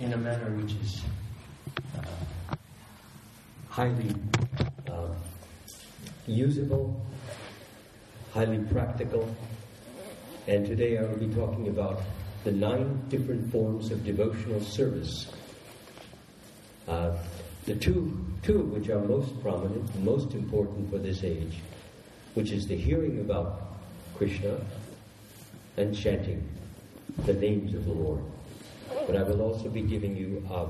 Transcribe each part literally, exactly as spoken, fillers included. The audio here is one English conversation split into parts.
in a manner which is uh, highly uh, usable, highly practical. And today I will be talking about the nine different forms of devotional service. Uh, the two, two which are most prominent, most important for this age, which is the hearing about Krishna and chanting the names of the Lord. But I will also be giving you uh,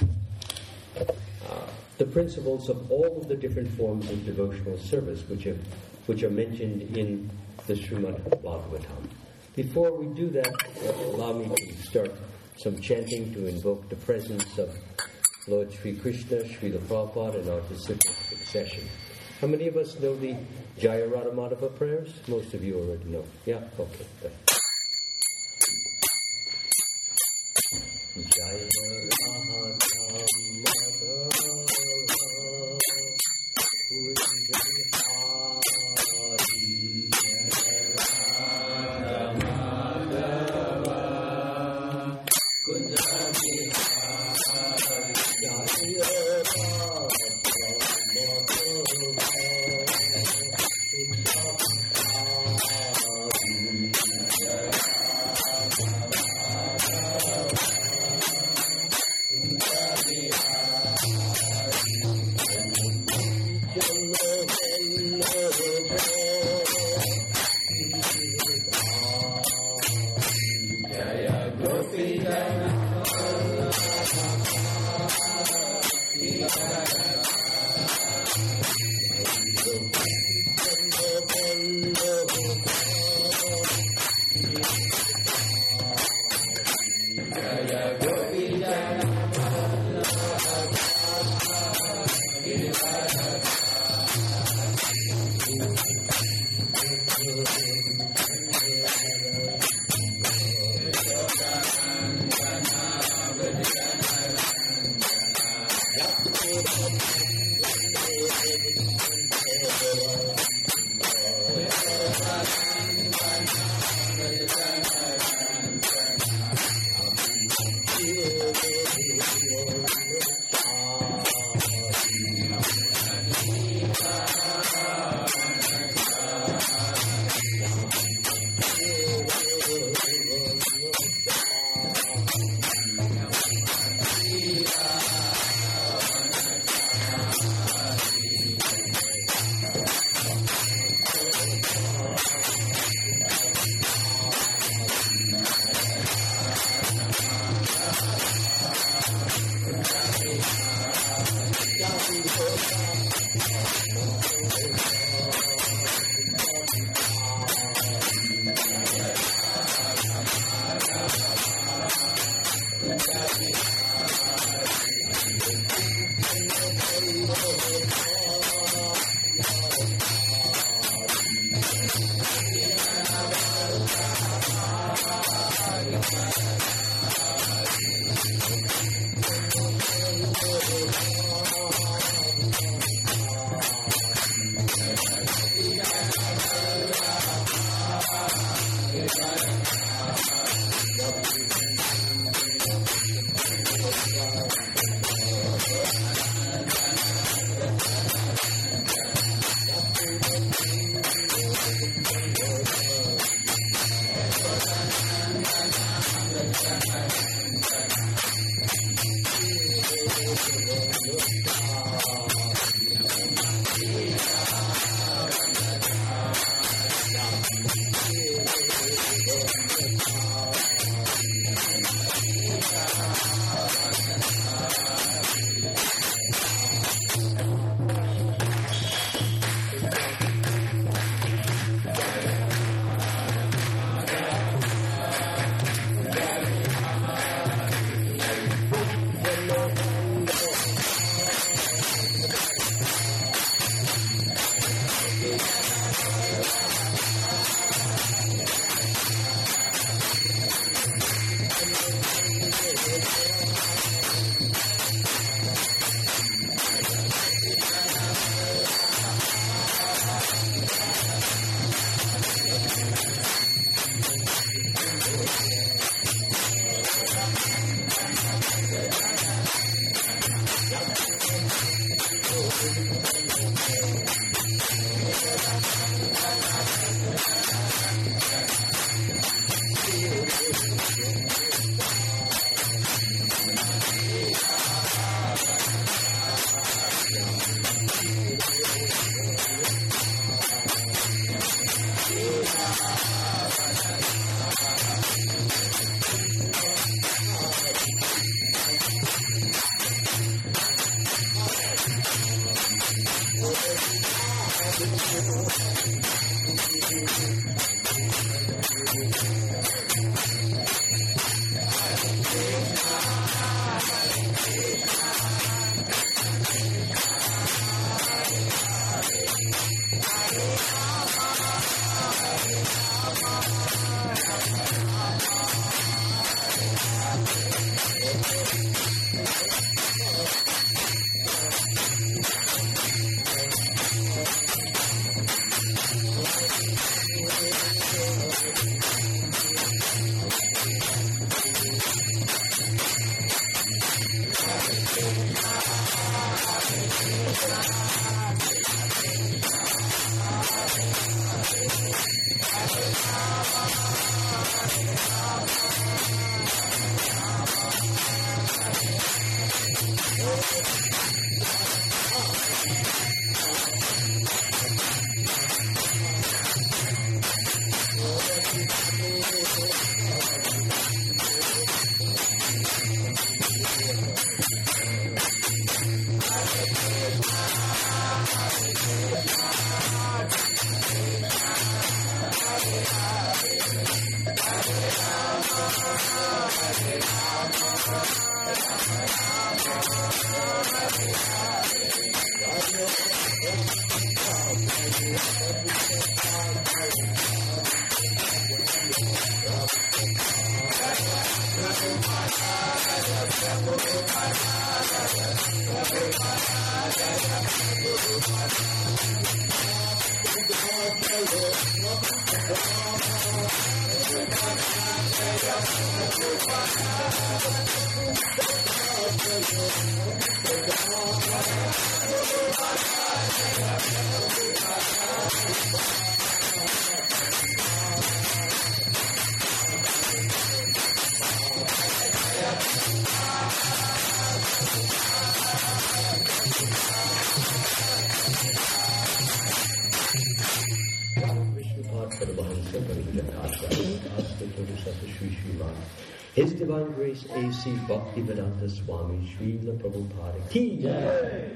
uh, the principles of all of the different forms of devotional service which have, which are mentioned in the Srimad Bhagavatam. Before we do that, allow me to start some chanting to invoke the presence of Lord Sri Krishna, Srila Prabhupada, and our disciple succession. How many of us know the Jaya Radha Madhava prayers? Most of you already know. Yeah? Okay. Good. Jaya Radha Madhava His Divine Grace A C Bhaktivedanta Swami Srila Prabhupada Ki Jai.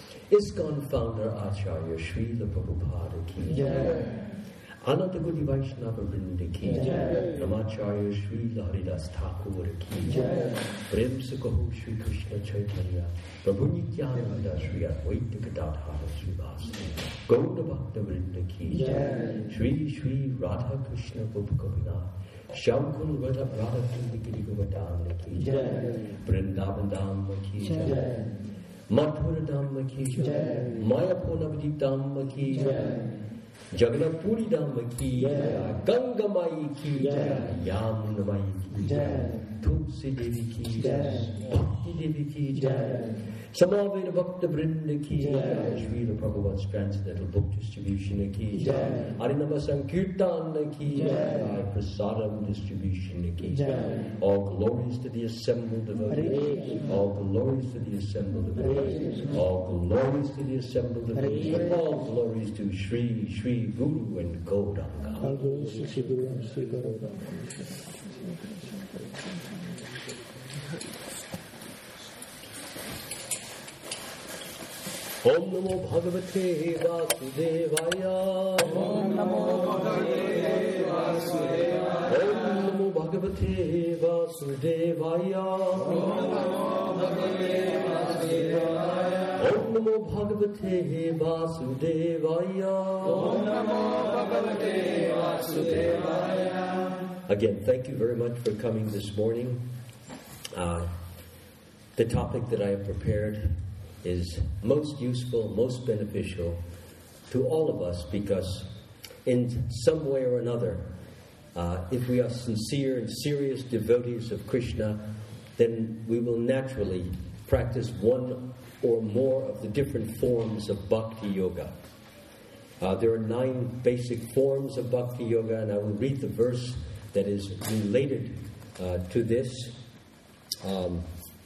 ISKCON Founder Acharya Srila Prabhupada Ki Jai. Ananta Gudi Vaishnava Vrinda Ki Jai. Namacharya Srila Haridas Thakur Ki Jai. Prem Sukho Shri Krishna Chaitanya Prabhu Nityananda Shri Advaita Gadadhara Srivasa Gauda Bhakta Vrinda Ki Jai. Shri Shri Radha Krishna Prabhu Gopinath Shankun Radha Radha Kindi Govardhana Ki Jai. Vrindavan Dhamma Ki Jai. Mathura Dhamma Ki Jai. Mayapur Navadip Dhamma Ki Jai. Jagannath Puri Dhamma Ki Jai. Ganga Mai Ki Jai. Yamuna Mai Ki Jai. Tulsi Devi Ki Jai. Bhakti Devi Ki Jai. Samaveda Bhakta Vrinda Ki Jai. Srila Prabhupada's transcendental book distribution Ki Jai. Harinama Sankirtan Ki Jai. Prasadam distribution Ki Jai. All glories to the assembled devotees. All glories to the assembled devotees. All glories to the assembled devotees. All glories to Shri Shri Guru and Gauranga. All glories to Shri Guru and Shri Gauranga. Om Namo Bhagavate Vasudevaya. Om Namo Bhagavate Vasudevaya. Om Namo Bhagavate Vasudevaya. Om Namo Bhagavate Vasudevaya. Om Namo Bhagavate Vasudevaya. Again, thank you very much for coming this morning. Uh, the topic that I have prepared is most useful, most beneficial to all of us, because in some way or another, uh, if we are sincere and serious devotees of Krishna, then we will naturally practice one or more of the different forms of Bhakti Yoga. Uh, there are nine basic forms of Bhakti Yoga, and I will read the verse that is related uh, to this. Um,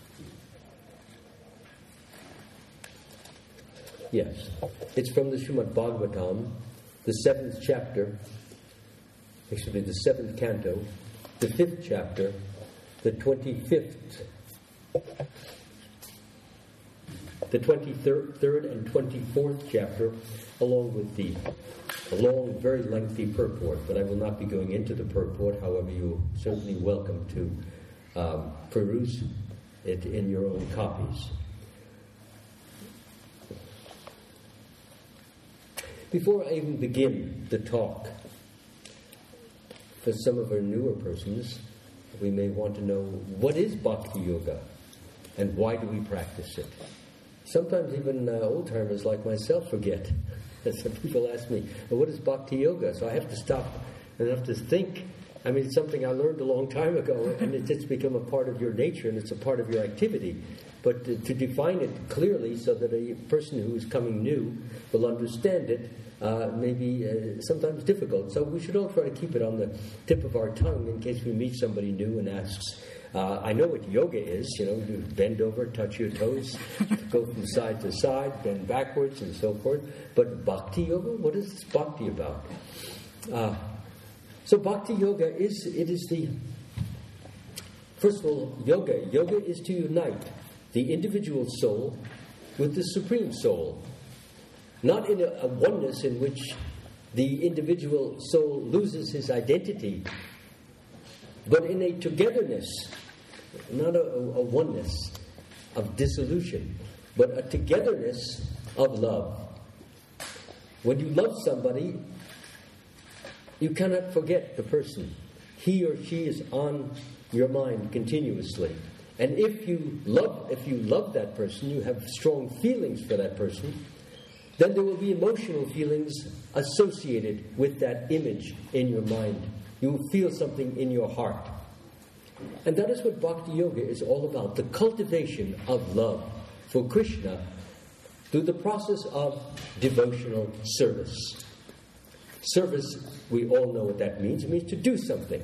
Yes, it's from the Srimad Bhagavatam, the seventh chapter, actually the seventh canto, the fifth chapter, the twenty-fifth, the twenty-third and twenty-fourth chapter, along with the long, very lengthy purport. But I will not be going into the purport. However, you're certainly welcome to um, peruse it in your own copies. Before I even begin the talk, for some of our newer persons, we may want to know, what is Bhakti Yoga and why do we practice it? Sometimes even uh, old-timers like myself forget. Some people ask me, well, what is Bhakti Yoga? So I have to stop and I have to think. I mean, it's something I learned a long time ago, and it's, it's become a part of your nature and it's a part of your activity. But to, to define it clearly so that a person who is coming new will understand it uh, may be uh, sometimes difficult. So we should all try to keep it on the tip of our tongue in case we meet somebody new and asks, uh, I know what yoga is, you know, you bend over, touch your toes, go from side to side, bend backwards and so forth. But Bhakti Yoga, what is this Bhakti about? Uh, so Bhakti Yoga is, it is the, first of all, yoga. Yoga is to unite the individual soul with the Supreme Soul. Not in a, a oneness in which the individual soul loses his identity, but in a togetherness not a, a oneness of dissolution, but a togetherness of love. When you love somebody, you cannot forget the person. He or she is on your mind continuously. And if you love, if you love that person, you have strong feelings for that person, then there will be emotional feelings associated with that image in your mind. You will feel something in your heart. And that is what Bhakti Yoga is all about, the cultivation of love for Krishna through the process of devotional service. Service, we all know what that means. It means to do something.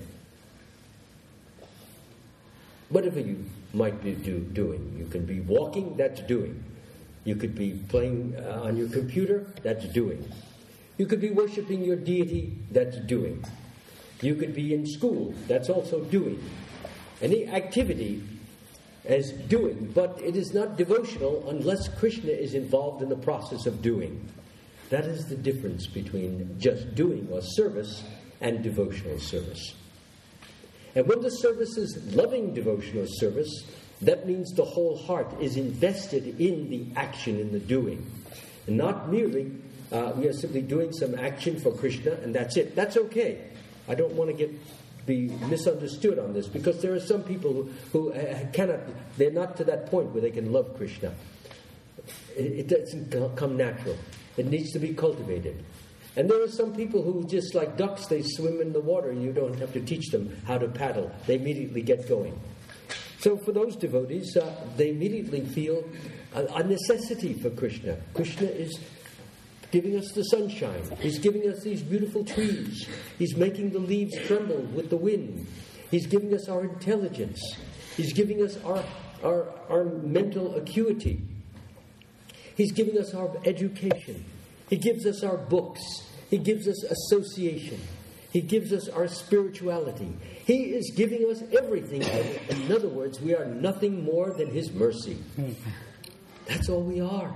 Whatever you might be do, doing. You can be walking, that's doing. You could be playing uh, on your computer, that's doing. You could be worshipping your deity, that's doing. You could be in school, that's also doing. Any activity is doing, but it is not devotional unless Krishna is involved in the process of doing. That is the difference between just doing or service and devotional service. And when the service is loving devotional service, that means the whole heart is invested in the action, in the doing. And not merely, uh, we are simply doing some action for Krishna and that's it. That's okay. I don't want to get be misunderstood on this, because there are some people who, who uh, cannot, they're not to that point where they can love Krishna. It, it doesn't come natural. It needs to be cultivated. And there are some people who, just like ducks, they swim in the water. You don't have to teach them how to paddle. They immediately get going. So for those devotees, uh, they immediately feel a, a necessity for Krishna. Krishna is giving us the sunshine. He's giving us these beautiful trees. He's making the leaves tremble with the wind. He's giving us our intelligence. He's giving us our, our, our mental acuity. He's giving us our education. He gives us our books. He gives us association. He gives us our spirituality. He is giving us everything. In other words, we are nothing more than His mercy. That's all we are.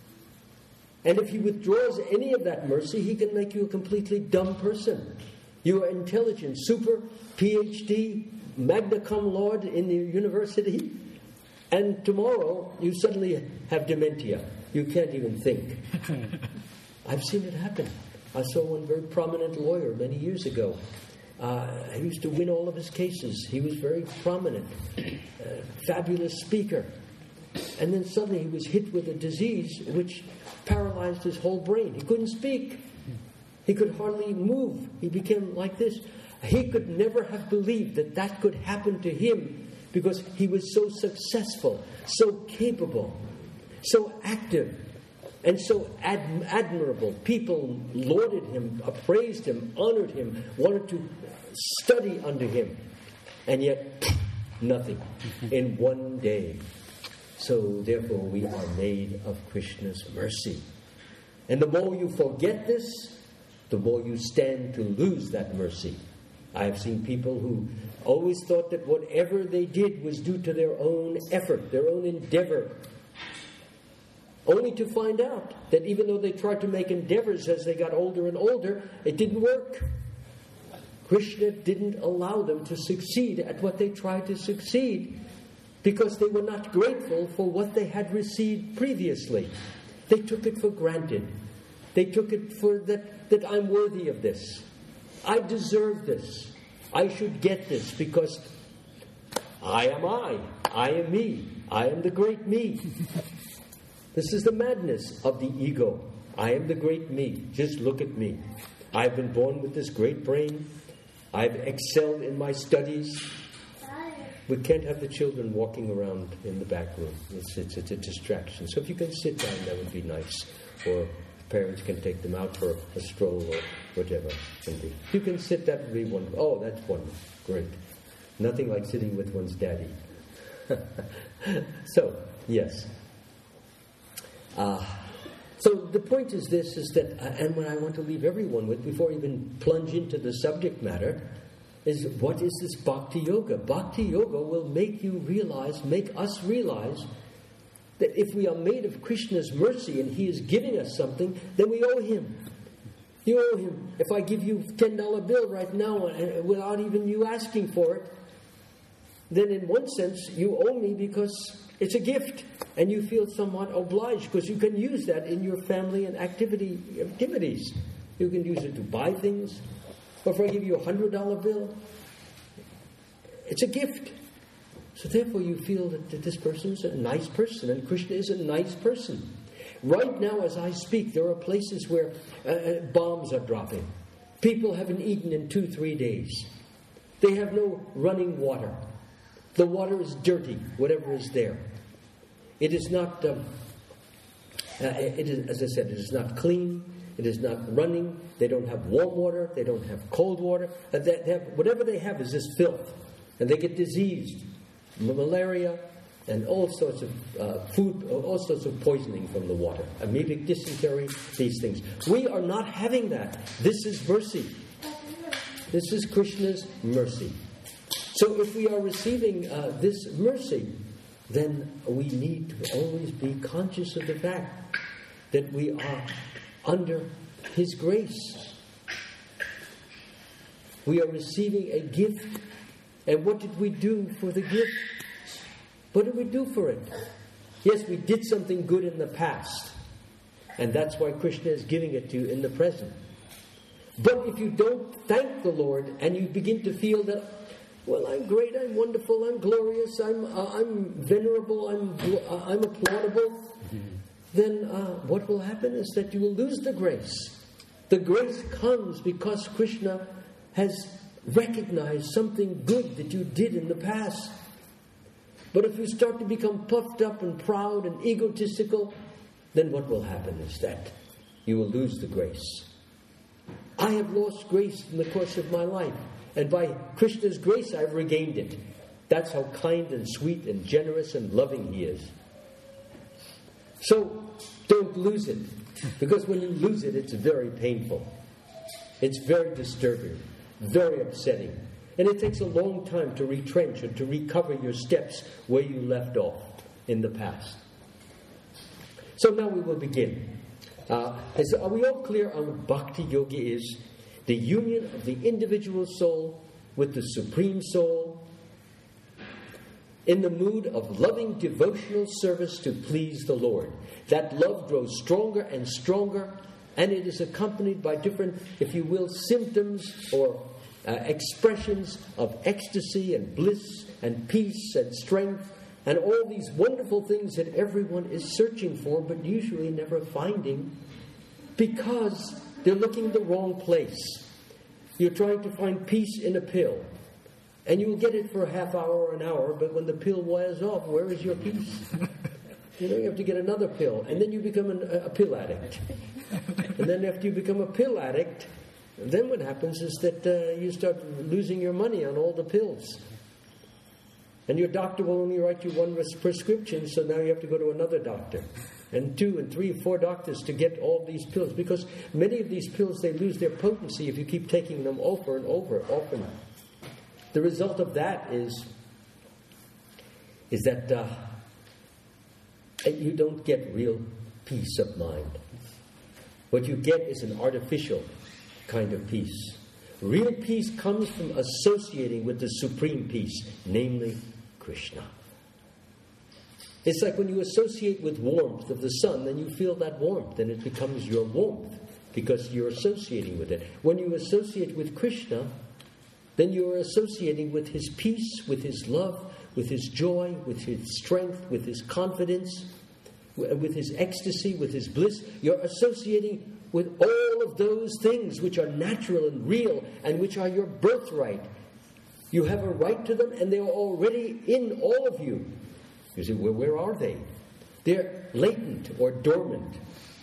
And if He withdraws any of that mercy, He can make you a completely dumb person. You are intelligent, super, P H D, magna cum laude in the university, and tomorrow you suddenly have dementia. You can't even think. I've seen it happen. I saw one very prominent lawyer many years ago. Uh, he used to win all of his cases. He was very prominent, uh, fabulous speaker. And then suddenly he was hit with a disease which paralyzed his whole brain. He couldn't speak. He could hardly move. He became like this. He could never have believed that that could happen to him, because he was so successful, so capable, so active, and so ad- admirable. People lauded him, appraised him, honored him, wanted to study under him. And yet, nothing in one day. So therefore we are made of Krishna's mercy. And the more you forget this, the more you stand to lose that mercy. I've seen people who always thought that whatever they did was due to their own effort, their own endeavor, only to find out that even though they tried to make endeavors as they got older and older, it didn't work. Krishna didn't allow them to succeed at what they tried to succeed, because they were not grateful for what they had received previously. They took it for granted. They took it for that, that I'm worthy of this. I deserve this. I should get this because I am I. I am me. I am the great me. This is the madness of the ego. I am the great me. Just look at me. I've been born with this great brain. I've excelled in my studies. We can't have the children walking around in the back room. It's, it's, it's a distraction. So if you can sit down, that would be nice. Or parents can take them out for a stroll or whatever. If you can sit, that would be wonderful. Oh, that's wonderful. Great. Nothing like sitting with one's daddy. So, yes. Uh, so the point is this, is that, uh, and what I want to leave everyone with, before I even plunge into the subject matter, is what is this Bhakti Yoga? Bhakti Yoga will make you realize, make us realize, that if we are made of Krishna's mercy and He is giving us something, then we owe Him. You owe Him. If I give you a ten dollar bill right now uh, without even you asking for it, then in one sense you owe me because it's a gift, and you feel somewhat obliged because you can use that in your family and activity activities. You can use it to buy things. Or if I give you a hundred dollar bill, it's a gift. So therefore you feel that, that this person is a nice person, and Krishna is a nice person. Right now as I speak, there are places where uh, bombs are dropping. People haven't eaten in two, three days. They have no running water. The water is dirty, whatever is there. It is not, um, uh, it is, as I said, it is not clean. It is not running. They don't have warm water. They don't have cold water. Uh, they, they have, whatever they have is this filth. And they get diseased, malaria, and all sorts of uh, food, all sorts of poisoning from the water. Amoebic dysentery, these things. We are not having that. This is mercy. This is Krishna's mercy. So if we are receiving uh, this mercy, then we need to always be conscious of the fact that we are under His grace. We are receiving a gift. And what did we do for the gift? What did we do for it? Yes, we did something good in the past. And that's why Krishna is giving it to you in the present. But if you don't thank the Lord and you begin to feel that, well, I'm great, I'm wonderful, I'm glorious, I'm uh, I'm venerable, I'm uh, I'm applaudable, mm-hmm. then uh, what will happen is that you will lose the grace. The grace comes because Krishna has recognized something good that you did in the past. But if you start to become puffed up and proud and egotistical, then what will happen is that you will lose the grace. I have lost grace in the course of my life. And by Krishna's grace, I've regained it. That's how kind and sweet and generous and loving He is. So, don't lose it. Because when you lose it, it's very painful. It's very disturbing. Very upsetting. And it takes a long time to retrench and to recover your steps where you left off in the past. So now we will begin. Uh, is, are we all clear on what Bhakti Yoga is? The union of the individual soul with the Supreme Soul in the mood of loving devotional service to please the Lord. That love grows stronger and stronger, and it is accompanied by different, if you will, symptoms or uh, expressions of ecstasy and bliss and peace and strength and all these wonderful things that everyone is searching for but usually never finding because they're looking the wrong place. You're trying to find peace in a pill. And you will get it for a half hour or an hour, but when the pill wears off, where is your peace? You know, you have to get another pill. And then you become an, a pill addict. And then after you become a pill addict, then what happens is that uh, you start losing your money on all the pills. And your doctor will only write you one prescription, so now you have to go to another doctor. And two and three, four doctors to get all these pills. Because many of these pills, they lose their potency if you keep taking them over and over, often. The result of that is, is that uh, you don't get real peace of mind. What you get is an artificial kind of peace. Real peace comes from associating with the supreme peace, namely Krishna. It's like when you associate with warmth of the sun, then you feel that warmth, and it becomes your warmth because you're associating with it. When you associate with Krishna, then you are associating with His peace, with His love, with His joy, with His strength, with His confidence, with His ecstasy, with His bliss. You're associating with all of those things which are natural and real and which are your birthright. You have a right to them, and they are already in all of you. You say, well, where are they? They're latent or dormant.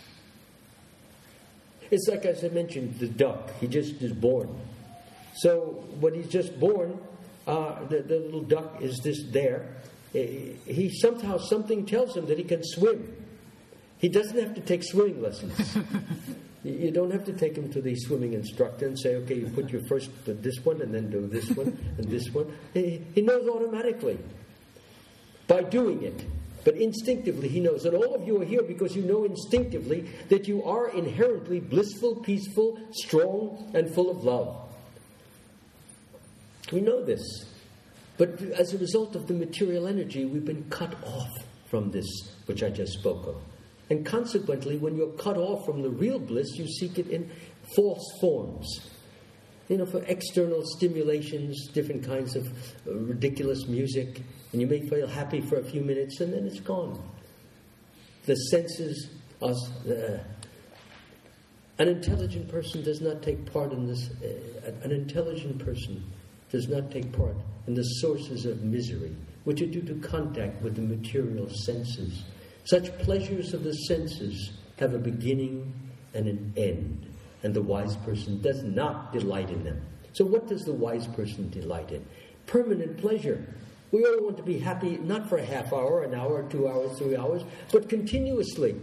It's like, as I mentioned, the duck. He just is born. So when he's just born, uh, the, the little duck is just there. He somehow, something tells him that he can swim. He doesn't have to take swimming lessons. You don't have to take him to the swimming instructor and say, okay, you put your first this one and then do this one and this one. He, he knows automatically by doing it. But instinctively he knows. And all of you are here because you know instinctively that you are inherently blissful, peaceful, strong, and full of love. We know this. But as a result of the material energy, we've been cut off from this, which I just spoke of. And consequently, when you're cut off from the real bliss, you seek it in false forms. You know, for external stimulations, different kinds of uh, ridiculous music, and you may feel happy for a few minutes, and then it's gone. The senses are... Uh, an intelligent person does not take part in this. Uh, an intelligent person does not take part in the sources of misery, which are due to contact with the material senses. Such pleasures of the senses have a beginning and an end, and the wise person does not delight in them. So what does the wise person delight in? Permanent pleasure. We all want to be happy, not for a half hour, an hour, two hours, three hours, but continuously.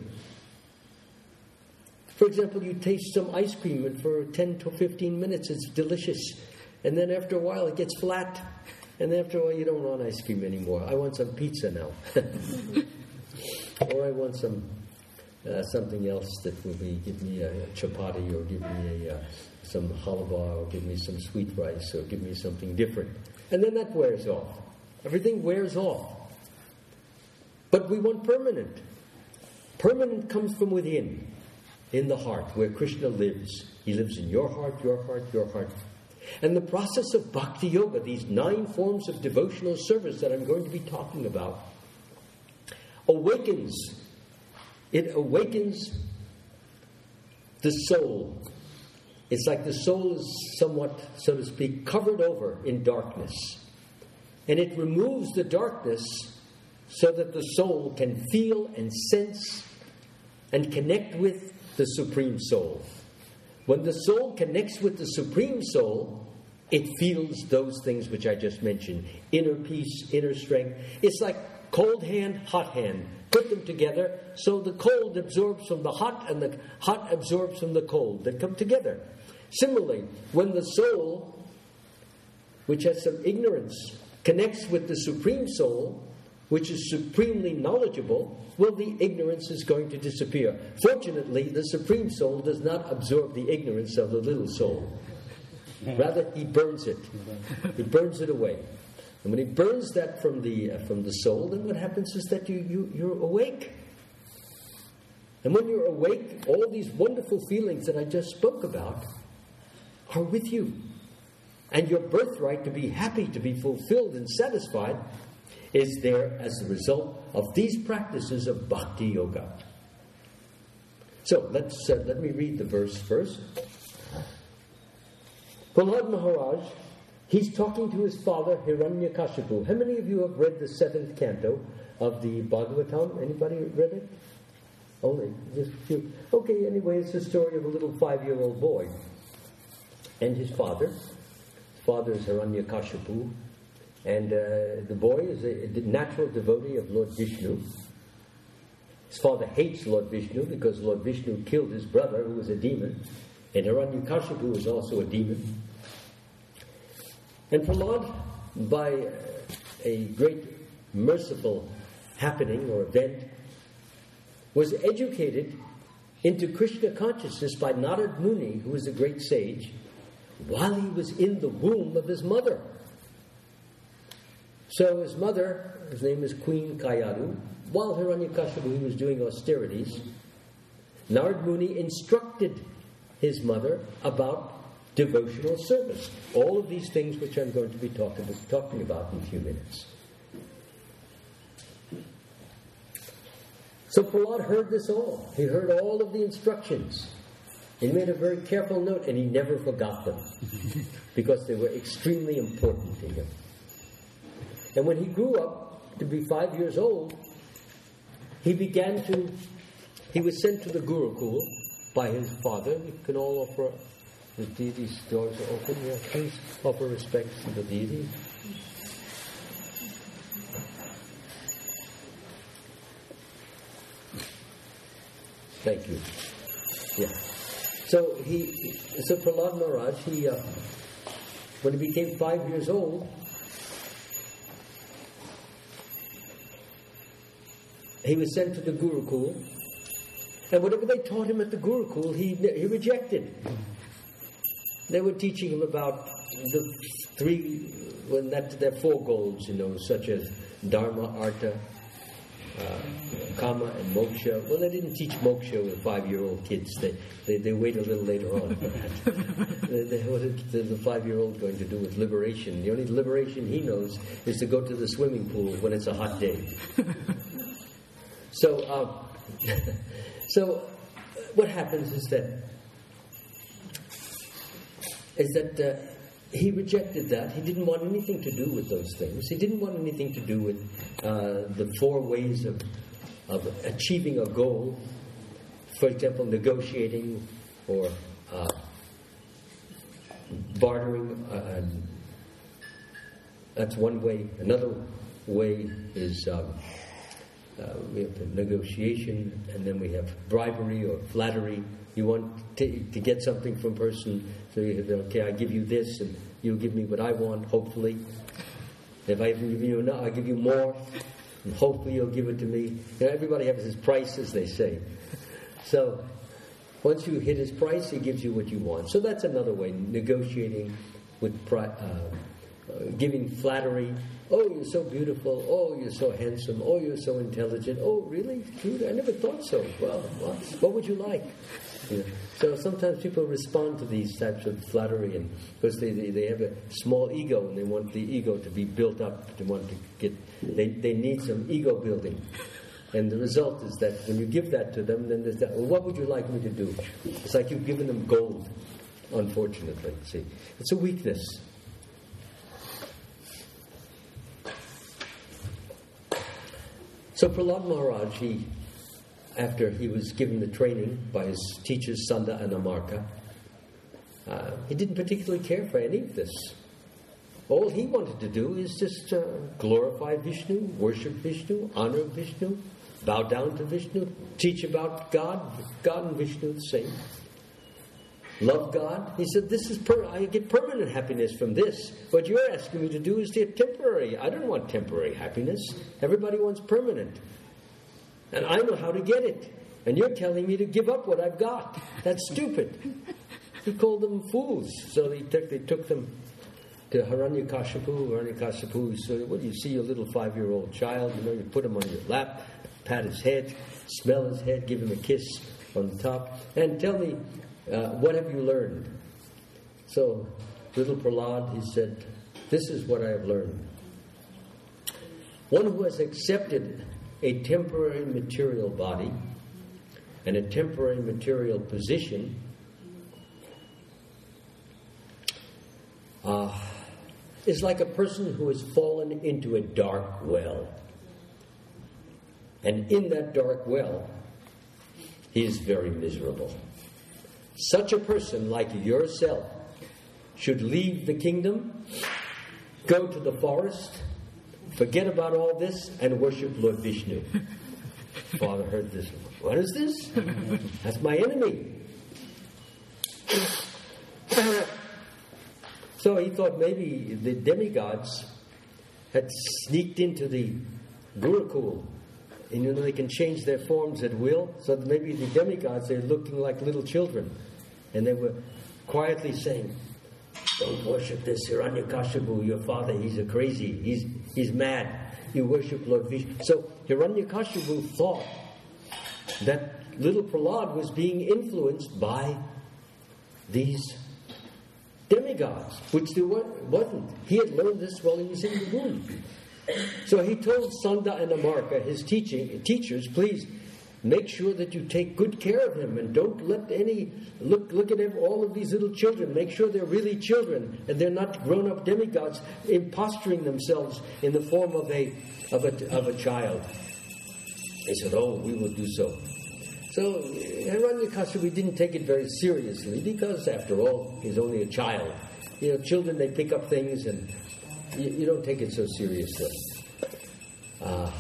For example, you taste some ice cream, and for ten to fifteen minutes it's delicious. And then after a while it gets flat. And after a while you don't want ice cream anymore. I want some pizza now. Or I want some uh, something else that will be, give me a chapati, or give me a, uh, some halva, or give me some sweet rice, or give me something different. And then that wears off. Everything wears off. But we want permanent. Permanent comes from within, in the heart, where Krishna lives. He lives in your heart, your heart, your heart. And the process of bhakti yoga, these nine forms of devotional service that I'm going to be talking about, awakens, it awakens the soul. It's like the soul is somewhat, so to speak, covered over in darkness. And it removes the darkness so that the soul can feel and sense and connect with the Supreme Soul. When the soul connects with the Supreme Soul, it feels those things which I just mentioned. Inner peace, inner strength. It's like cold hand, hot hand. Put them together so the cold absorbs from the hot and the hot absorbs from the cold. They come together. Similarly, when the soul, which has some ignorance, connects with the Supreme Soul, which is supremely knowledgeable, well, the ignorance is going to disappear. Fortunately, the Supreme Soul does not absorb the ignorance of the little soul. Rather, he burns it. He burns it away. And when he burns that from the uh, from the soul, then what happens is that you, you, you're awake. And when you're awake, all these wonderful feelings that I just spoke about are with you. And your birthright to be happy, to be fulfilled and satisfied is there as a result of these practices of bhakti yoga. So let's uh, let me read the verse first. Prahlad Maharaj, he's talking to his father Hiranyakashipu. How many of you have read the seventh canto of the Bhagavatam? Anybody read it? Only just a few. Okay, anyway, it's the story of a little five-year-old boy and his father. His father is Hiranyakashipu. And uh, the boy is a, a natural devotee of Lord Vishnu. His father hates Lord Vishnu because Lord Vishnu killed his brother, who was a demon. And Hiranyakashipu was also a demon. And Prahlad, by a great merciful happening or event, was educated into Krishna consciousness by Narad Muni, who was a great sage, while he was in the womb of his mother. So his mother, his name is Queen Kayadu, while Hiranyakashipu was doing austerities, Narad Muni instructed his mother about devotional service. All of these things which I'm going to be talking, talking about in a few minutes. So Prahlad heard this all. He heard all of the instructions. He made a very careful note, and he never forgot them because they were extremely important to him. And when he grew up to be five years old, he began to, he was sent to the Gurukul by his father. You can all offer, the deity's doors are open. Yeah, please offer respects to the deity. Thank you. Yeah. So he, so Prahlad Maharaj, he, uh, when he became five years old, he was sent to the Gurukul, and whatever they taught him at the Gurukul, he he rejected. They were teaching him about the three when that there are four goals, you know, such as Dharma, Artha, uh, Kama, and Moksha. Well, they didn't teach Moksha with five-year-old kids. They, they they wait a little later on for that. they, they, what is the five-year-old going to do with liberation? The only liberation he knows is to go to the swimming pool when it's a hot day. So, um, so what happens is that is that uh, he rejected that. He didn't want anything to do with those things. He didn't want anything to do with uh, the four ways of of achieving a goal. For example, negotiating or uh, bartering. Uh, that's one way. Another way is um, uh, we have the negotiation, and then we have bribery or flattery. You want to, to get something from a person, so you have, okay, I give you this, and you'll give me what I want, hopefully. If I give you enough, I'll give you more, and hopefully you'll give it to me. You know, everybody has his price, as they say. So once you hit his price, he gives you what you want. So that's another way, negotiating with pri- uh, uh, giving flattery. Oh, you're so beautiful. Oh, you're so handsome. Oh, you're so intelligent. Oh, really? True? I never thought so. Well, what, what would you like? Yeah. So sometimes people respond to these types of flattery, and because they, they, they have a small ego and they want the ego to be built up. They want to get they they need some ego building, and the result is that when you give that to them, then there's that. Well, what would you like me to do? It's like you've given them gold. Unfortunately, see, it's a weakness. So Prahlad Maharaj, he. After he was given the training by his teachers, Sanda and Amarka, uh, he didn't particularly care for any of this. All he wanted to do is just uh, glorify Vishnu, worship Vishnu, honor Vishnu, bow down to Vishnu, teach about God, God and Vishnu the same. Love God. He said, "This is per- I get permanent happiness from this. What you're asking me to do is temporary. I don't want temporary happiness. Everybody wants permanent. And I know how to get it. And you're telling me to give up what I've got. That's stupid." He called them fools. So they took, they took them to Hiranyakashipu. Hiranyakashipu said, "What do you see your little five-year-old child? You know, you put him on your lap, pat his head, smell his head, give him a kiss on the top, and tell me, uh, what have you learned?" So little Prahlad, he said, "This is what I have learned. One who has accepted a temporary material body and a temporary material position uh, is like a person who has fallen into a dark well. And in that dark well, he is very miserable. Such a person, like yourself, should leave the kingdom, go to the forest, forget about all this, and worship Lord Vishnu." Father heard this. "What is this? That's my enemy." So he thought maybe the demigods had sneaked into the Gurukul. And you know, they can change their forms at will. So maybe the demigods, they're looking like little children. And they were quietly saying, "Don't worship this Hiranyakashipu, your father, he's a crazy, he's he's mad. You worship Lord Vishnu." So Hiranyakashipu thought that little Prahlad was being influenced by these demigods, which there wasn't. He had learned this while he was in the womb. So he told Sanda and Amarka, his teaching teachers, "Please make sure that you take good care of him, and don't let any look look at all of these little children. Make sure they're really children and they're not grown-up demigods imposturing themselves in the form of a of a of a child." They said, "Oh, we will do so." So Hiranyakashipu didn't take it very seriously because, after all, he's only a child. You know, children, they pick up things, and you, you don't take it so seriously. Uh,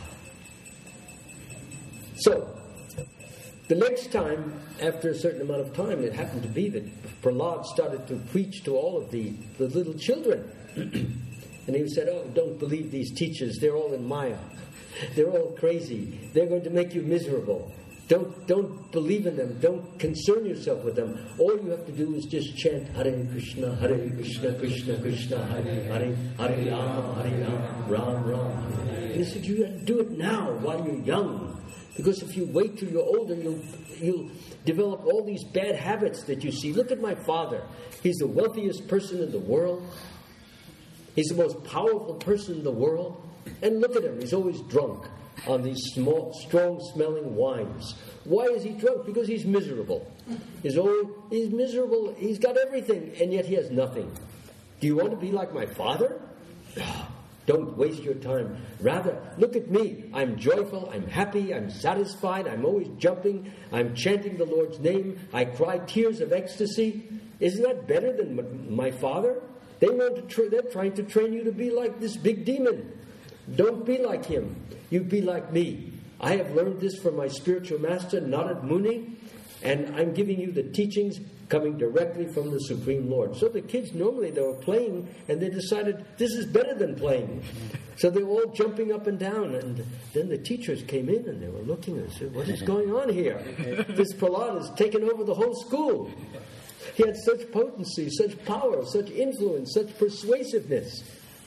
so. The next time, after a certain amount of time, it happened to be that Prahlad started to preach to all of the, the little children. And he said, "Oh, don't believe these teachers. They're all in Maya. They're all crazy. They're going to make you miserable." Don't don't believe in them. Don't concern yourself with them. All you have to do is just chant Hare Krishna, Hare Krishna, Krishna Krishna, Hare Hare, Hare Rama, Hare Rama, Ram Ram. And he said, you have to do it now while you're young. Because if you wait till you're older, you'll, you'll develop all these bad habits that you see. Look at my father. He's the wealthiest person in the world. He's the most powerful person in the world. And look at him. He's always drunk on these small, strong-smelling wines. Why is he drunk? Because he's miserable. He's, always, he's miserable. He's got everything, and yet he has nothing. Do you want to be like my father? Don't waste your time. Rather, look at me. I'm joyful. I'm happy. I'm satisfied. I'm always jumping. I'm chanting the Lord's name. I cry tears of ecstasy. Isn't that better than my father? They want to tra- they're trying to train you to be like this big demon. Don't be like him. You be like me. I have learned this from my spiritual master, Narad Muni, and I'm giving you the teachings coming directly from the Supreme Lord. So the kids, normally they were playing, and they decided this is better than playing. So they were all jumping up and down, and then the teachers came in, and they were looking and said, what is going on here? This Prahlad has taken over the whole school. He had such potency, such power, such influence, such persuasiveness.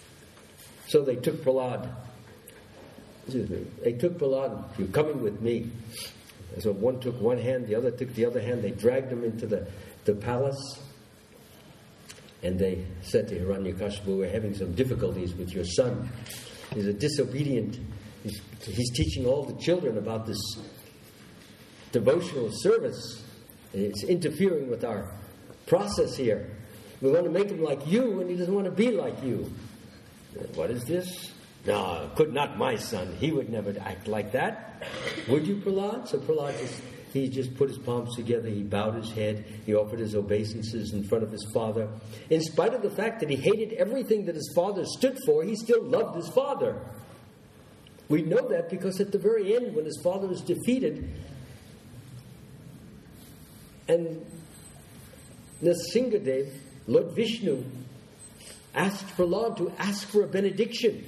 So they took Prahlad. Excuse me. They took Prahlad. You're coming with me. So one took one hand, the other took the other hand. They dragged him into the, the palace. And they said to Hiranyakashipu, we're having some difficulties with your son. He's a disobedient. He's, he's teaching all the children about this devotional service. It's interfering with our process here. We want to make him like you, and he doesn't want to be like you. What is this? No, could not my son. He would never act like that. Would you, Prahlad? So Prahlad just, he just put his palms together. He bowed his head. He offered his obeisances in front of his father. In spite of the fact that he hated everything that his father stood for, he still loved his father. We know that because at the very end, when his father was defeated, and Nrsingadev, Lord Vishnu, asked Prahlad to ask for a benediction.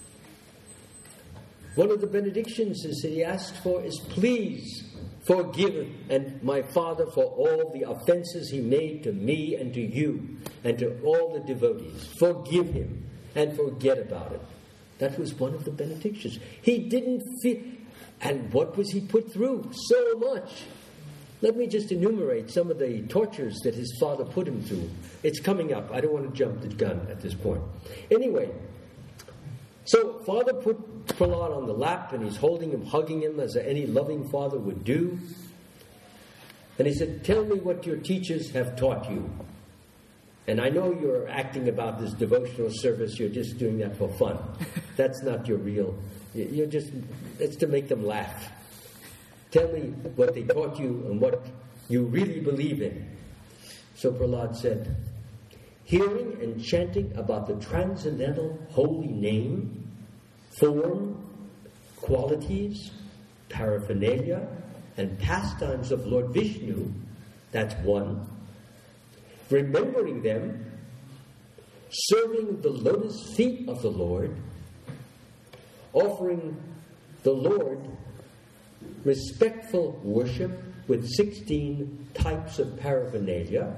One of the benedictions is that he asked for is, please forgive and my father for all the offenses he made to me and to you and to all the devotees. Forgive him and forget about it. That was one of the benedictions. He didn't feel... And what was he put through? So much. Let me just enumerate some of the tortures that his father put him through. It's coming up. I don't want to jump the gun at this point. Anyway, so father put Prahlad on the lap, and he's holding him, hugging him as any loving father would do. And he said, tell me what your teachers have taught you. And I know you're acting about this devotional service. You're just doing that for fun. That's not your real... You're just... It's to make them laugh. Tell me what they taught you and what you really believe in. So Prahlad said, hearing and chanting about the transcendental holy name, form, qualities, paraphernalia, and pastimes of Lord Vishnu, that's one. Remembering them, serving the lotus feet of the Lord, offering the Lord respectful worship with sixteen types of paraphernalia,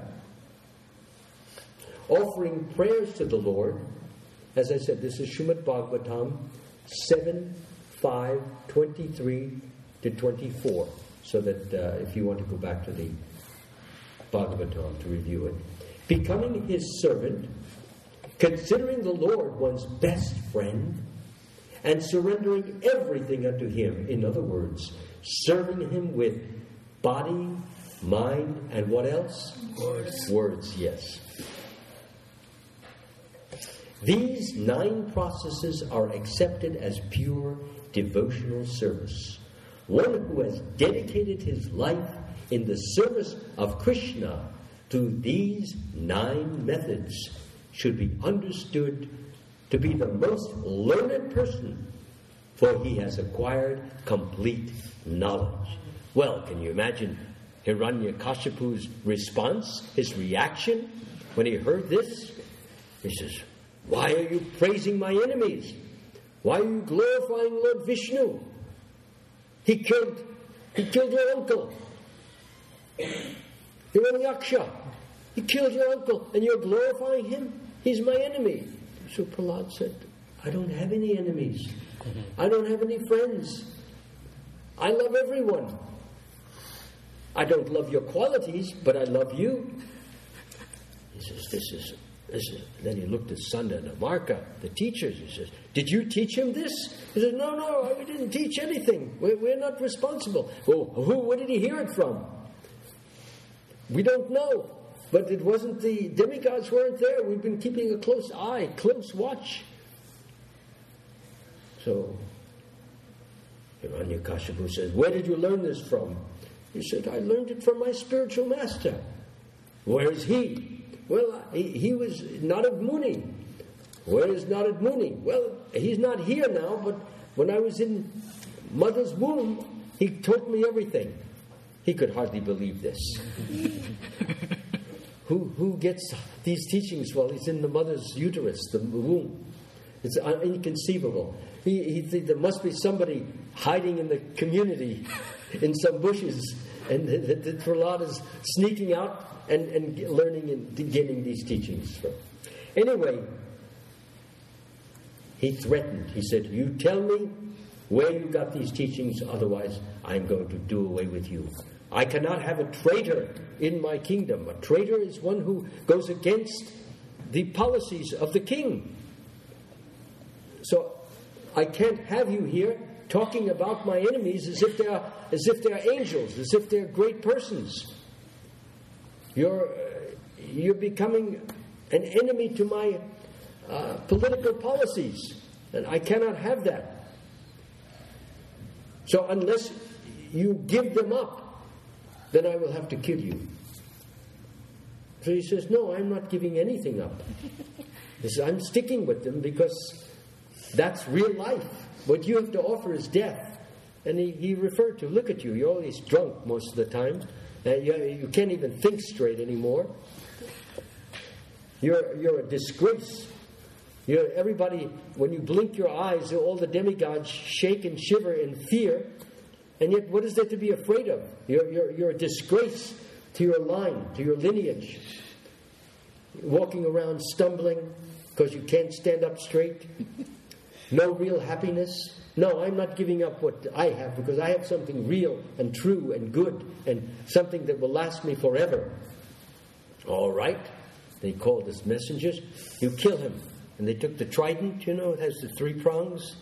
offering prayers to the Lord. As I said, this is Srimad Bhagavatam seven, five, twenty-three to twenty-four, so that uh, if you want to go back to the Bhagavatam to review it. Becoming his servant, considering the Lord one's best friend, and surrendering everything unto him. In other words, serving him with body, mind, and what else? Words. Words, yes. These nine processes are accepted as pure devotional service. One who has dedicated his life in the service of Krishna to these nine methods should be understood to be the most learned person, for he has acquired complete knowledge. Well, can you imagine Hiranyakashipu's response, his reaction, when he heard this? He says, why are you praising my enemies? Why are you glorifying Lord Vishnu? He killed He killed your uncle. Hiranyaksha. He killed your uncle, and you're glorifying him? He's my enemy. So Prahlad said, I don't have any enemies. I don't have any friends. I love everyone. I don't love your qualities, but I love you. He says, this is, this is... Then he looked at Sanda and Amarka, the teachers. He says, did you teach him this? He said, no, no, we didn't teach anything. We're, we're not responsible. Well, who, where did he hear it from? We don't know. But it wasn't the demigods weren't there. We've been keeping a close eye, close watch. So Hiranyakashipu says, where did you learn this from? He said, I learned it from my spiritual master. Where is he? Well, he, he was Narad Muni. Where is Narad Muni? Well, he's not here now, but when I was in mother's womb, he taught me everything. He could hardly believe this. Who who gets these teachings while he's in the mother's uterus, the womb? It's inconceivable. He, he th- there must be somebody hiding in the community in some bushes, and the, the, the Prahlad is sneaking out and, and learning and getting these teachings from. Anyway, he threatened. He said, you tell me where you got these teachings, otherwise I'm going to do away with you. I cannot have a traitor in my kingdom. A traitor is one who goes against the policies of the king. So I can't have you here talking about my enemies as if they're as if they're angels, as if they're great persons. You're uh, you're becoming an enemy to my uh, political policies, and I cannot have that. So unless you give them up, then I will have to kill you. So he says, no, I'm not giving anything up. He says, I'm sticking with them because that's real life. What you have to offer is death. And he, he referred to, look at you, you're always drunk most of the time. Uh, you, you can't even think straight anymore. You're, you're a disgrace. You're, everybody, when you blink your eyes, all the demigods shake and shiver in fear. And yet, what is there to be afraid of? You're, you're, you're a disgrace to your line, to your lineage. Walking around stumbling because you can't stand up straight. No real happiness. No, I'm not giving up what I have because I have something real and true and good and something that will last me forever. All right. They called his messengers. You kill him. And they took the trident, you know, it has the three prongs.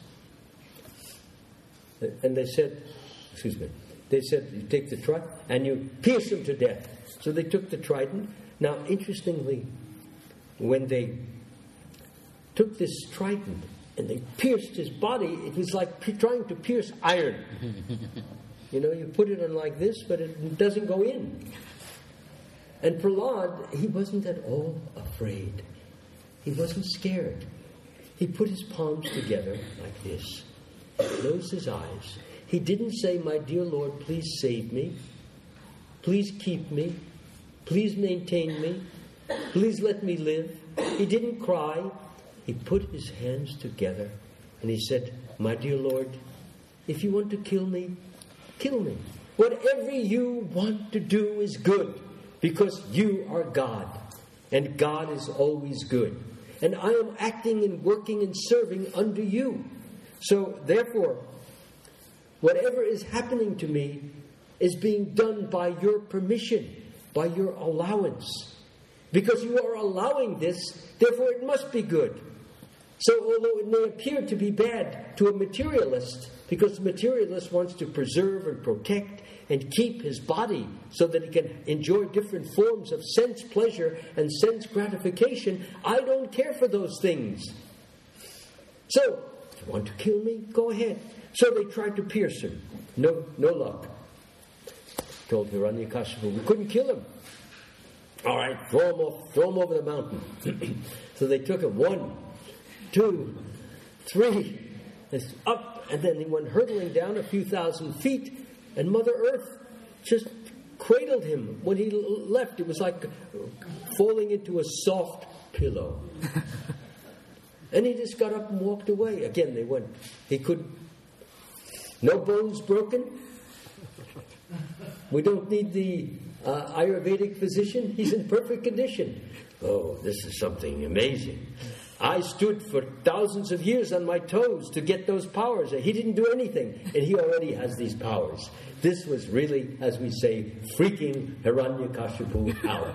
And they said... Excuse me. They said, you take the trident and you pierce him to death. So they took the trident. Now, interestingly, when they took this trident and they pierced his body, it was like p- trying to pierce iron. You know, you put it on like this, but it doesn't go in. And Prahlad, he wasn't at all afraid. He wasn't scared. He put his palms together like this. He closed his eyes. He didn't say, my dear Lord, please save me. Please keep me. Please maintain me. Please let me live. He didn't cry. He put his hands together and he said, my dear Lord, if you want to kill me, kill me. Whatever you want to do is good because you are God and God is always good. And I am acting and working and serving under you. So therefore, whatever is happening to me is being done by your permission, by your allowance. Because you are allowing this, therefore it must be good. So although it may appear to be bad to a materialist, because the materialist wants to preserve and protect and keep his body so that he can enjoy different forms of sense pleasure and sense gratification, I don't care for those things. So, if you want to kill me, go ahead. So they tried to pierce him. No, no luck. Told Hiranyakashipu, we couldn't kill him. All right, throw him off, throw him over the mountain. So they took him one, two, three, up, and then he went hurtling down a few thousand feet, and Mother Earth just cradled him. When he left, it was like falling into a soft pillow. And he just got up and walked away. Again, they went. He could. No bones broken. We don't need the uh, Ayurvedic physician. He's in perfect condition. Oh, this is something amazing. I stood for thousands of years on my toes to get those powers. He didn't do anything, and he already has these powers. This was really, as we say, freaking Hiranyakashipu out.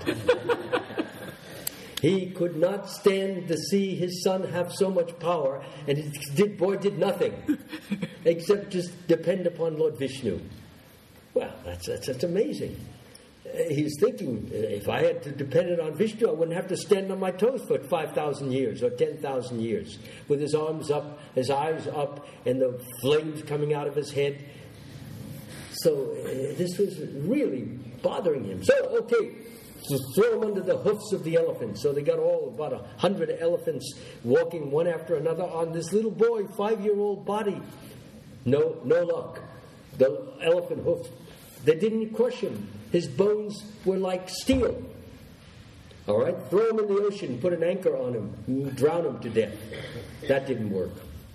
He could not stand to see his son have so much power, and his did, boy did nothing except just depend upon Lord Vishnu. Well, that's, that's, that's amazing. He's thinking, if I had to depend on Vishnu, I wouldn't have to stand on my toes for five thousand years or ten thousand years, with his arms up, his eyes up, and the flames coming out of his head. So uh, this was really bothering him. So, okay, so throw him under the hoofs of the elephants. So they got all about a hundred elephants walking one after another on this little boy, five-year-old body. No, no luck. The elephant hoofs, they didn't crush him. His bones were like steel. All right? Throw him in the ocean, put an anchor on him, drown him to death. That didn't work.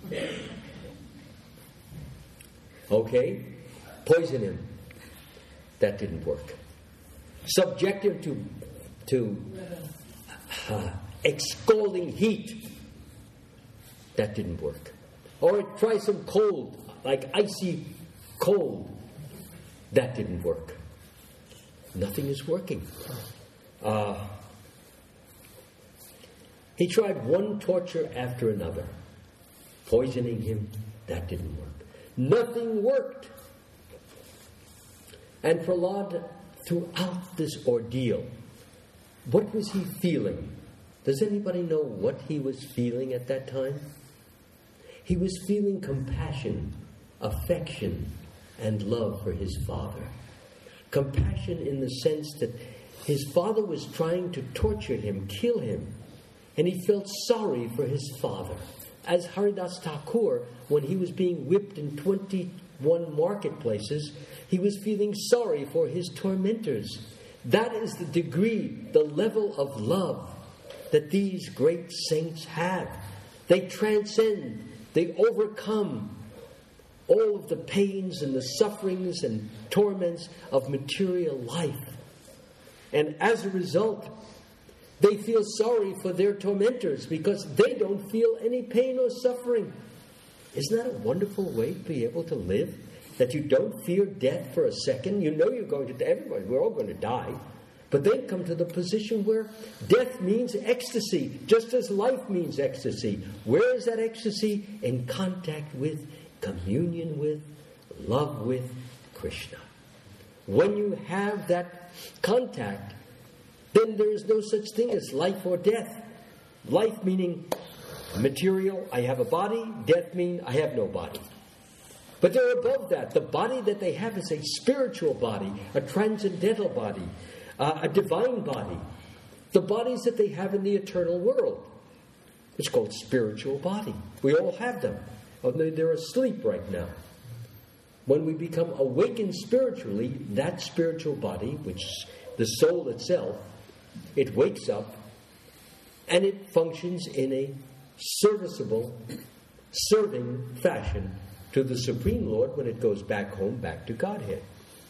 Okay? Poison him. That didn't work. Subject him to, to uh, scalding heat. That didn't work. Or try some cold, like icy cold. That didn't work. Nothing is working. Uh, he tried one torture after another. Poisoning him, that didn't work. Nothing worked. And Prahlad, throughout this ordeal, what was he feeling? Does anybody know what he was feeling at that time? He was feeling compassion, affection, and love for his father. Compassion in the sense that his father was trying to torture him, kill him, and he felt sorry for his father. As Haridas Thakur, when he was being whipped in twenty-one marketplaces, he was feeling sorry for his tormentors. That is the degree, the level of love that these great saints have. They transcend, they overcome all of the pains and the sufferings and torments of material life. And as a result, they feel sorry for their tormentors because they don't feel any pain or suffering. Isn't that a wonderful way to be able to live? That you don't fear death for a second. You know you're going to die. Everybody, we're all going to die. But then come to the position where death means ecstasy, just as life means ecstasy. Where is that ecstasy? In contact with, communion with, love with Krishna. When you have that contact, then there is no such thing as life or death. Life meaning material, I have a body. Death means I have no body. But they're above that. The body that they have is a spiritual body, a transcendental body, uh, a divine body. The bodies that they have in the eternal world. It's called spiritual body. We all have them. They're asleep right now. When we become awakened spiritually, that spiritual body, which is the soul itself, it wakes up and it functions in a serviceable, serving fashion to the Supreme Lord when it goes back home, back to Godhead.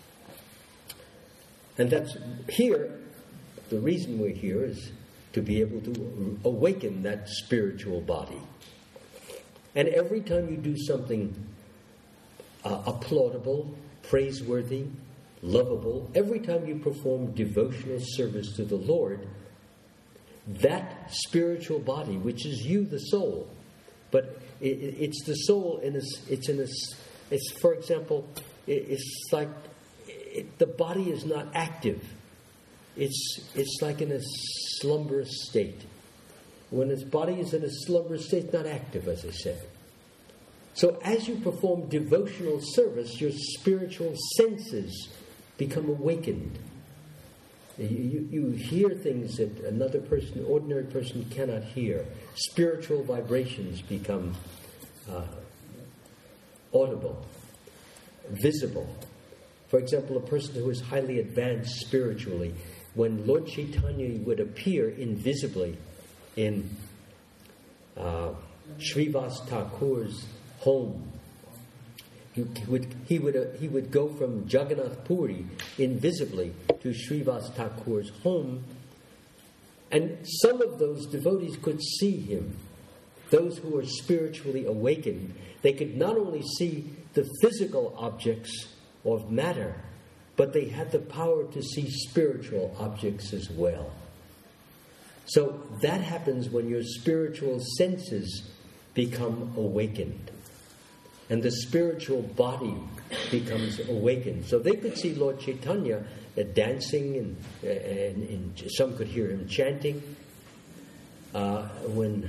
And that's here, the reason we're here is to be able to awaken that spiritual body. And every time you do something uh, applaudable, praiseworthy, lovable, every time you perform devotional service to the Lord, that spiritual body, which is you, the soul, but it, it's the soul in a, it's in a, it's, for example, it, it's like it, the body is not active. It's it's like in a slumberous state. When its body is in a slumberous state, it's not active, as I said. So as you perform devotional service, your spiritual senses become awakened. You, you, you hear things that another person, ordinary person, cannot hear. Spiritual vibrations become uh, audible, visible. For example, a person who is highly advanced spiritually, when Lord Chaitanya would appear invisibly in uh, Srivas Thakur's home, he would he would uh, he would go from Jagannath Puri invisibly to Srivas Thakur's home, and some of those devotees could see him. Those who were spiritually awakened, they could not only see the physical objects of matter, but they had the power to see spiritual objects as well. So that happens when your spiritual senses become awakened. And the spiritual body becomes awakened. So they could see Lord Chaitanya uh, dancing, and, uh, and, and some could hear him chanting. Uh, when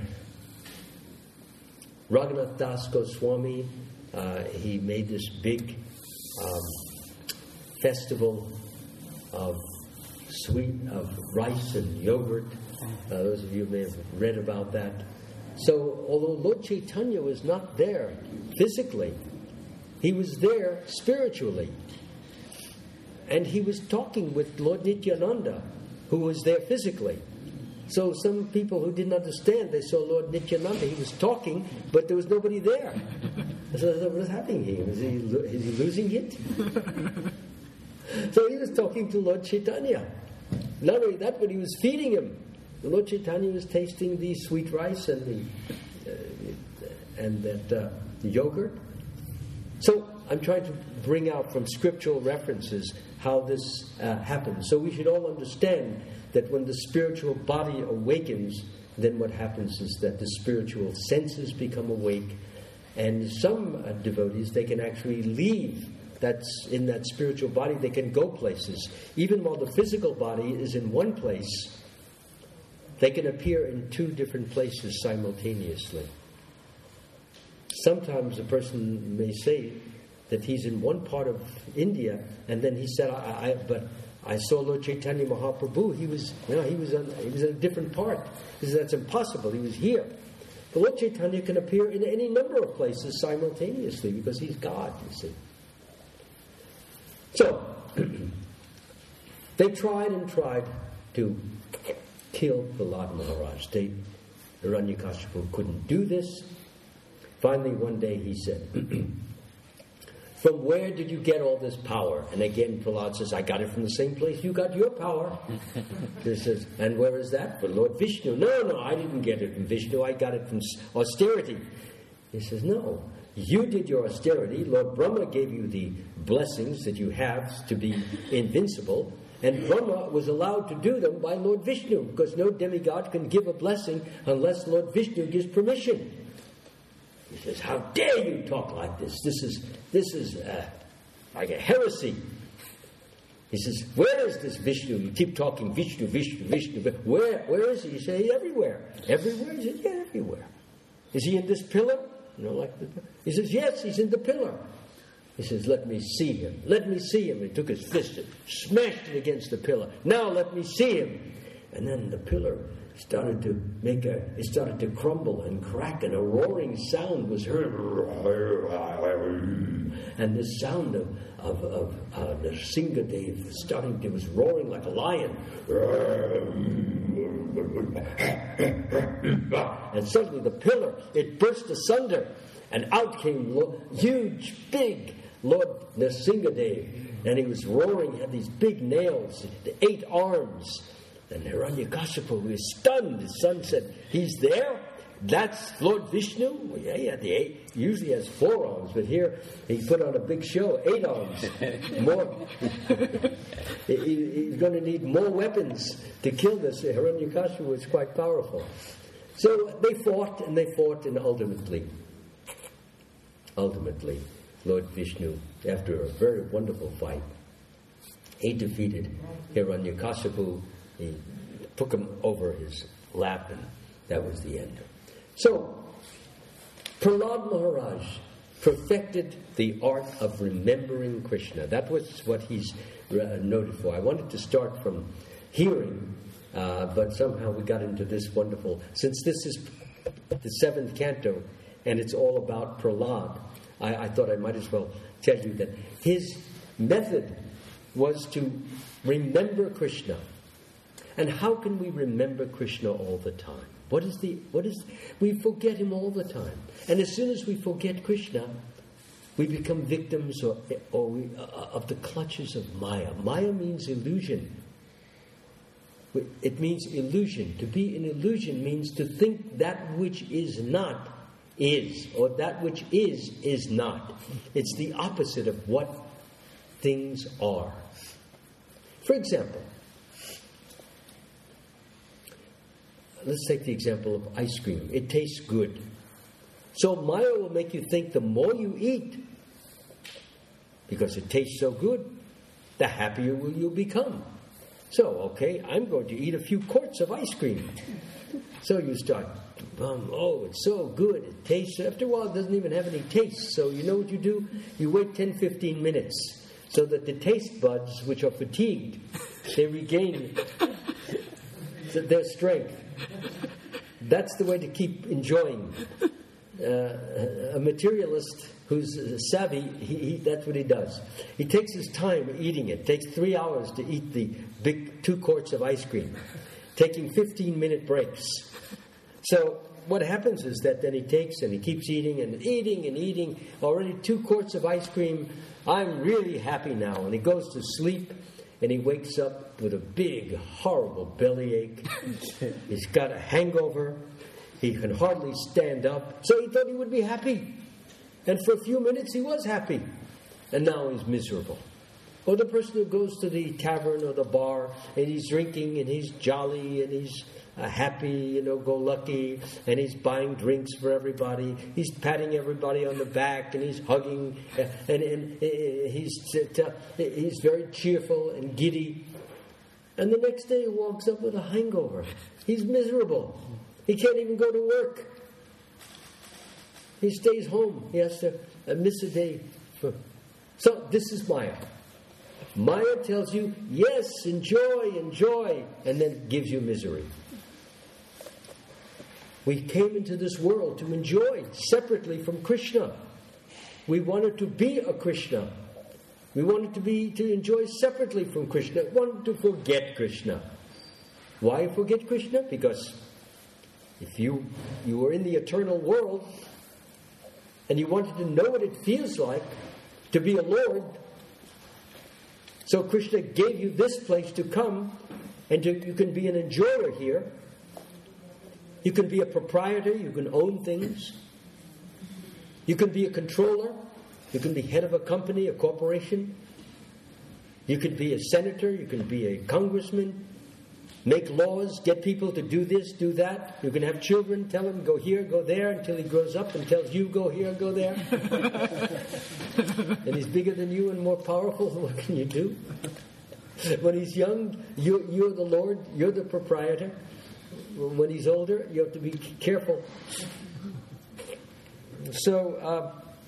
Raghunath Das Goswami, uh, he made this big um, festival of sweet, of rice and yogurt. Uh, those of you may have read about that. So, although Lord Chaitanya was not there physically, he was there spiritually. And he was talking with Lord Nityananda, who was there physically. So some people who didn't understand, they saw Lord Nityananda, he was talking, but there was nobody there. So what's happening here? Is he, is he losing it? So he was talking to Lord Chaitanya. Not only that, but he was feeding him. Lord Chaitanya was tasting the sweet rice and the uh, and that uh, the yogurt. So I'm trying to bring out from scriptural references how this uh, happens. So we should all understand that when the spiritual body awakens, then what happens is that the spiritual senses become awake, and some uh, devotees, they can actually leave that's in that spiritual body. They can go places. Even while the physical body is in one place, they can appear in two different places simultaneously. Sometimes a person may say that he's in one part of India, and then he said, I, I, but I saw Lord Chaitanya Mahaprabhu, he was, you know, he was on, he was in a different part. He said, that's impossible, he was here. But Lord Chaitanya can appear in any number of places simultaneously, because he's God, you see. So, they tried and tried to kill Prahlad Maharaj. They, Hiranyakashipu couldn't do this. Finally, one day he said, from where did you get all this power? And again, Prahlad says, I got it from the same place you got your power. He says, and where is that? From Lord Vishnu. No, no, I didn't get it from Vishnu. I got it from austerity. He says, no, you did your austerity. Lord Brahma gave you the blessings that you have to be invincible. And Brahma was allowed to do them by Lord Vishnu, because no demigod can give a blessing unless Lord Vishnu gives permission. He says, how dare you talk like this? This is this is uh, like a heresy. He says, where is this Vishnu? You keep talking Vishnu, Vishnu, Vishnu. Where, where is he? You say, everywhere. Everywhere? He says, yeah, everywhere. Is he in this pillar? You know, like the, he says, yes, he's in the pillar. He says, let me see him. Let me see him. He took his fist and smashed it against the pillar. Now let me see him. And then the pillar started to make a, it started to crumble and crack, and a roaring sound was heard. And the sound of, of, of uh, Nrsingadev was starting, it was roaring like a lion. And suddenly the pillar, it burst asunder, and out came lo- huge, big Lord Nrsingadev. And he was roaring, he had these big nails, eight arms. And Hiranyakashipu was stunned. His son said, he's there? That's Lord Vishnu? Well, yeah, yeah, the eight. Usually has four arms, but here he put on a big show, eight arms. More. he, he's going to need more weapons to kill this. Hiranyakashipu was quite powerful. So they fought, and they fought, and ultimately, ultimately, Lord Vishnu, after a very wonderful fight, he defeated Hiranyakashipu. He took him over his lap, and that was the end. So, Prahlad Maharaj perfected the art of remembering Krishna. That was what he's uh, noted for. I wanted to start from hearing, uh, but somehow we got into this wonderful... Since this is the seventh canto, and it's all about Prahlad, I, I thought I might as well tell you that his method was to remember Krishna. And how can we remember Krishna all the time? What is the, what is, we forget him all the time. And as soon as we forget Krishna, We become victims or, or we, uh, of the clutches of Maya. Maya means illusion. It means illusion. To be an illusion means to think that which is not is, or that which is is not. It's the opposite of what things are. For example, let's take the example of ice cream. It tastes good. So Maya will make you think the more you eat, because it tastes so good, the happier will you become. So, okay, I'm going to eat a few quarts of ice cream. So you start, um, oh, it's so good. It tastes, after a while, it doesn't even have any taste. So you know what you do? You wait ten, fifteen minutes so that the taste buds, which are fatigued, they regain their strength. That's the way to keep enjoying. Uh, a materialist who's savvy, he, he, that's what he does. He takes his time eating it. It takes three hours to eat the big two quarts of ice cream, taking fifteen-minute breaks. So what happens is that then he takes and he keeps eating and eating and eating. Already two quarts of ice cream. I'm really happy now. And he goes to sleep and he wakes up with a big, horrible bellyache. He's got a hangover. He can hardly stand up. So he thought he would be happy. And for a few minutes he was happy. And now he's miserable. Or the person who goes to the tavern or the bar and he's drinking and he's jolly and he's uh, happy, you know, go lucky, and he's buying drinks for everybody. He's patting everybody on the back and he's hugging uh, and, and uh, he's, uh, he's very cheerful and giddy. And the next day he walks up with a hangover. He's miserable. He can't even go to work. He stays home. He has to uh, miss a day. For... So this is Maya. Maya tells you, yes, enjoy, enjoy, and then gives you misery. We came into this world to enjoy separately from Krishna. We wanted to be a Krishna. We wanted to be to enjoy separately from Krishna. We wanted to forget Krishna. Why forget Krishna? Because if you you were in the eternal world and you wanted to know what it feels like to be a Lord, so Krishna gave you this place to come, and to, you can be an enjoyer here. You can be a proprietor. You can own things. You can be a controller. You can be head of a company, a corporation. You can be a senator. You can be a congressman. Make laws, get people to do this, do that. You can have children, tell him go here, go there, until he grows up and tells you go here, go there. And he's bigger than you and more powerful. What can you do? When he's young, you, you're the Lord, you're the proprietor. When he's older, you have to be careful. So, uh,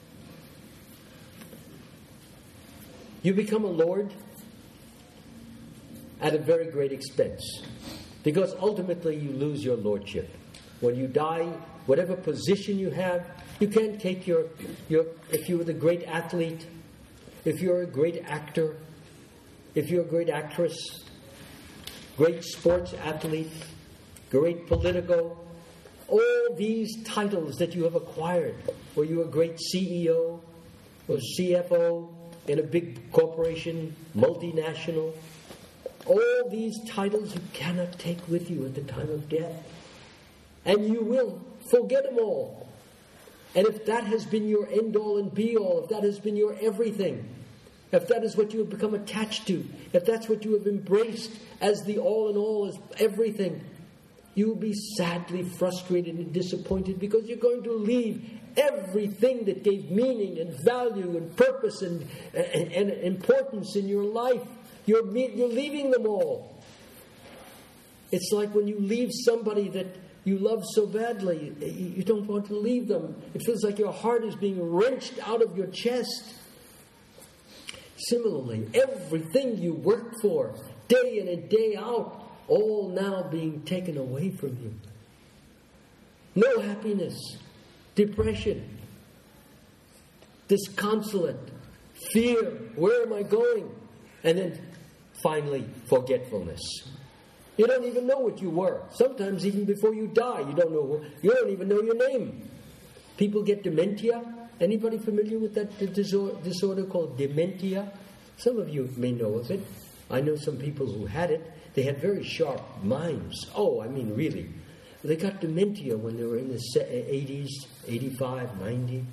you become a Lord at a very great expense, because ultimately you lose your lordship. When you die, whatever position you have, you can't take your, your if you were the great athlete, if you're a great actor, if you're a great actress, great sports athlete, great politico, all these titles that you have acquired, or you're a great C E O or C F O in a big corporation, multinational, all these titles you cannot take with you at the time of death. And you will forget them all. And if that has been your end-all and be-all, if that has been your everything, if that is what you have become attached to, if that's what you have embraced as the all-in-all, as everything, you will be sadly frustrated and disappointed, because you're going to leave everything that gave meaning and value and purpose and, and, and importance in your life. You're, you're leaving them all. It's like when you leave somebody that you love so badly, you don't want to leave them. It feels like your heart is being wrenched out of your chest. Similarly, everything you worked for, day in and day out, all now being taken away from you. No happiness, depression, disconsolate, fear, where am I going? And then finally, forgetfulness. You don't even know what you were. Sometimes even before you die, you don't know. You don't even know your name. People get dementia. Anybody familiar with that disorder, disorder called dementia? Some of you may know of it. I know some people who had it. They had very sharp minds. Oh, I mean, really. They got dementia when they were in the eighties, eighty-five, ninety.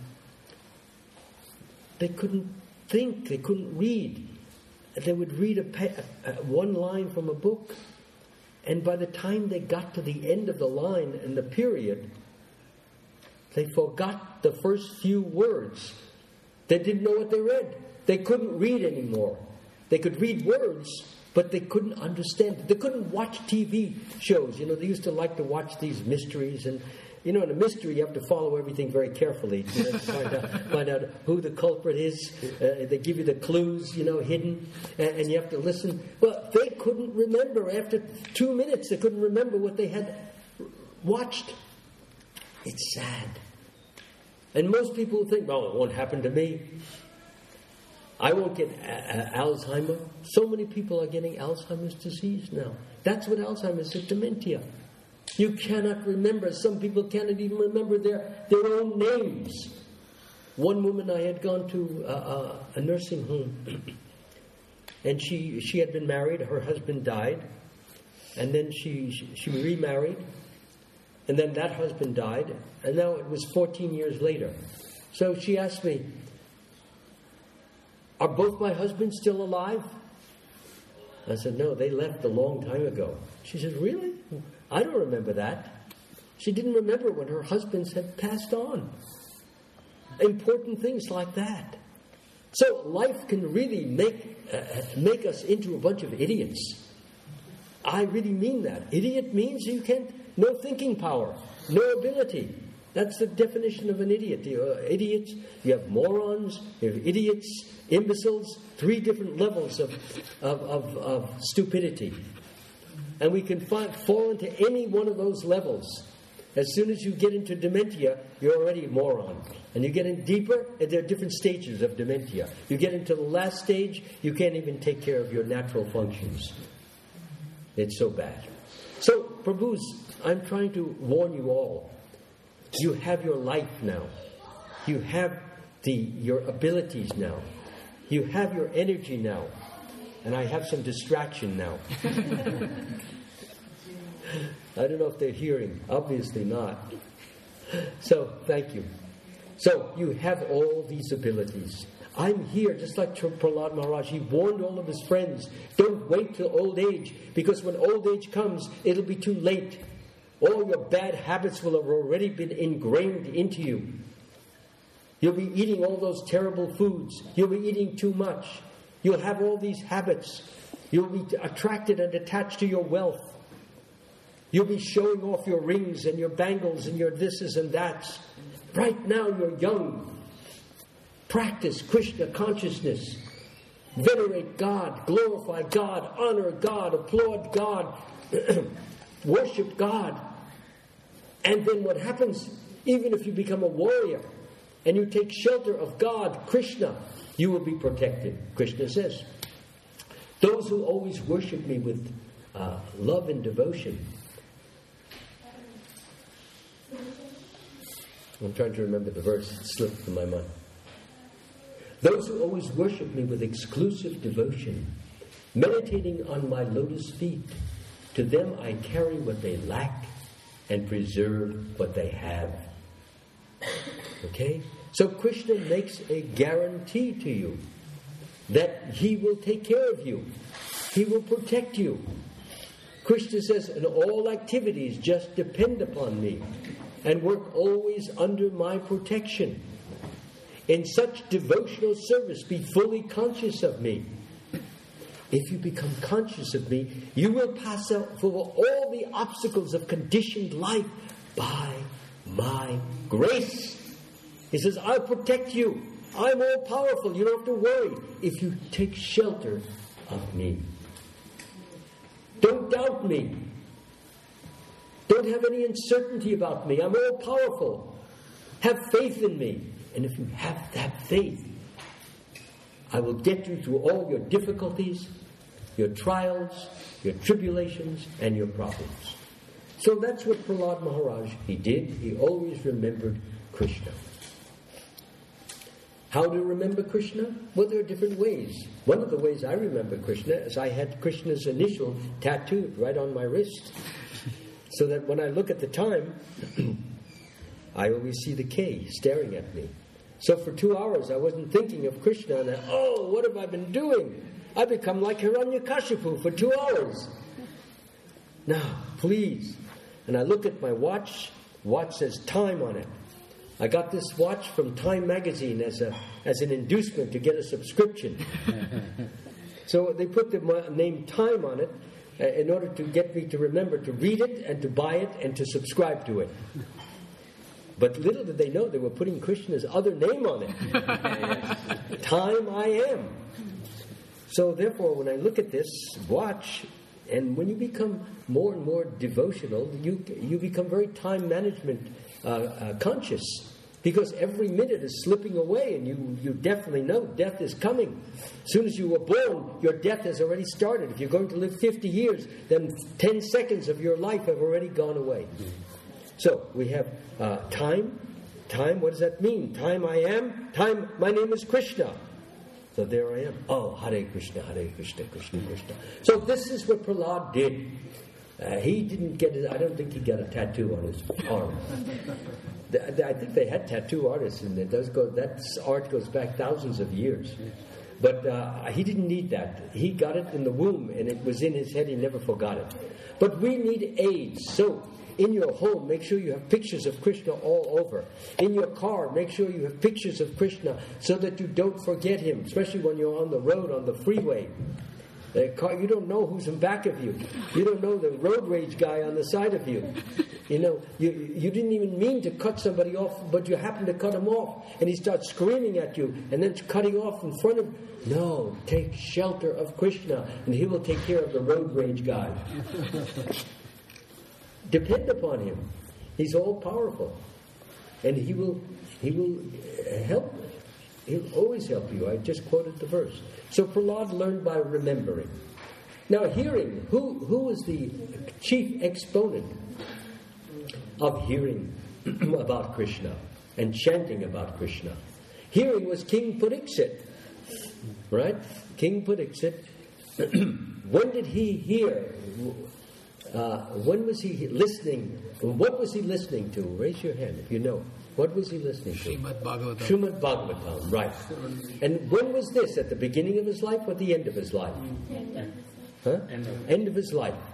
They couldn't think. They couldn't read. They would read a, a, one line from a book, and by the time they got to the end of the line and the period, they forgot the first few words. They didn't know what they read. They couldn't read anymore. They could read words, but they couldn't understand it. They couldn't watch T V shows. You know, they used to like to watch these mysteries. And, you know, in a mystery, you have to follow everything very carefully to, you know, to find, out, find out who the culprit is. Uh, they give you the clues, you know, hidden, and, and you have to listen. Well, they couldn't remember. After two minutes, they couldn't remember what they had watched. It's sad. And most people think, well, it won't happen to me. I won't get uh, Alzheimer. So many people are getting Alzheimer's disease now. That's what Alzheimer's is, dementia. You cannot remember. Some people cannot even remember their, their own names. One woman, I had gone to uh, uh, a nursing home, and she she had been married. Her husband died, and then she, she, she remarried, and then that husband died, and now it was fourteen years later. So she asked me, are both my husbands still alive? I said, no, they left a long time ago. She said, really? I don't remember that. She didn't remember when her husbands had passed on. Important things like that. So life can really make uh, make us into a bunch of idiots. I really mean that. Idiot means you can't, no thinking power, no ability. That's the definition of an idiot. You have idiots, you have morons, you have idiots, imbeciles, three different levels of, of, of, of stupidity. And we can find, fall into any one of those levels. As soon as you get into dementia, you're already a moron. And you get in deeper, and there are different stages of dementia. You get into the last stage, you can't even take care of your natural functions. It's so bad. So, Prabhus, I'm trying to warn you all. You have your life now. You have the your abilities now. You have your energy now. And I have some distraction now. I don't know if they're hearing. Obviously not. So, thank you. So, you have all these abilities. I'm here, just like Prahlad Maharaj. He warned all of his friends, don't wait till old age, because when old age comes, it'll be too late. All your bad habits will have already been ingrained into you. You'll be eating all those terrible foods. You'll be eating too much. You'll have all these habits. You'll be attracted and attached to your wealth. You'll be showing off your rings and your bangles and your thises and that's. Right now you're young. Practice Krishna consciousness. Venerate God, glorify God, honor God, applaud God, worship God. And then what happens, even if you become a warrior and you take shelter of God, Krishna, you will be protected. Krishna says, those who always worship me with uh, love and devotion. I'm trying to remember the verse. It slipped from my mind. Those who always worship me with exclusive devotion, meditating on my lotus feet, to them I carry what they lack and preserve what they have. Okay? So Krishna makes a guarantee to you that he will take care of you. He will protect you. Krishna says, in all activities, just depend upon me and work always under my protection. In such devotional service, be fully conscious of me. If you become conscious of me, you will pass over all the obstacles of conditioned life by my grace. He says, I'll protect you. I'm all powerful. You don't have to worry if you take shelter of me. Don't doubt me. Don't have any uncertainty about me. I'm all powerful. Have faith in me. And if you have that faith, I will get you through all your difficulties, your trials, your tribulations, and your problems. So that's what Prahlad Maharaj, he did. He always remembered Krishna. How to remember Krishna? Well, there are different ways. One of the ways I remember Krishna is I had Krishna's initial tattooed right on my wrist. So that when I look at the time, I always see the K staring at me. So for two hours I wasn't thinking of Krishna, and I, oh, what have I been doing? I become like Hiranyakashipu for two hours. Now, please. And I look at my watch. Watch says time on it. I got this watch from Time magazine as a as an inducement to get a subscription. So they put the name Time on it uh, in order to get me to remember to read it and to buy it and to subscribe to it. But little did they know they were putting Krishna's other name on it. Time I am. So therefore, when I look at this watch, and when you become more and more devotional, you you become very time management uh, uh, conscious, because every minute is slipping away, and you, you definitely know death is coming. As soon as you were born, your death has already started. If you're going to live fifty years, then ten seconds of your life have already gone away. So we have uh, time. Time, what does that mean? Time I am. Time, my name is Krishna. So there I am. Oh, Hare Krishna, Hare Krishna, Krishna Krishna. So this is what Prahlad did. Uh, he didn't get it. I don't think he got a tattoo on his arm. the, the, I think they had tattoo artists, and it does go. That art goes back thousands of years. But uh, he didn't need that. He got it in the womb, and it was in his head. He never forgot it. But we need aids. So in your home, make sure you have pictures of Krishna all over. In your car, make sure you have pictures of Krishna so that you don't forget him, especially when you're on the road, on the freeway. The car, you don't know who's in back of you. You don't know the road rage guy on the side of you. You know, you, you didn't even mean to cut somebody off, but you happen to cut him off. And he starts screaming at you and then cutting off in front of... No, take shelter of Krishna, and he will take care of the road rage guy. Depend upon him. He's all powerful, and he will he will help. He'll always help you. I just quoted the verse. So Prahlad learned by remembering. Now, hearing. Who who was the chief exponent of hearing about Krishna and chanting about Krishna? Hearing was King Pariksit, right? King Pariksit. When did he hear? Uh, when was he listening? What was he listening to? Raise your hand if you know. What was he listening to? Srimad Bhagavatam. Srimad Bhagavatam, right. And when was this? At the beginning of his life or the end of his life? Huh? End of, end of his life.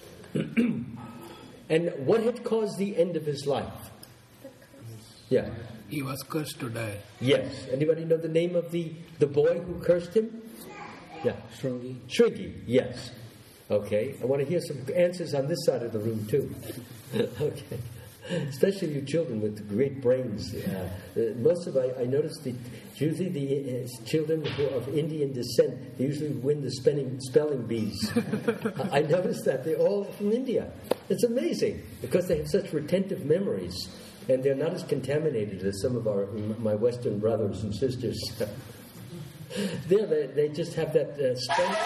And what had caused the end of his life? Yeah. He was cursed to die. Yes. Anybody know the name of the, the boy who cursed him? Yeah. Shringi. Shringi, yes. Okay, I want to hear some answers on this side of the room too. Okay, especially you children with great brains. Uh, most of I, I noticed the usually the uh, children who are of Indian descent, they usually win the spelling spelling bees. I noticed that they're all from India. It's amazing because they have such retentive memories, and they're not as contaminated as some of our my Western brothers and sisters. there, they, they just have that uh, spelling.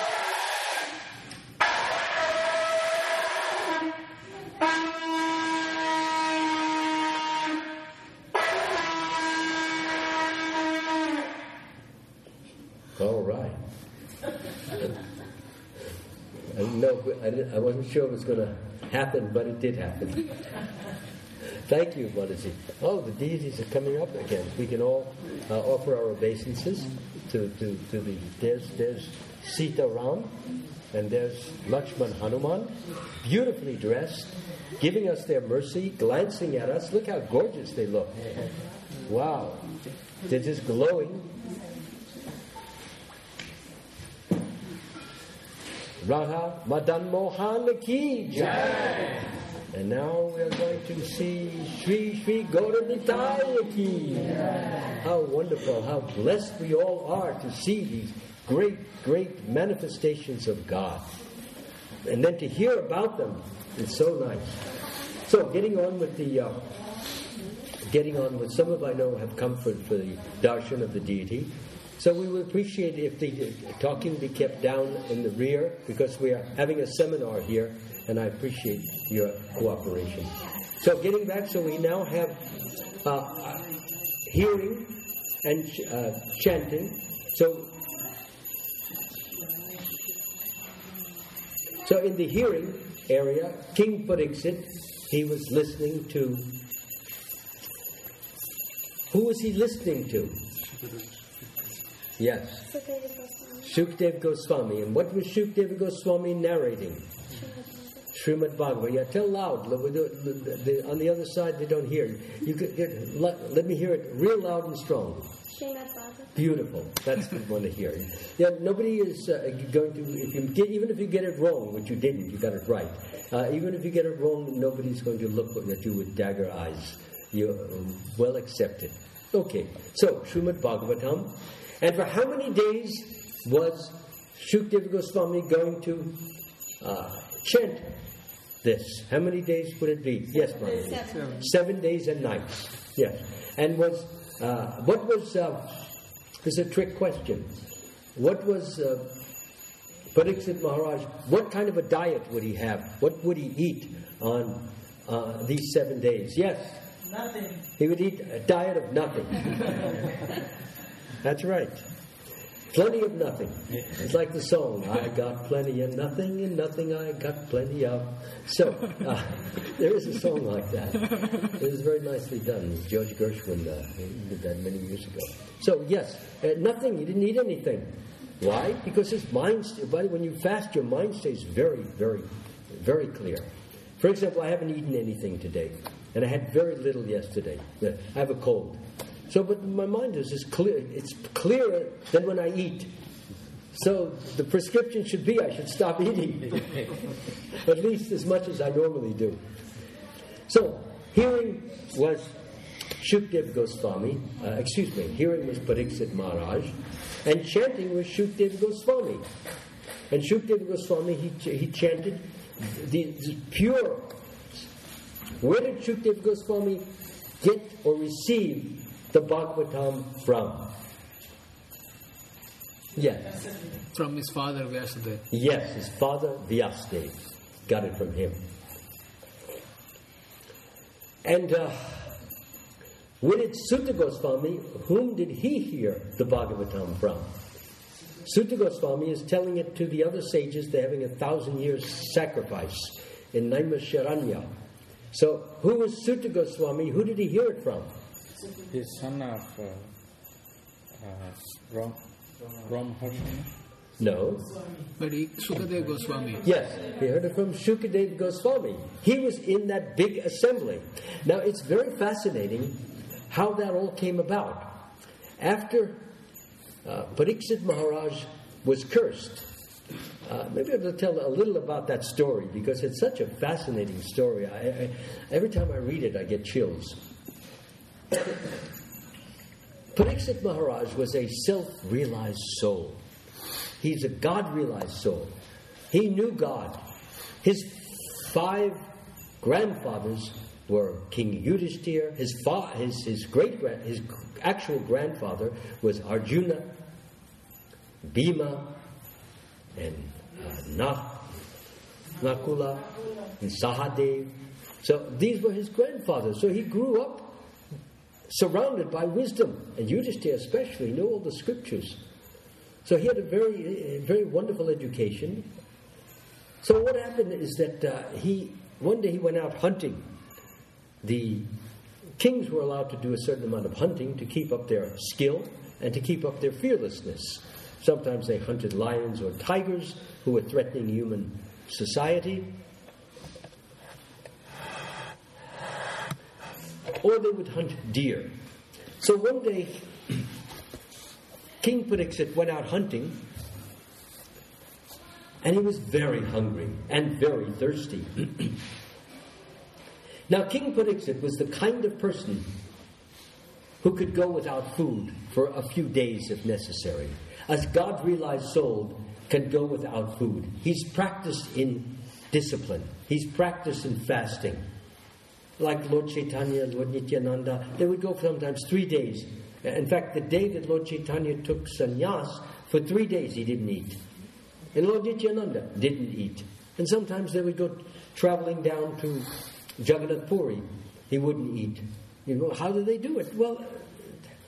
All right. I didn't know. I, didn't, I wasn't sure it was going to happen, but it did happen. Thank you, Mataji. Oh, the deities are coming up again. We can all uh, offer our obeisances to, to, to the. There's there's Sita Ram, and there's Lakshman Hanuman, beautifully dressed, giving us their mercy, glancing at us. Look how gorgeous they look. Wow, they're just glowing. Radha Madan Mohan ki Jai. And now we are going to see Sri Sri Gauranitai ki. How wonderful, how blessed we all are to see these great, great manifestations of God. And then to hear about them is so nice. So getting on with the, uh, getting on with, some of I know have come for, for the darshan of the deity. So we would appreciate if the talking be kept down in the rear, because we are having a seminar here, and I appreciate your cooperation. So getting back, so we now have uh, hearing, and uh, chanting. So, so in the hearing area, King Pariksit, he was listening to. Who was he listening to? Yes. Shukdev Goswami. And what was Shukdev Goswami narrating? Srimad Bhagavatam. Yeah, tell loud. On the other side, they don't hear. You could get, let, let me hear it real loud and strong. Beautiful. That's the one to hear. Yeah, nobody is uh, going to. If you get, even if you get it wrong, which you didn't, you got it right. Uh, even if you get it wrong, nobody's going to look at you with dagger eyes. You're well accepted. Okay. So Srimad Bhagavatam. And for how many days was Shukdev Goswami going to uh, chant this? How many days would it be? Yes, Brahma. Seven. Seven days and nights. Yes. And was uh, what was? Uh, this is a trick question. What was uh, Pariksit Maharaj? What kind of a diet would he have? What would he eat on uh, these seven days? Yes. Nothing. He would eat a diet of nothing. That's right. Plenty of nothing. It's like the song, I got plenty of nothing and nothing I got plenty of. So, uh, there is a song like that. It was very nicely done. George Gershwin uh, he did that many years ago. So, yes, uh, nothing. He didn't eat anything. Why? Because his mind, when you fast, your mind stays very, very, very clear. For example, I haven't eaten anything today. And I had very little yesterday. I have a cold. So, but my mind is as clear. It's clearer than when I eat. So the prescription should be I should stop eating. At least as much as I normally do. So, hearing was Shukdev Goswami. Uh, excuse me. Hearing was Pariksit Maharaj. And chanting was Shukdev Goswami. And Shukdev Goswami, he, he chanted the, the pure. Where did Shukdev Goswami get or receive the Bhagavatam from? Yes. From his father Vyasadeva. Yes, his father Vyasadeva got it from him. And uh, where did Sutta Goswami, whom did he hear the Bhagavatam from? Sutta Goswami is telling it to the other sages. They're having a thousand years sacrifice in Naimisharanya. So, who was Sutta Goswami? Who did he hear it from? The son of uh, uh, Ram, Ram Harshana? No. But he, Sukadeva Goswami. Yes, he heard it from Shukadeva Goswami. He was in that big assembly. Now, it's very fascinating how that all came about. After uh, Pariksit Maharaj was cursed, Uh, maybe I'll tell a little about that story because it's such a fascinating story. I, I, every time I read it, I get chills. Pariksit Maharaj was a self-realized soul. He's a God-realized soul. He knew God. His five grandfathers were King Yudhishthira. His fa- his his great grand his actual grandfather was Arjuna, Bhima, and uh, Nakula and Sahadev. So these were his grandfathers. So he grew up surrounded by wisdom, and Yudhishthira especially knew all the scriptures. So he had a very, very wonderful education. So what happened is that uh, he one day he went out hunting. The kings were allowed to do a certain amount of hunting to keep up their skill and to keep up their fearlessness. Sometimes they hunted lions or tigers who were threatening human society. Or they would hunt deer. So one day, King Pariksit went out hunting, and he was very hungry and very thirsty. Now, King Pariksit was the kind of person who could go without food for a few days if necessary. As God-realized soul can go without food. He's practiced in discipline. He's practiced in fasting. Like Lord Chaitanya, Lord Nityananda, they would go sometimes three days. In fact, the day that Lord Chaitanya took sannyas, for three days he didn't eat. And Lord Nityananda didn't eat. And sometimes they would go traveling down to Jagannath Puri. He wouldn't eat. You know, how did they do it? Well,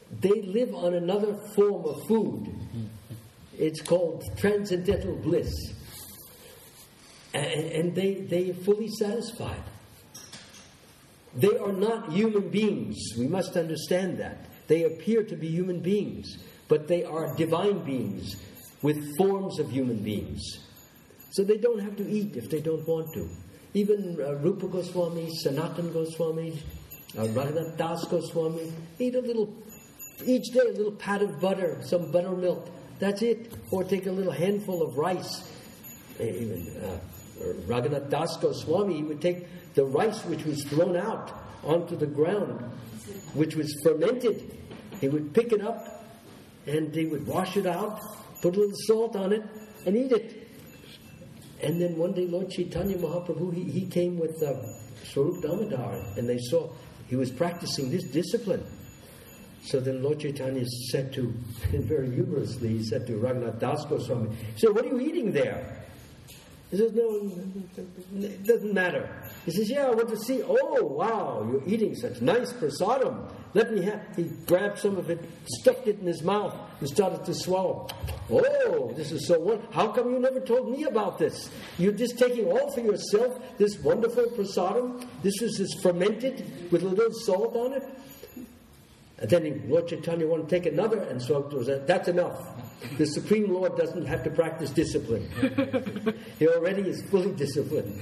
they live on another form of food. It's called transcendental bliss. And, and they, they are fully satisfied. They are not human beings. We must understand that. They appear to be human beings, but they are divine beings with forms of human beings. So they don't have to eat if they don't want to. Even uh, Rupa Goswami, Sanatan Goswami, uh, Raghunath Das Goswami eat a little, each day a little pat of butter, some buttermilk. That's it. Or take a little handful of rice. Even uh, Raghunath Das Goswami, he would take the rice which was thrown out onto the ground, which was fermented. He would pick it up and he would wash it out, put a little salt on it, and eat it. And then one day Lord Chaitanya Mahaprabhu, he, he came with uh, Swarup Damodar, and they saw he was practicing this discipline. So then Lord Chaitanya said to, very humorously, he said to Raghunath Das Goswami, he said, "What are you eating there?" He says, "No, it doesn't matter." He says, "Yeah, I want to see." "Oh, wow, you're eating such nice prasadam. Let me have..." He grabbed some of it, stuffed it in his mouth, and started to swallow. "Oh, this is so wonderful. How come you never told me about this? You're just taking all for yourself, this wonderful prasadam? This was just fermented with a little salt on it?" And then he, Lord Chaitanya wanted to take another, and so it was, "That's enough. The Supreme Lord doesn't have to practice discipline. He already is fully disciplined."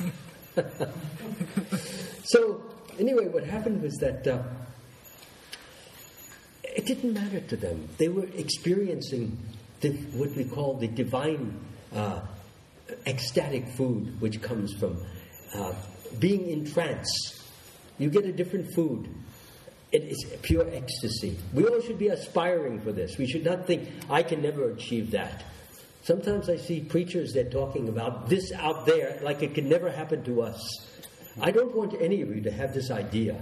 So, anyway, what happened was that uh, it didn't matter to them. They were experiencing the, what we call the divine uh, ecstatic food, which comes from uh, being in trance. You get a different food. It is pure ecstasy. We all should be aspiring for this. We should not think, "I can never achieve that." Sometimes I see preachers, they're talking about this out there like it can never happen to us. I don't want any of you to have this idea.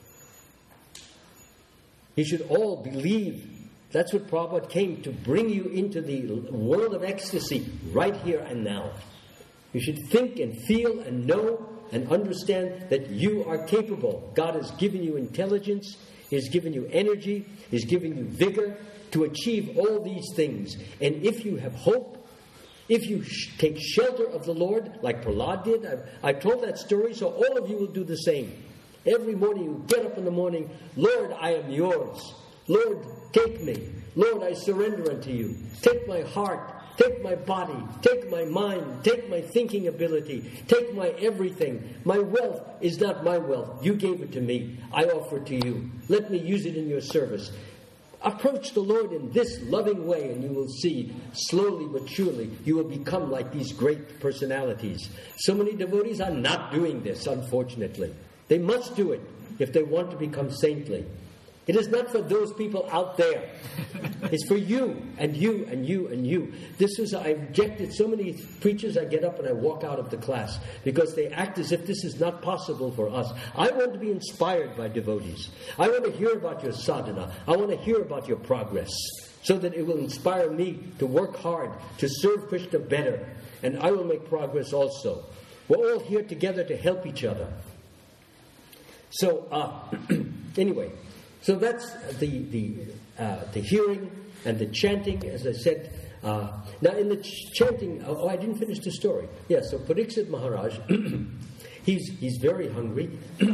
You should all believe. That's what Prabhupada came to bring you into the world of ecstasy right here and now. You should think and feel and know and understand that you are capable. God has given you intelligence, He has given you energy, He has given you vigor to achieve all these things. And if you have hope, if you sh- take shelter of the Lord, like Prahlad did, I've, I've told that story, so all of you will do the same. Every morning you get up in the morning, "Lord, I am yours. Lord, take me. Lord, I surrender unto you. Take my heart. Take my body, take my mind, take my thinking ability, take my everything. My wealth is not my wealth. You gave it to me. I offer it to you. Let me use it in your service." Approach the Lord in this loving way, and you will see, slowly but surely, you will become like these great personalities. So many devotees are not doing this, unfortunately. They must do it if they want to become saintly. It is not for those people out there. It's for you and you and you and you. This was, I rejected so many preachers. I get up and I walk out of the class because they act as if this is not possible for us. I want to be inspired by devotees. I want to hear about your sadhana. I want to hear about your progress so that it will inspire me to work hard, to serve Krishna better. And I will make progress also. We're all here together to help each other. So, uh, anyway... So that's the the uh, the hearing and the chanting, as I said. Uh, now in the ch- chanting, oh, I didn't finish the story. Yeah, so Pariksit Maharaj, he's he's very hungry.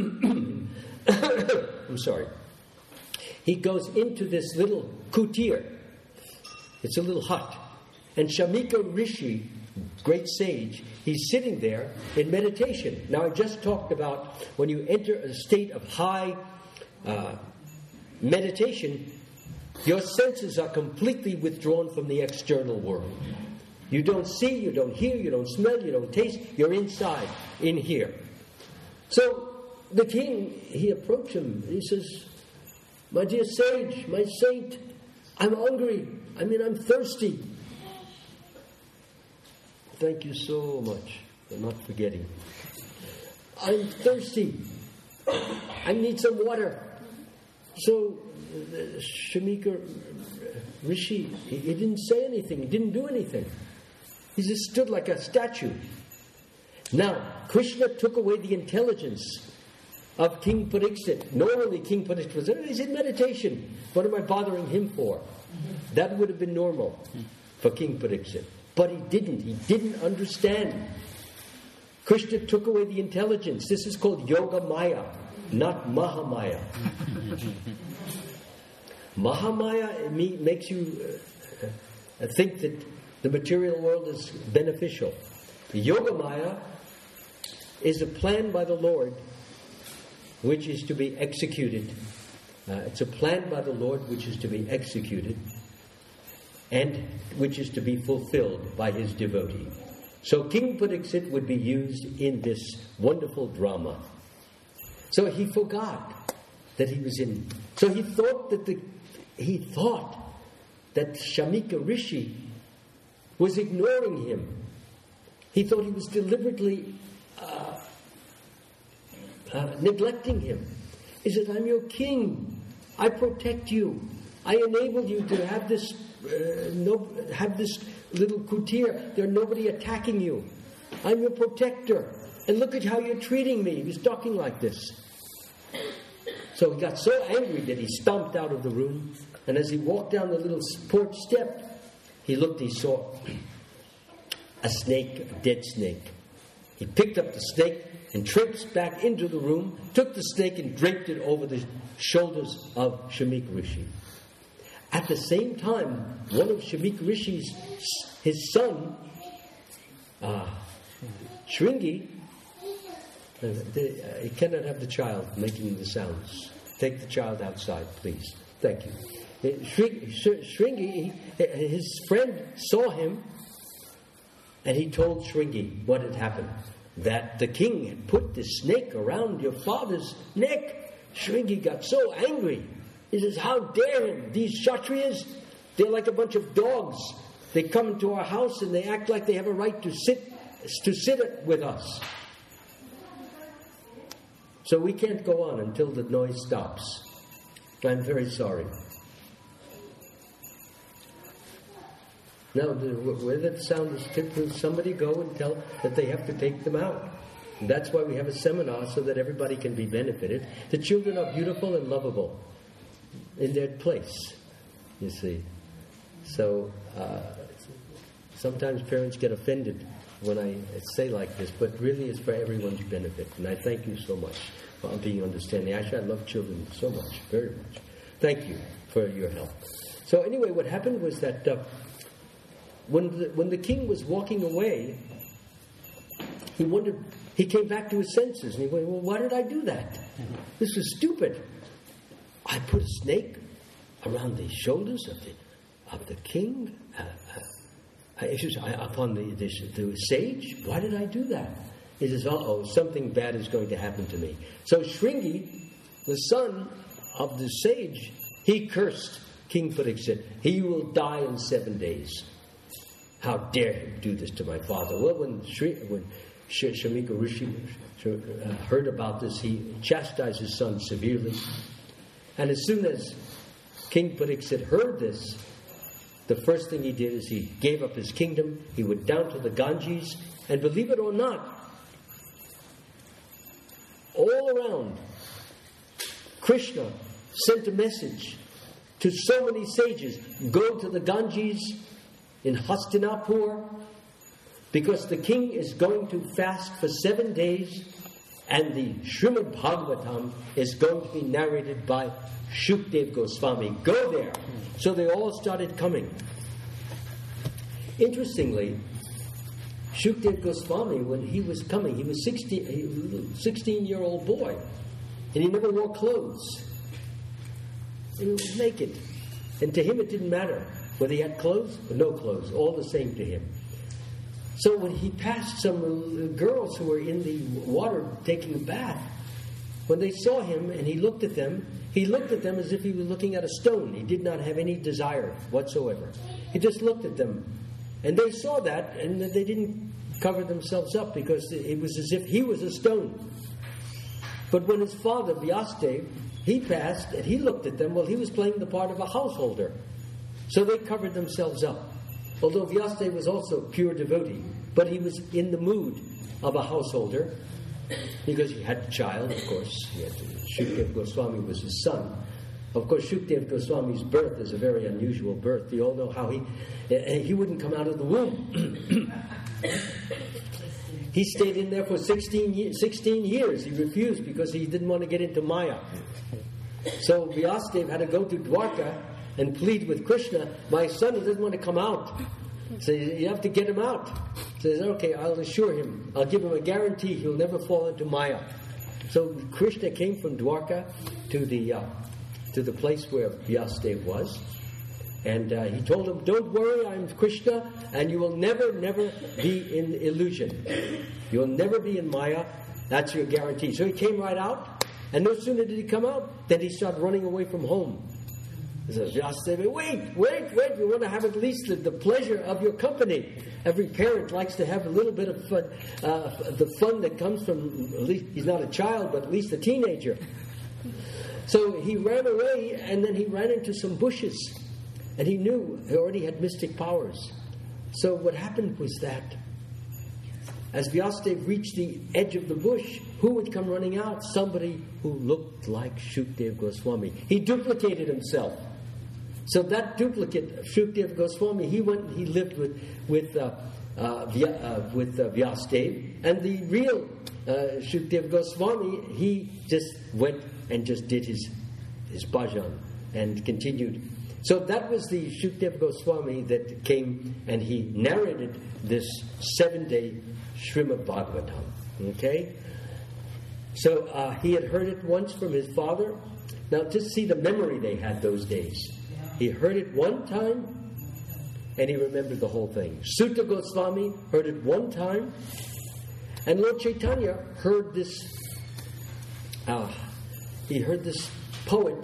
I'm sorry. He goes into this little kutir. It's a little hut, and Shamika Rishi, great sage, he's sitting there in meditation. Now I just talked about when you enter a state of high Uh, meditation, your senses are completely withdrawn from the external world. You don't see, you don't hear, you don't smell, you don't taste. You're inside, in here. So the king, he approached him. He says, "My dear sage, my saint, I'm hungry. I mean, I'm thirsty." "Thank you so much for not forgetting. I'm thirsty. I need some water." So, uh, Shamika Rishi, he, he didn't say anything. He didn't do anything. He just stood like a statue. Now, Krishna took away the intelligence of King Pariksit. Normally King Pariksit was, he's in meditation. What am I bothering him for? That would have been normal for King Pariksit. But he didn't. He didn't understand. Krishna took away the intelligence. This is called Yoga Maya, not Mahamaya. Mahamaya makes you uh, think that the material world is beneficial. The Yoga Maya is a plan by the Lord which is to be executed. Uh, it's a plan by the Lord which is to be executed and which is to be fulfilled by his devotee. So King Pariksit would be used in this wonderful drama. So he forgot that he was in. So he thought that the he thought that Shamika Rishi was ignoring him. He thought he was deliberately uh, uh, neglecting him. He said, "I'm your king. I protect you. I enable you to have this uh, no, have this little kutir. There's nobody attacking you. I'm your protector. And look at how you're treating me." He was talking like this. So he got so angry that he stomped out of the room. And as he walked down the little porch step, he looked, he saw a snake, a dead snake. He picked up the snake and traipsed back into the room, took the snake and draped it over the shoulders of Shamika Rishi. At the same time, one of Shamika Rishi's, his son, uh, Shringi, uh, they, uh, he cannot have the child making the sounds. Take the child outside, please. Thank you. Uh, Shringi, his friend saw him, and he told Shringi what had happened. That the king had put this snake around your father's neck. Shringi got so angry. He says, "How dare him? These Kshatriyas, they're like a bunch of dogs. They come into our house and they act like they have a right to sit to sit with us. So we can't go on until the noise stops. I'm very sorry." Now, where that sound is tipped, somebody go and tell that they have to take them out. And that's why we have a seminar, so that everybody can be benefited. The children are beautiful and lovable in their place, you see. So uh, sometimes parents get offended when I say like this, but really it's for everyone's benefit. And I thank you so much for being understanding. Actually, I love children so much, very much. Thank you for your help. So anyway, what happened was that uh, when the, when the king was walking away, he wondered. He came back to his senses, and he went, "Well, why did I do that? This was stupid. I put a snake around the shoulders of the of the king, uh, uh, excuse me, upon the, the the sage. Why did I do that?" He says, "Uh oh, something bad is going to happen to me." So Shringi, the son of the sage, he cursed King Pariksit. "He will die in seven days. How dare him do this to my father?" Well, when Shri, when Shamika Rishi uh, heard about this, he chastised his son severely. And as soon as King Pariksit heard this, the first thing he did is he gave up his kingdom. He went down to the Ganges, and believe it or not, all around, Krishna sent a message to so many sages: go to the Ganges in Hastinapur, because the king is going to fast for seven days, and the Srimad Bhagavatam is going to be narrated by Shukdev Goswami. Go there. So they all started coming. Interestingly, Shukdev Goswami, when he was coming, he was sixteen, a sixteen-year-old boy, and he never wore clothes. He was naked. And to him it didn't matter whether he had clothes or no clothes, all the same to him. So when he passed some girls who were in the water taking a bath, when they saw him and he looked at them, he looked at them as if he was looking at a stone. He did not have any desire whatsoever. He just looked at them. And they saw that, and they didn't cover themselves up, because it was as if he was a stone. But when his father, Vyasadeva, he passed and he looked at them, well, he was playing the part of a householder. So they covered themselves up. Although Vyasadeva was also pure devotee, but he was in the mood of a householder. because he had a child, of course. He had to, Shukdev Goswami was his son. Of course, Shukdev Goswami's birth is a very unusual birth. You all know how he he wouldn't come out of the womb. He stayed in there for sixteen years. He refused because he didn't want to get into Maya. So Vyasadeva had to go to Dwarka and plead with Krishna, my son, he doesn't want to come out. So you have to get him out. So he says, okay, I'll assure him. I'll give him a guarantee he'll never fall into Maya. So Krishna came from Dwarka to the uh, to the place where Vyasadeva was. And uh, he told him, don't worry, I'm Krishna, and you will never, never be in illusion. You will never be in Maya. That's your guarantee. So he came right out, and no sooner did he come out, than he started running away from home. He says, Vyasadeva, wait, wait, wait, we want to have at least the, the pleasure of your company. Every parent likes to have a little bit of fun, uh, the fun that comes from, at least he's not a child, but at least a teenager. So he ran away, and then he ran into some bushes. And he knew he already had mystic powers. So what happened was that as Vyasadeva reached the edge of the bush, who would come running out? Somebody who looked like Shukdev Goswami. He duplicated himself. So that duplicate of Shukdev Goswami, he went and he lived with with uh, uh, Vya, uh, with uh, Vyasadeva. And the real uh, Shukdev Goswami, he just went and just did his his bhajan and continued. So that was the Shukdev Goswami that came and he narrated this seven-day Srimad Bhagavatam. Okay? So uh, he had heard it once from his father. Now just see the memory they had those days. He heard it one time and he remembered the whole thing. Sutta Goswami heard it one time, and Lord Chaitanya heard this, uh, he heard this poet,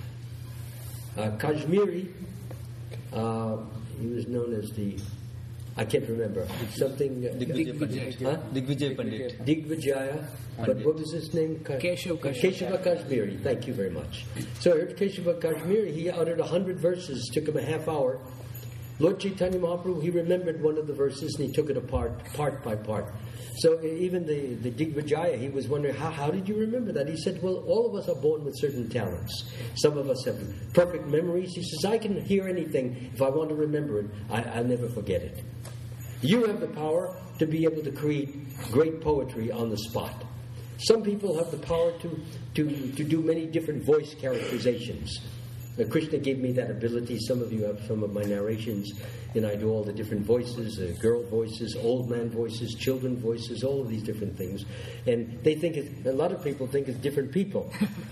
Uh, Kashmiri, uh, he was known as the, I can't remember, it's something... Uh, Digvijay Pandit. Huh? Digvijay Pandit. Digvijaya, but what was his name? Ka- Keshav Kashmiri. Keshava Kashmiri, thank you very much. So I heard Keshava Kashmiri, he uttered a hundred verses, took him a half hour. Lord Chaitanya Mahaprabhu, he remembered one of the verses and he took it apart, part by part. So even the, the Digvijaya, he was wondering, how, how did you remember that? He said, well, all of us are born with certain talents. Some of us have perfect memories. He says, I can hear anything. If I want to remember it, I, I'll never forget it. You have the power to be able to create great poetry on the spot. Some people have the power to, to, to do many different voice characterizations. Now, Krishna gave me that ability. Some of you have some of my narrations. You know, I do all the different voices, uh, girl voices, old man voices, children voices, all of these different things. And they think, it, a lot of people think it's different people.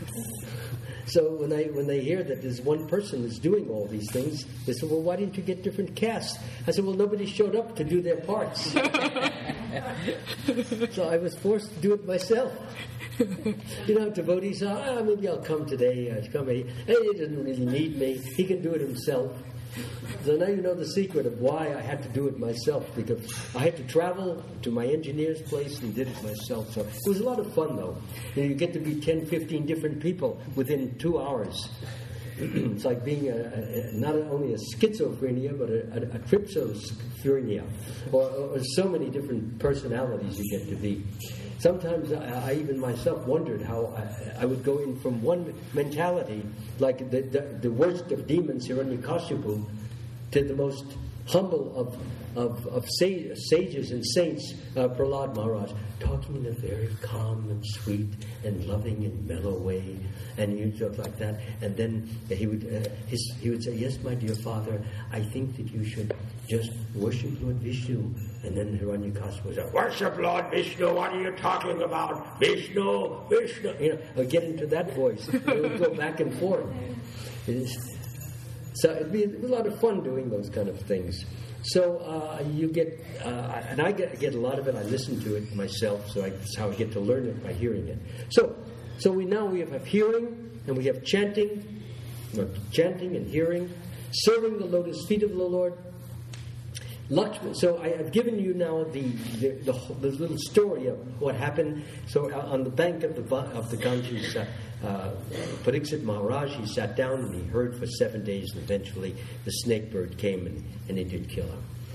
So when they when they hear that there's one person that's doing all these things, they say, well, why didn't you get different casts? I said, well, nobody showed up to do their parts. So I was forced to do it myself. You know, devotees say, ah, maybe I'll come today. I'll come. Hey, he doesn't really need me. He can do it himself. So now you know the secret of why I had to do it myself, because I had to travel to my engineer's place and did it myself. So it was a lot of fun, though. You know, you get to be ten, fifteen different people within two hours. It's like being a, a, not only a schizophrenia, but a, a, a tryptophenia, or, or so many different personalities you get to be. Sometimes I, I even myself wondered how I, I would go in from one mentality, like the, the, the worst of demons, Hiranyakashipu, to the most humble of of, of sages and saints, uh, Prahlad Maharaj, talking in a very calm and sweet and loving and mellow way, and you talk like that, and then he would uh, his, he would say, yes, my dear father, I think that you should just worship Lord Vishnu. And then Hiranyakashipu would say, worship Lord Vishnu, what are you talking about? Vishnu, Vishnu. You know, or get into that voice. It would go back and forth. It is, so it'd be a lot of fun doing those kind of things. So uh, you get, uh, and I get, get a lot of it. I listen to it myself, so I, that's how I get to learn it, by hearing it. So, so we now we have hearing and we have chanting, or chanting and hearing, serving the lotus feet of the Lord. Lakshman. So I have given you now the the, the the little story of what happened. So on the bank of the of the Ganges, uh, uh, Pariksit Maharaj, he sat down and he heard for seven days, and eventually the snake bird came and, and it did kill him.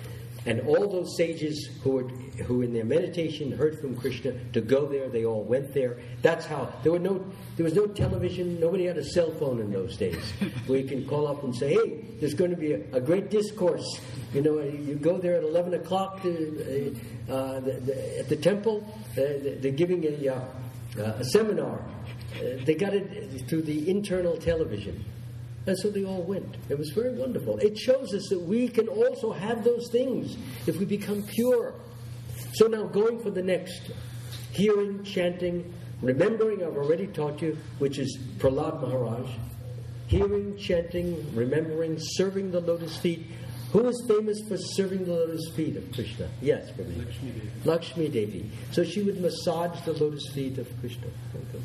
And all those sages who were, who in their meditation heard from Krishna to go there, they all went there. That's how. There were no, there was no television. Nobody had a cell phone in those days, where you can call up and say, "Hey, there's going to be a, a great discourse." You know, you go there at eleven o'clock to, uh, the, the, at the temple. Uh, they're giving a, uh, a seminar. Uh, they got it through the internal television. And so they all went. It was very wonderful. It shows us that we can also have those things if we become pure. So now going for the next. Hearing, chanting, remembering, I've already taught you, which is Prahlad Maharaj. Hearing, chanting, remembering, serving the lotus feet. Who is famous for serving the lotus feet of Krishna? Yes, Prabhu. Lakshmi Devi. Lakshmi Devi. So she would massage the lotus feet of Krishna. Okay.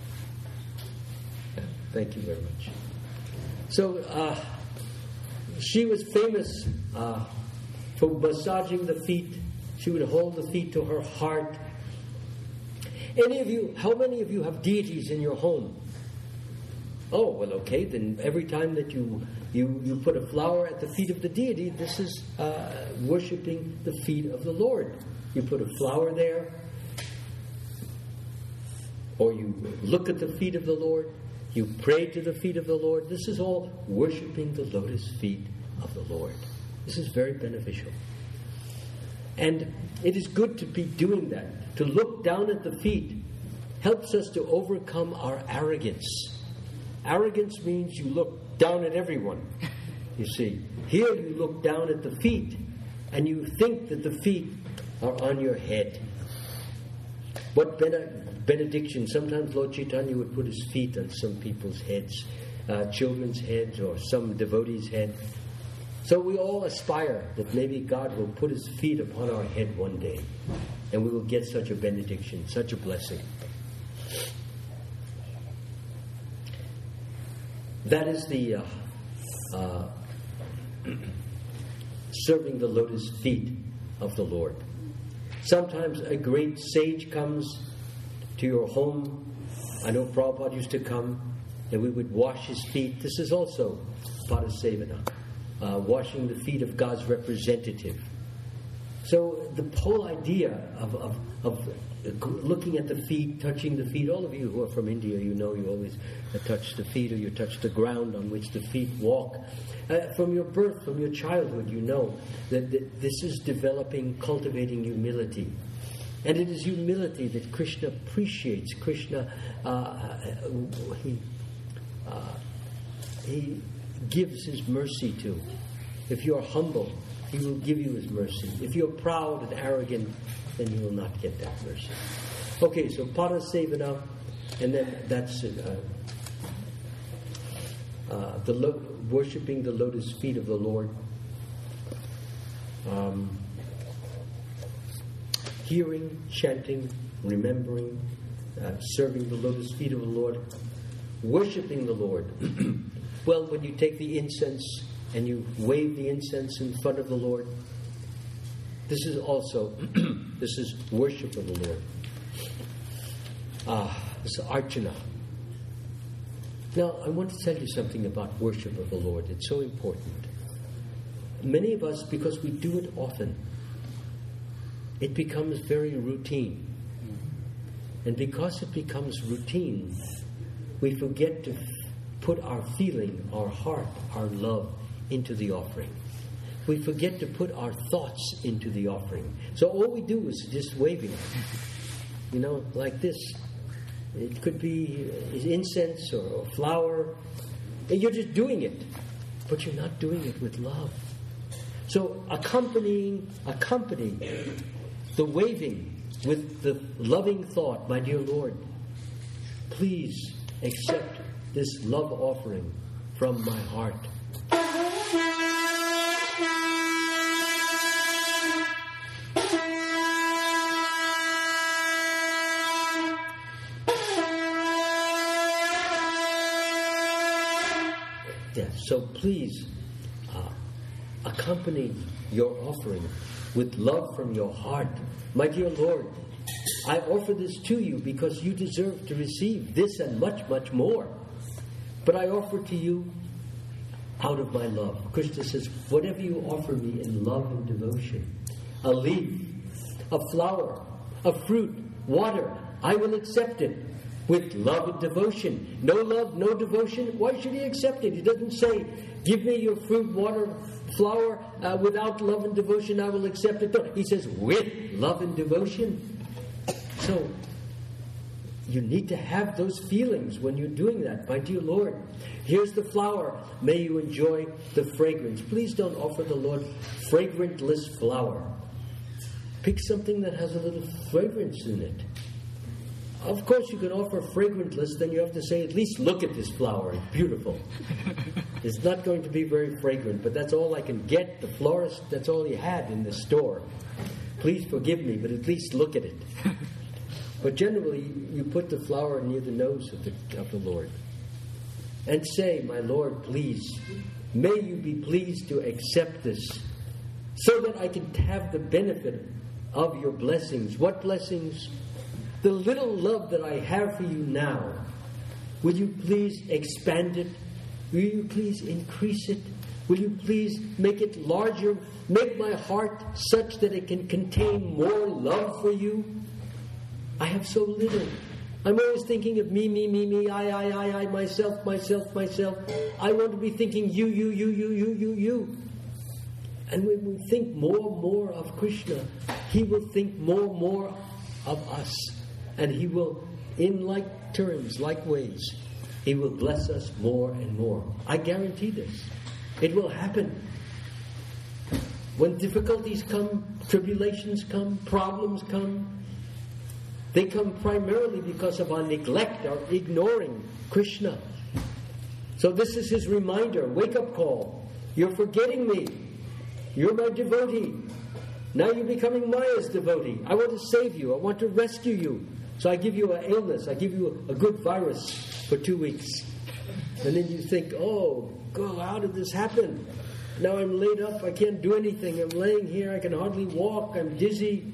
Thank you very much. So uh, she was famous uh, for massaging the feet. She would hold the feet to her heart. Any of you, how many of you have deities in your home? Oh, well, okay, then every time that you you, you put a flower at the feet of the deity, this is uh, worshipping the feet of the Lord. You put a flower there, or you look at the feet of the Lord. You pray to the feet of the Lord. This is all worshipping the lotus feet of the Lord. This is very beneficial. And it is good to be doing that. To look down at the feet helps us to overcome our arrogance. Arrogance means you look down at everyone. You see, here you look down at the feet and you think that the feet are on your head. What benefit? Benediction. Sometimes Lord Chaitanya would put his feet on some people's heads, uh, children's heads, or some devotee's head. So we all aspire that maybe God will put his feet upon our head one day, and we will get such a benediction, such a blessing. That is the uh, uh, serving the lotus feet of the Lord. Sometimes a great sage comes to your home. I know Prabhupada used to come and we would wash his feet. This is also Padasevana, uh, washing the feet of God's representative. So the whole idea of, of, of looking at the feet, touching the feet, all of you who are from India, you know you always touch the feet or you touch the ground on which the feet walk. Uh, from your birth, from your childhood, you know that, that this is developing, cultivating humility. And it is humility that Krishna appreciates. Krishna, uh, he, uh, he gives his mercy to. If you are humble, he will give you his mercy. If you're proud and arrogant, then you will not get that mercy. Okay, so Padasevana, and then that's uh, uh, the lo- worshipping the lotus feet of the Lord. Um, Hearing, chanting, remembering, uh, serving the lotus feet of the Lord, worshipping the Lord. Well, when you take the incense and you wave the incense in front of the Lord, this is also, this is worship of the Lord. Ah, this is archana. Now, I want to tell you something about worship of the Lord. It's so important. Many of us, because we do it often, it becomes very routine. And because it becomes routine, we forget to f- put our feeling, our heart, our love into the offering. We forget to put our thoughts into the offering. So all we do is just waving, you know, like this. It could be incense or a flower. And you're just doing it, but you're not doing it with love. So accompanying, accompany the waving with the loving thought, my dear Lord, please accept this love offering from my heart. Yeah, so please uh, accompany your offering with love from your heart. My dear Lord, I offer this to you because you deserve to receive this and much, much more. But I offer to you out of my love. Krishna says, whatever you offer me in love and devotion, a leaf, a flower, a fruit, water, I will accept it with love and devotion. No love, no devotion, why should he accept it? He doesn't say, give me your fruit, water, flower, uh, without love and devotion, I will accept it. No, he says, with love and devotion. So, you need to have those feelings when you're doing that. My dear Lord, here's the flower. May you enjoy the fragrance. Please don't offer the Lord fragrantless flower. Pick something that has a little fragrance in it. Of course, you can offer fragrantless, then you have to say, at least look at this flower. It's beautiful. It's not going to be very fragrant, but that's all I can get. The florist, that's all he had in the store. Please forgive me, but at least look at it. But generally, you put the flower near the nose of the, of the Lord and say, my Lord, please, may you be pleased to accept this so that I can have the benefit of your blessings. What blessings? The little love that I have for you now, will you please expand it? Will you please increase it? Will you please make it larger? Make my heart such that it can contain more love for you? I have so little. I'm always thinking of me, me, me, me, I, I, I, I, myself, myself, myself. I want to be thinking you, you, you, you, you, you, you. And when we think more and more of Krishna, he will think more and more of us. And he will, in like terms, like ways, he will bless us more and more. I guarantee this. It will happen. When difficulties come, tribulations come, problems come, they come primarily because of our neglect, our ignoring Krishna. So this is his reminder, wake-up call. You're forgetting me. You're my devotee. Now you're becoming Maya's devotee. I want to save you. I want to rescue you. So I give you an illness. I give you a, a good virus for two weeks. And then you think, oh, God, how did this happen? Now I'm laid up. I can't do anything. I'm laying here. I can hardly walk. I'm dizzy.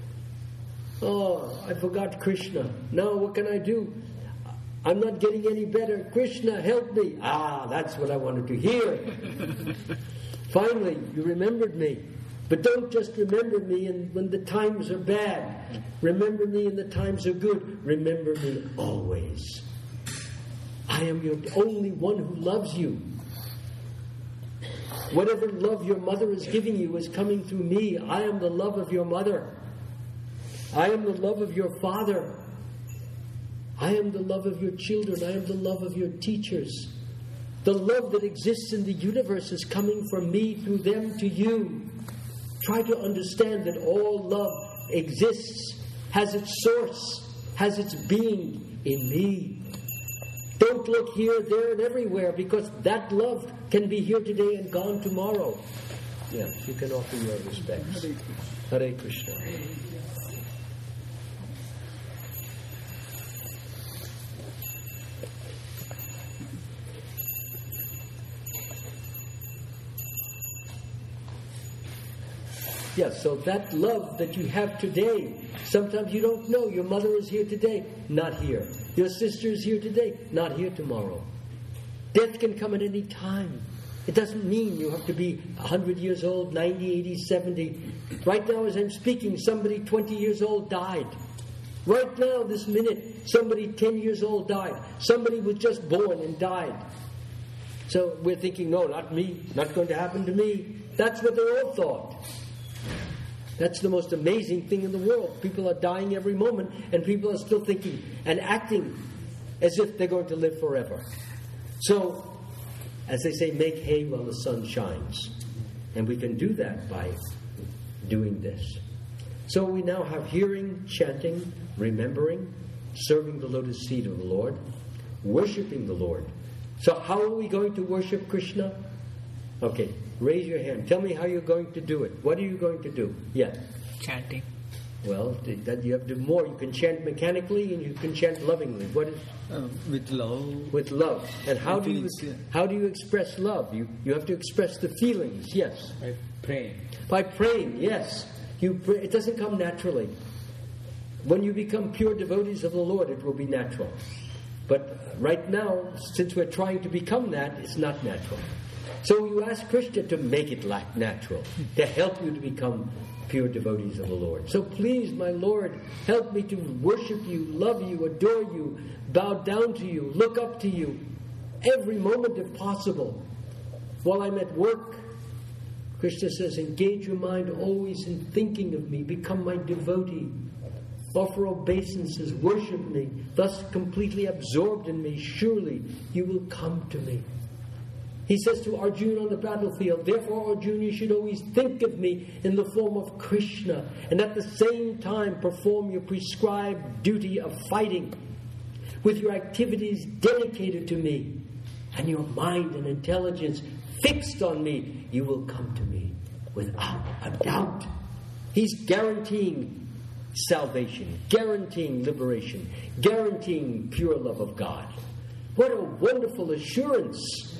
Oh, I forgot Krishna. Now what can I do? I'm not getting any better. Krishna, help me. Ah, that's what I wanted to hear. Finally, you remembered me. But don't just remember me in, when the times are bad. Remember me in the times are good. Remember me always. I am your only one who loves you. Whatever love your mother is giving you is coming through me. I am the love of your mother. I am the love of your father. I am the love of your children. I am the love of your teachers. The love that exists in the universe is coming from me through them to you. Try to understand that all love exists, has its source, has its being in me. Don't look here, there, and everywhere, because that love can be here today and gone tomorrow. Yeah, you can offer your respects. Hare Krishna. Yeah, so that love that you have today, sometimes you don't know. Your mother is here today, not here. Your sister is here today, not here tomorrow. Death can come at any time. It doesn't mean you have to be one hundred years old, ninety, eighty, seventy. Right now as I'm speaking, somebody twenty years old died. Right now, this minute, somebody ten years old died. Somebody was just born and died. So we're thinking, no, not me, not going to happen to me. That's what they all thought. That's the most amazing thing in the world. People are dying every moment, and people are still thinking and acting as if they're going to live forever. So, as they say, make hay while the sun shines. And we can do that by doing this. So we now have hearing, chanting, remembering, serving the lotus seat of the Lord, worshipping the Lord. So how are we going to worship Krishna? Okay, raise your hand. Tell me how you're going to do it. What are you going to do? Yeah. Chanting. Well, that you have to do more. You can chant mechanically and you can chant lovingly. What is uh, with love? With love. And how do you yeah. how do you express love? You you have to express the feelings. Yes. By praying. By praying. Yes. You pray. It doesn't come naturally. When you become pure devotees of the Lord, it will be natural. But right now, since we're trying to become that, it's not natural. So you ask Krishna to make it like natural, to help you to become pure devotees of the Lord. So please, my Lord, help me to worship you, love you, adore you, bow down to you, look up to you, every moment if possible. While I'm at work, Krishna says, engage your mind always in thinking of me, become my devotee, offer obeisances, worship me, thus completely absorbed in me, surely you will come to me. He says to Arjuna on the battlefield, therefore, Arjuna, you should always think of me in the form of Krishna, and at the same time perform your prescribed duty of fighting with your activities dedicated to me, and your mind and intelligence fixed on me. You will come to me without a doubt. He's guaranteeing salvation, guaranteeing liberation, guaranteeing pure love of God. What a wonderful assurance!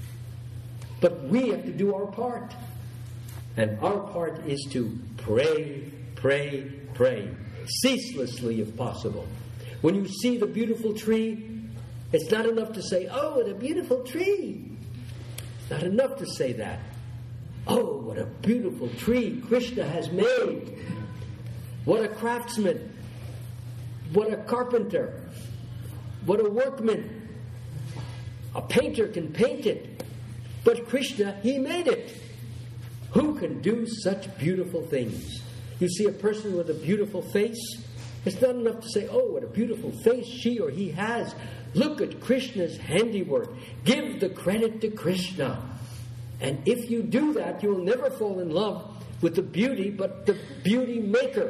But we have to do our part. And our part is to pray, pray, pray, ceaselessly if possible. When you see the beautiful tree, it's not enough to say, oh, what a beautiful tree. It's not enough to say that. Oh, what a beautiful tree Krishna has made. What a craftsman. What a carpenter. What a workman. A painter can paint it. But Krishna, he made it. Who can do such beautiful things? You see a person with a beautiful face, it's not enough to say, oh, what a beautiful face she or he has. Look at Krishna's handiwork. Give the credit to Krishna. And if you do that, you will never fall in love with the beauty, but the beauty maker.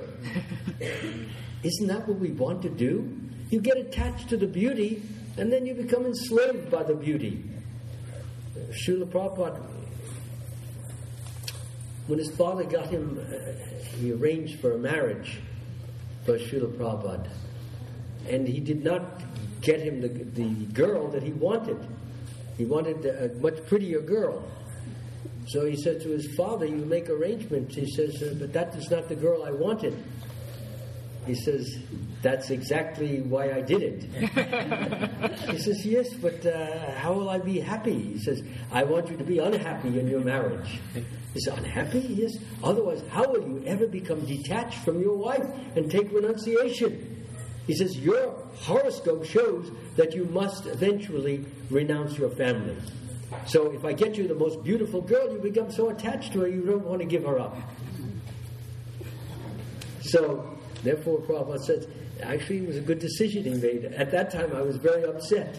Isn't that what we want to do? You get attached to the beauty, and then you become enslaved by the beauty. Srila Prabhupada, when his father got him, uh, he arranged for a marriage for Srila Prabhupada, and he did not get him the, the girl that he wanted. He wanted a much prettier girl. So he said to his father, you make arrangements. He says, uh, but that is not the girl I wanted. He says, that's exactly why I did it. He says, yes, but uh, how will I be happy? He says, I want you to be unhappy in your marriage. He says, unhappy? Yes. Otherwise, how will you ever become detached from your wife and take renunciation? He says, your horoscope shows that you must eventually renounce your family. So if I get you the most beautiful girl, you become so attached to her, you don't want to give her up. So, therefore, Prabhupada says, actually, it was a good decision he made. At that time, I was very upset.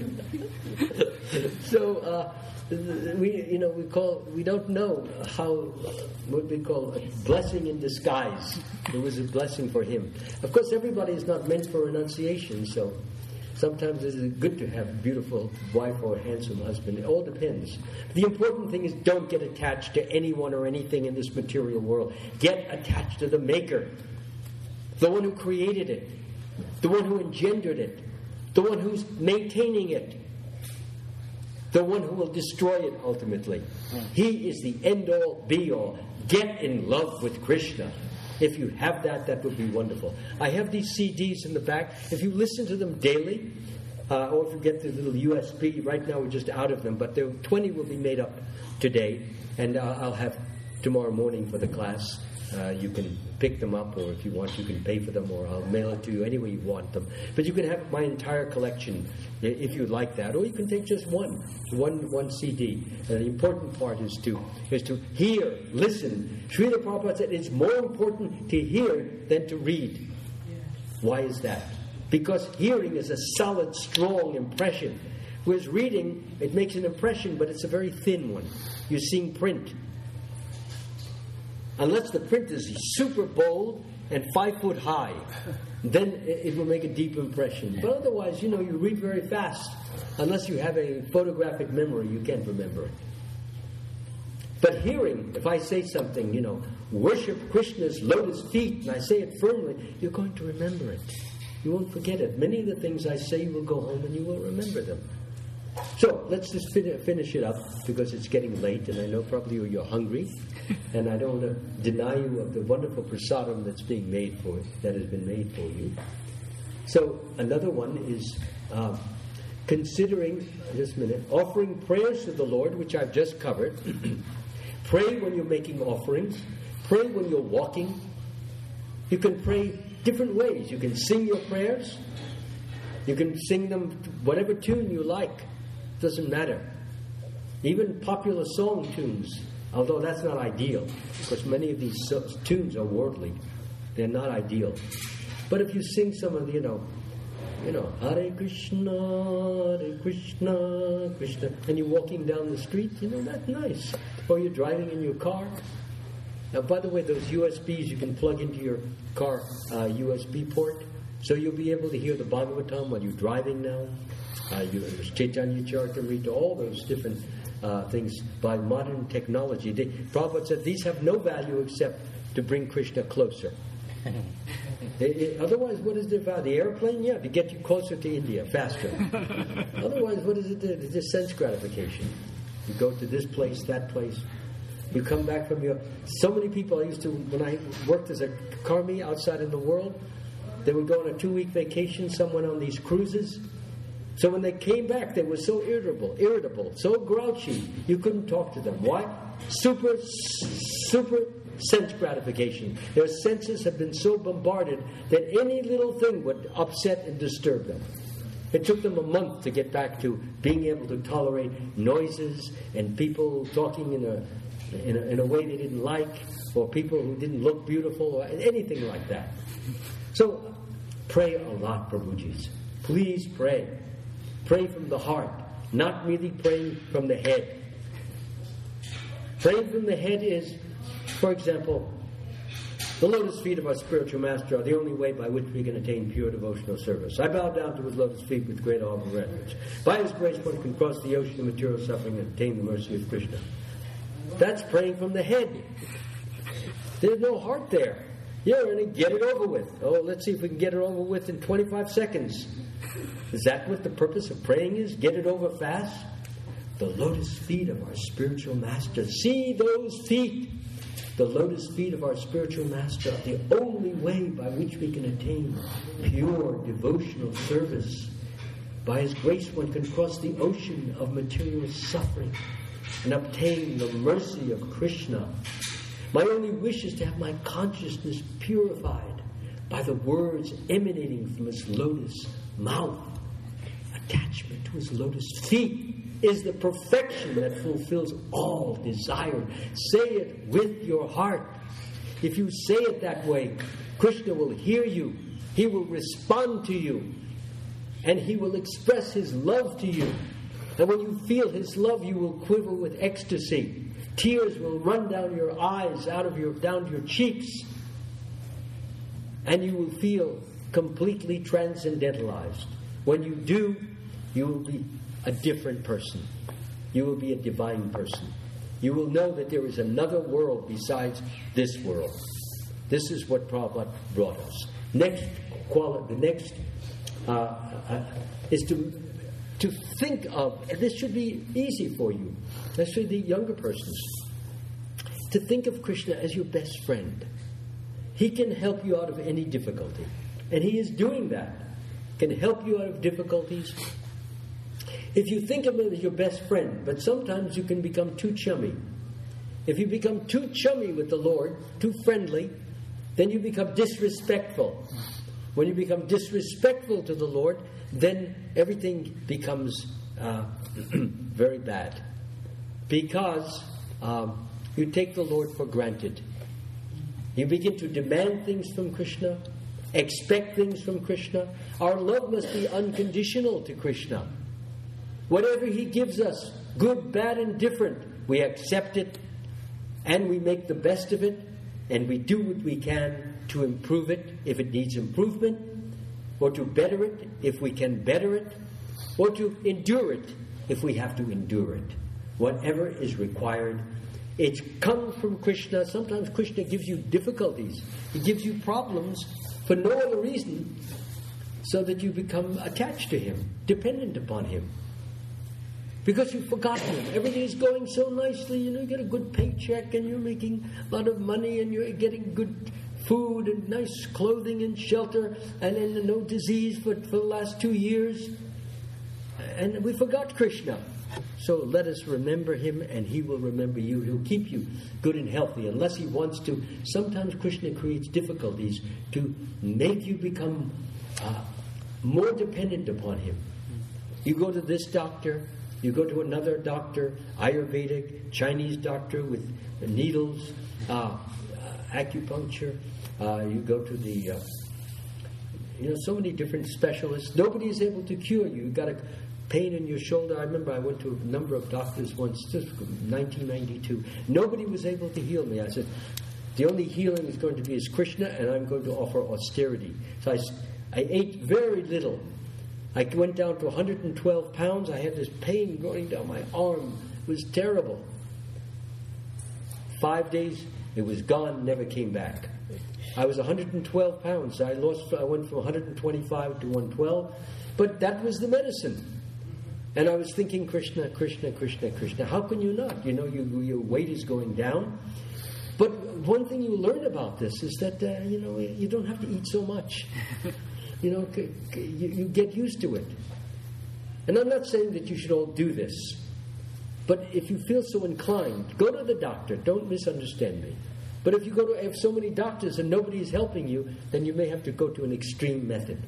so, uh, we, you know, we call, we don't know how, what we call a blessing in disguise. It was a blessing for him. Of course, everybody is not meant for renunciation, so sometimes it is good to have a beautiful wife or a handsome husband. It all depends. The important thing is don't get attached to anyone or anything in this material world. Get attached to the Maker. The one who created it, the one who engendered it, the one who's maintaining it, the one who will destroy it ultimately. He is the end-all, be-all. Get in love with Krishna. If you have that, that would be wonderful. I have these C Ds in the back. If you listen to them daily, uh, or if you get the little U S B, right now we're just out of them, but there twenty will be made up today, and uh, I'll have tomorrow morning for the class. Uh, you can pick them up, or if you want, you can pay for them, or I'll mail it to you any way you want them. But you can have my entire collection if you'd like that, or you can take just one, one, one C D. And the important part is to is to hear, listen. Srila Prabhupada said it's more important to hear than to read. Why is that? Because hearing is a solid, strong impression, whereas reading, it makes an impression, but it's a very thin one. You're seeing print. Unless the print is super bold and five foot high, then it will make a deep impression. But otherwise, you know, you read very fast. Unless you have a photographic memory, you can't remember it. But hearing, if I say something, you know, worship Krishna's lotus feet, and I say it firmly, you're going to remember it. You won't forget it. Many of the things I say, you will go home and you will remember them. So, let's just fin- finish it up, because it's getting late, and I know probably you're hungry, and I don't want to deny you of the wonderful prasadam that's being made for that has been made for you. So, another one is uh, considering, just a minute, offering prayers to the Lord, which I've just covered. Pray when you're making offerings. Pray when you're walking. You can pray different ways. You can sing your prayers. You can sing them whatever tune you like. Doesn't matter. Even popular song tunes, although that's not ideal, because many of these so- tunes are worldly. They're not ideal. But if you sing some of the, you know, you know, Hare Krishna, Hare Krishna, Krishna, and you're walking down the street, you know, that's nice. Or you're driving in your car. Now, by the way, those U S Bs you can plug into your car uh, U S B port, so you'll be able to hear the Bhagavatam while you're driving now. Uh, you, there's Chaitanya Charitamrita, all those different uh, things by modern technology. They, Prabhupada said these have no value except to bring Krishna closer. They, it, otherwise, what is their value? The airplane, yeah, to get you closer to India faster. Otherwise, what is it? It's just sense gratification. You go to this place, that place. You come back from your... So many people I used to, when I worked as a karmi outside in the world, they would go on a two-week vacation, someone on these cruises. So when they came back, they were so irritable, irritable, so grouchy, you couldn't talk to them. Why? Super, super sense gratification. Their senses have been so bombarded that any little thing would upset and disturb them. It took them a month to get back to being able to tolerate noises and people talking in a in a, in a way they didn't like, or people who didn't look beautiful, or anything like that. So pray a lot, Prabhujis. Please pray. Pray from the heart, not merely praying from the head. Praying from the head is, for example, the lotus feet of our spiritual master are the only way by which we can attain pure devotional service. I bow down to his lotus feet with great awe and reverence. By his grace one can cross the ocean of material suffering and attain the mercy of Krishna. That's praying from the head. There's no heart there. You're going to get it over with. Oh, let's see if we can get it over with in twenty-five seconds. Is that what the purpose of praying is? Get it over fast? The lotus feet of our spiritual master. See those feet. The lotus feet of our spiritual master are the only way by which we can attain pure devotional service. By his grace one can cross the ocean of material suffering and obtain the mercy of Krishna. My only wish is to have my consciousness purified by the words emanating from his lotus mouth. Attachment to his lotus feet is the perfection that fulfills all desire. Say it with your heart. If you say it that way, Krishna will hear you. He will respond to you. And he will express his love to you. And when you feel his love, you will quiver with ecstasy. Tears will run down your eyes, out of your down to your cheeks. And you will feel completely transcendentalized. When you do, you will be a different person. You will be a divine person. You will know that there is another world besides this world. This is what Prabhupada brought us. Next quality, the next uh, uh, is to to think of, and this should be easy for you, especially the younger persons, to think of Krishna as your best friend. He can help you out of any difficulty. And he is doing that. Can help you out of difficulties. If you think of him as your best friend, but sometimes you can become too chummy. If you become too chummy with the Lord, too friendly, then you become disrespectful. When you become disrespectful to the Lord, then everything becomes uh, very bad. Because um, you take the Lord for granted. You begin to demand things from Krishna, expect things from Krishna. Our love must be unconditional to Krishna. Whatever he gives us, good, bad, and different, we accept it and we make the best of it and we do what we can to improve it if it needs improvement, or to better it if we can better it, or to endure it if we have to endure it. Whatever is required, it's come from Krishna. Sometimes Krishna gives you difficulties. He gives you problems for no other reason, so that you become attached to him, dependent upon him. Because you've forgotten him. Everything is going so nicely. You know, you get a good paycheck and you're making a lot of money and you're getting good food and nice clothing and shelter and, and no disease for, for the last two years. and we forgot Krishna. So let us remember him, and he will remember you. He'll keep you good and healthy, unless he wants to. Sometimes Krishna creates difficulties to make you become uh, more dependent upon him. You go to this doctor, you go to another doctor, Ayurvedic, Chinese doctor with needles, uh, uh, acupuncture. Uh, you go to the, uh, you know, so many different specialists. Nobody is able to cure you. You've got a pain in your shoulder. I remember I went to a number of doctors once, just nineteen ninety-two. Nobody was able to heal me. I said, the only healing is going to be is Krishna, and I'm going to offer austerity. So I, I ate very little. I went down to one hundred twelve pounds. I had this pain going down my arm. It was terrible. Five days, it was gone, never came back. I was one hundred twelve pounds. I lost. I went from one hundred twenty-five to one hundred twelve. But that was the medicine. And I was thinking, Krishna, Krishna, Krishna, Krishna. How can you not? You know, you, your weight is going down. But one thing you learn about this is that, uh, you know, you don't have to eat so much. You know, c- c- you, you get used to it. And I'm not saying that you should all do this. But if you feel so inclined, go to the doctor. Don't misunderstand me. But if you go to have so many doctors and nobody is helping you, then you may have to go to an extreme method.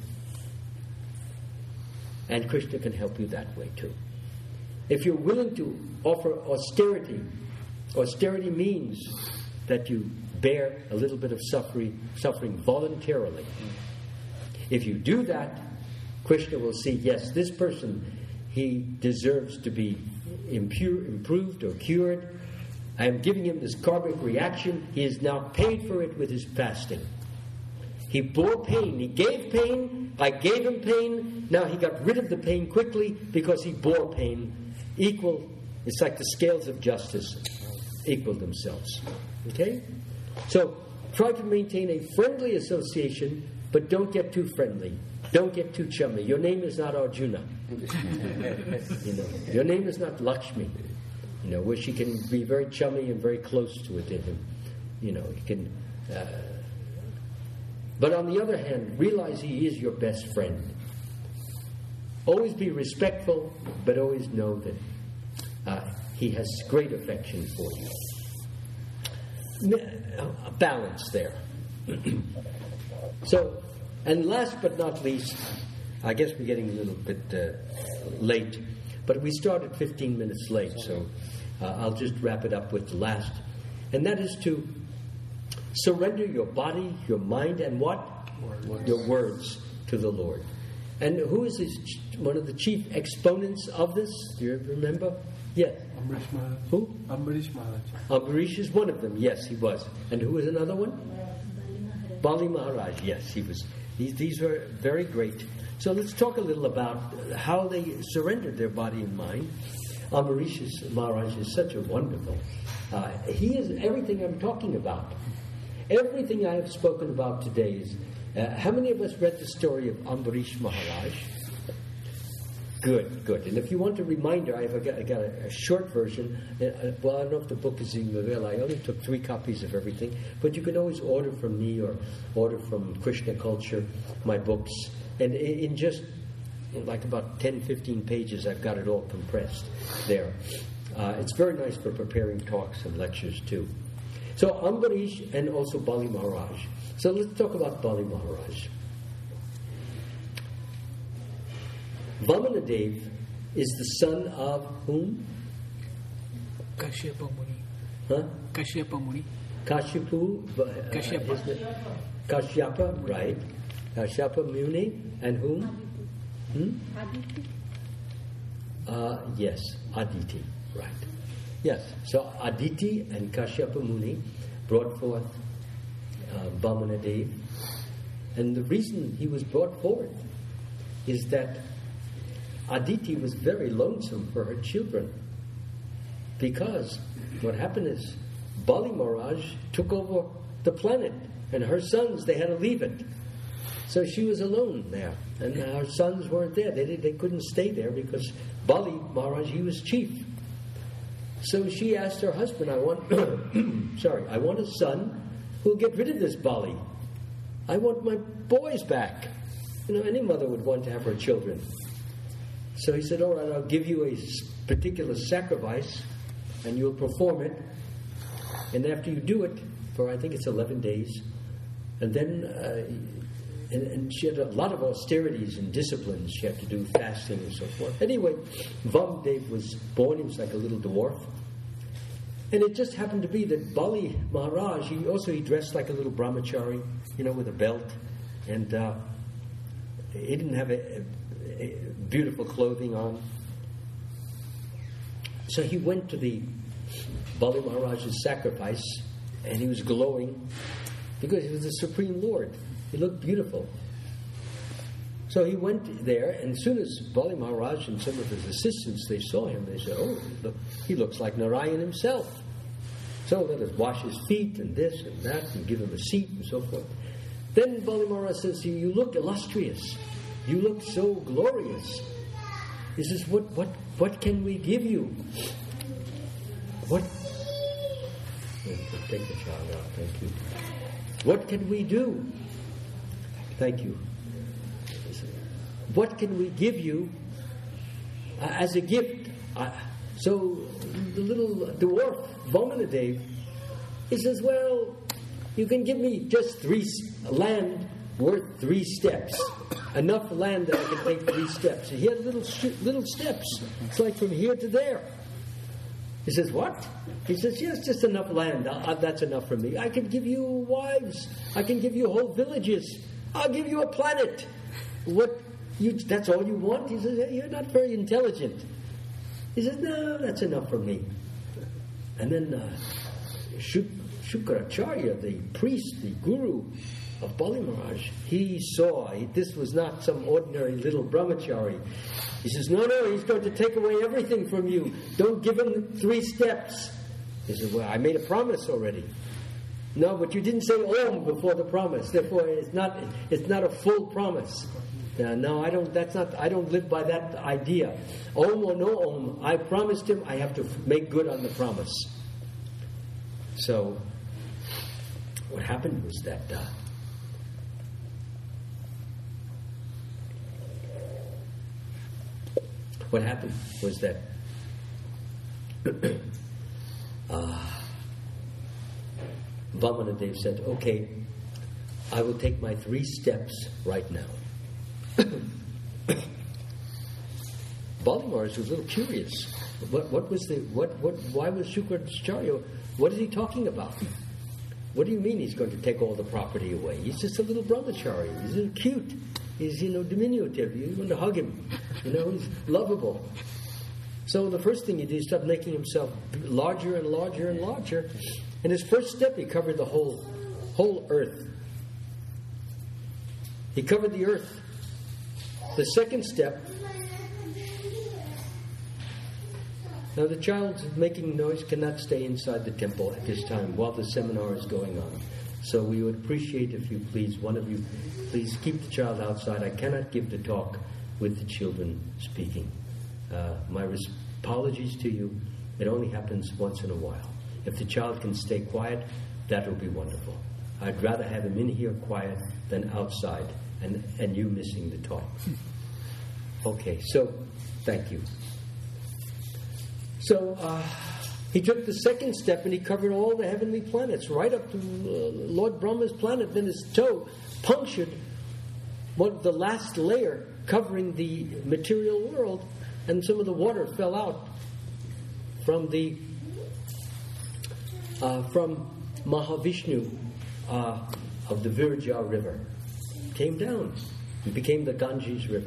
And Krishna can help you that way too. If you're willing to offer austerity, austerity means that you bear a little bit of suffering, suffering voluntarily. If you do that, Krishna will see, yes, this person, he deserves to be impure, improved or cured. I am giving him this karmic reaction. He has now paid for it with his fasting. He bore pain. He gave pain. I gave him pain. Now he got rid of the pain quickly because he bore pain. Equal. It's like the scales of justice equal themselves. Okay? So try to maintain a friendly association, but don't get too friendly. Don't get too chummy. Your name is not Arjuna. You know, your name is not Lakshmi. You know, where she can be very chummy and very close to it to him. You know, he can. Uh, but on the other hand, realize he is your best friend. Always be respectful, but always know that uh, he has great affection for you. A balance there. So, and last but not least, I guess we're getting a little bit uh, late, but we started fifteen minutes late, so uh, I'll just wrap it up with the last. And that is to surrender your body, your mind, and what? Words. Your words to the Lord. And who is this, one of the chief exponents of this? Do you remember? Yes. Ambarish Maharaj. Who? Ambarish Maharaj. Ambarish is one of them. Yes, he was. And who was another one? Bali Maharaj. Yes, he was. These, these were very great. So let's talk a little about how they surrendered their body and mind. Ambarish Maharaj is such a wonderful. Uh, he is everything I'm talking about. Everything I have spoken about today is. Uh, how many of us read the story of Ambarish Maharaj? Good, good. And if you want a reminder, I've got, I got a, a short version. Uh, well, I don't know if the book is even available. I only took three copies of everything. But you can always order from me or order from Krishna Culture, my books. And in, in just in like about ten, fifteen pages, I've got it all compressed there. Uh, it's very nice for preparing talks and lectures too. So Ambarish and also Bali Maharaj. So let's talk about Bali Maharaj. Vamanadev is the son of whom? Kashyapa Muni. Huh? Kashyapa Muni. Kashyapa. Uh, Kashyapa. Kashyapa, right. Kashyapa Muni. And whom? Hmm? Aditi. Uh, yes, Aditi, right. Yes, so Aditi and Kashyapa Muni brought forth uh, Vamanadev. And the reason he was brought forth is that Aditi was very lonesome for her children. Because what happened is Bali Maharaj took over the planet, and her sons, they had to leave it. So she was alone there, and her sons weren't there. They, they couldn't stay there because Bali Maharaj, he was chief. So she asked her husband, I want, sorry, I want a son who'll get rid of this Bali. I want my boys back. You know, any mother would want to have her children. So he said, all right, I'll give you a particular sacrifice, and you'll perform it. And after you do it, for I think it's eleven days, and then, uh, and, and she had a lot of austerities and disciplines. She had to do fasting and so forth. Anyway, Vamdev was born. He was like a little dwarf. And it just happened to be that Bali Maharaj, he also he dressed like a little brahmachari, you know, with a belt. And uh, he didn't have a, a, a beautiful clothing on. So he went to the Bali Maharaj's sacrifice, and he was glowing because he was the Supreme Lord. He looked beautiful. So he went there, and as soon as Bali Maharaj and some of his assistants, they saw him, they said, oh, look, he looks like Narayan himself. So let us wash his feet and this and that and give him a seat and so forth. Then Bali Maharaj says, you look illustrious. You look so glorious. He says, what, what, what can we give you? What? Take the child out, thank you. What can we do? Thank you. What can we give you uh, as a gift? Uh, so the little dwarf, Vamanadev, he says, well, you can give me just three land worth three steps. Enough land that I can take three steps. And he had little sh- little steps. It's like from here to there. He says, what? He says, yes, just enough land. Uh, that's enough for me. I can give you wives. I can give you whole villages. I'll give you a planet. What? You, that's all you want? He says, you're not very intelligent. He says, no, that's enough for me. And then uh, Shuk- Shukracharya, the priest, the guru of Bali Maharaj, he saw he, this was not some ordinary little brahmachari. He says, no, no, he's going to take away everything from you. Don't give him three steps. He says, well, I made a promise already. No, but you didn't say Om before the promise. Therefore, it's not it's not a full promise. Uh, no, I don't. That's not. I don't live by that idea. Om or no Om, I promised him. I have to make good on the promise. So, what happened was that uh, what happened was that uh, Vamanadev said, "Okay, I will take my three steps right now." Bali Maharaj was a little curious. What, what was the what what? Why was Shukracharya? What is he talking about? What do you mean he's going to take all the property away? He's just a little brahmachari. He's a little cute. He's, you know, diminutive. You want to hug him. You know, he's lovable. So the first thing he did, he started making himself larger and larger and larger. And his first step, he covered the whole whole earth. He covered the earth. The second step. Now the child making noise cannot stay inside the temple at this time while the seminar is going on. So we would appreciate if you please, one of you, please keep the child outside. I cannot give the talk with the children speaking. Uh, my res- apologies to you. It only happens once in a while. If the child can stay quiet, that will be wonderful. I'd rather have him in here quiet than outside and, and you missing the talk. Okay, so thank you. So uh, he took the second step and he covered all the heavenly planets, right up to uh, Lord Brahma's planet. Then his toe punctured what the last layer covering the material world, and some of the water fell out from the uh, from Mahavishnu uh, of the Virja River. Came down. It became the Ganges River.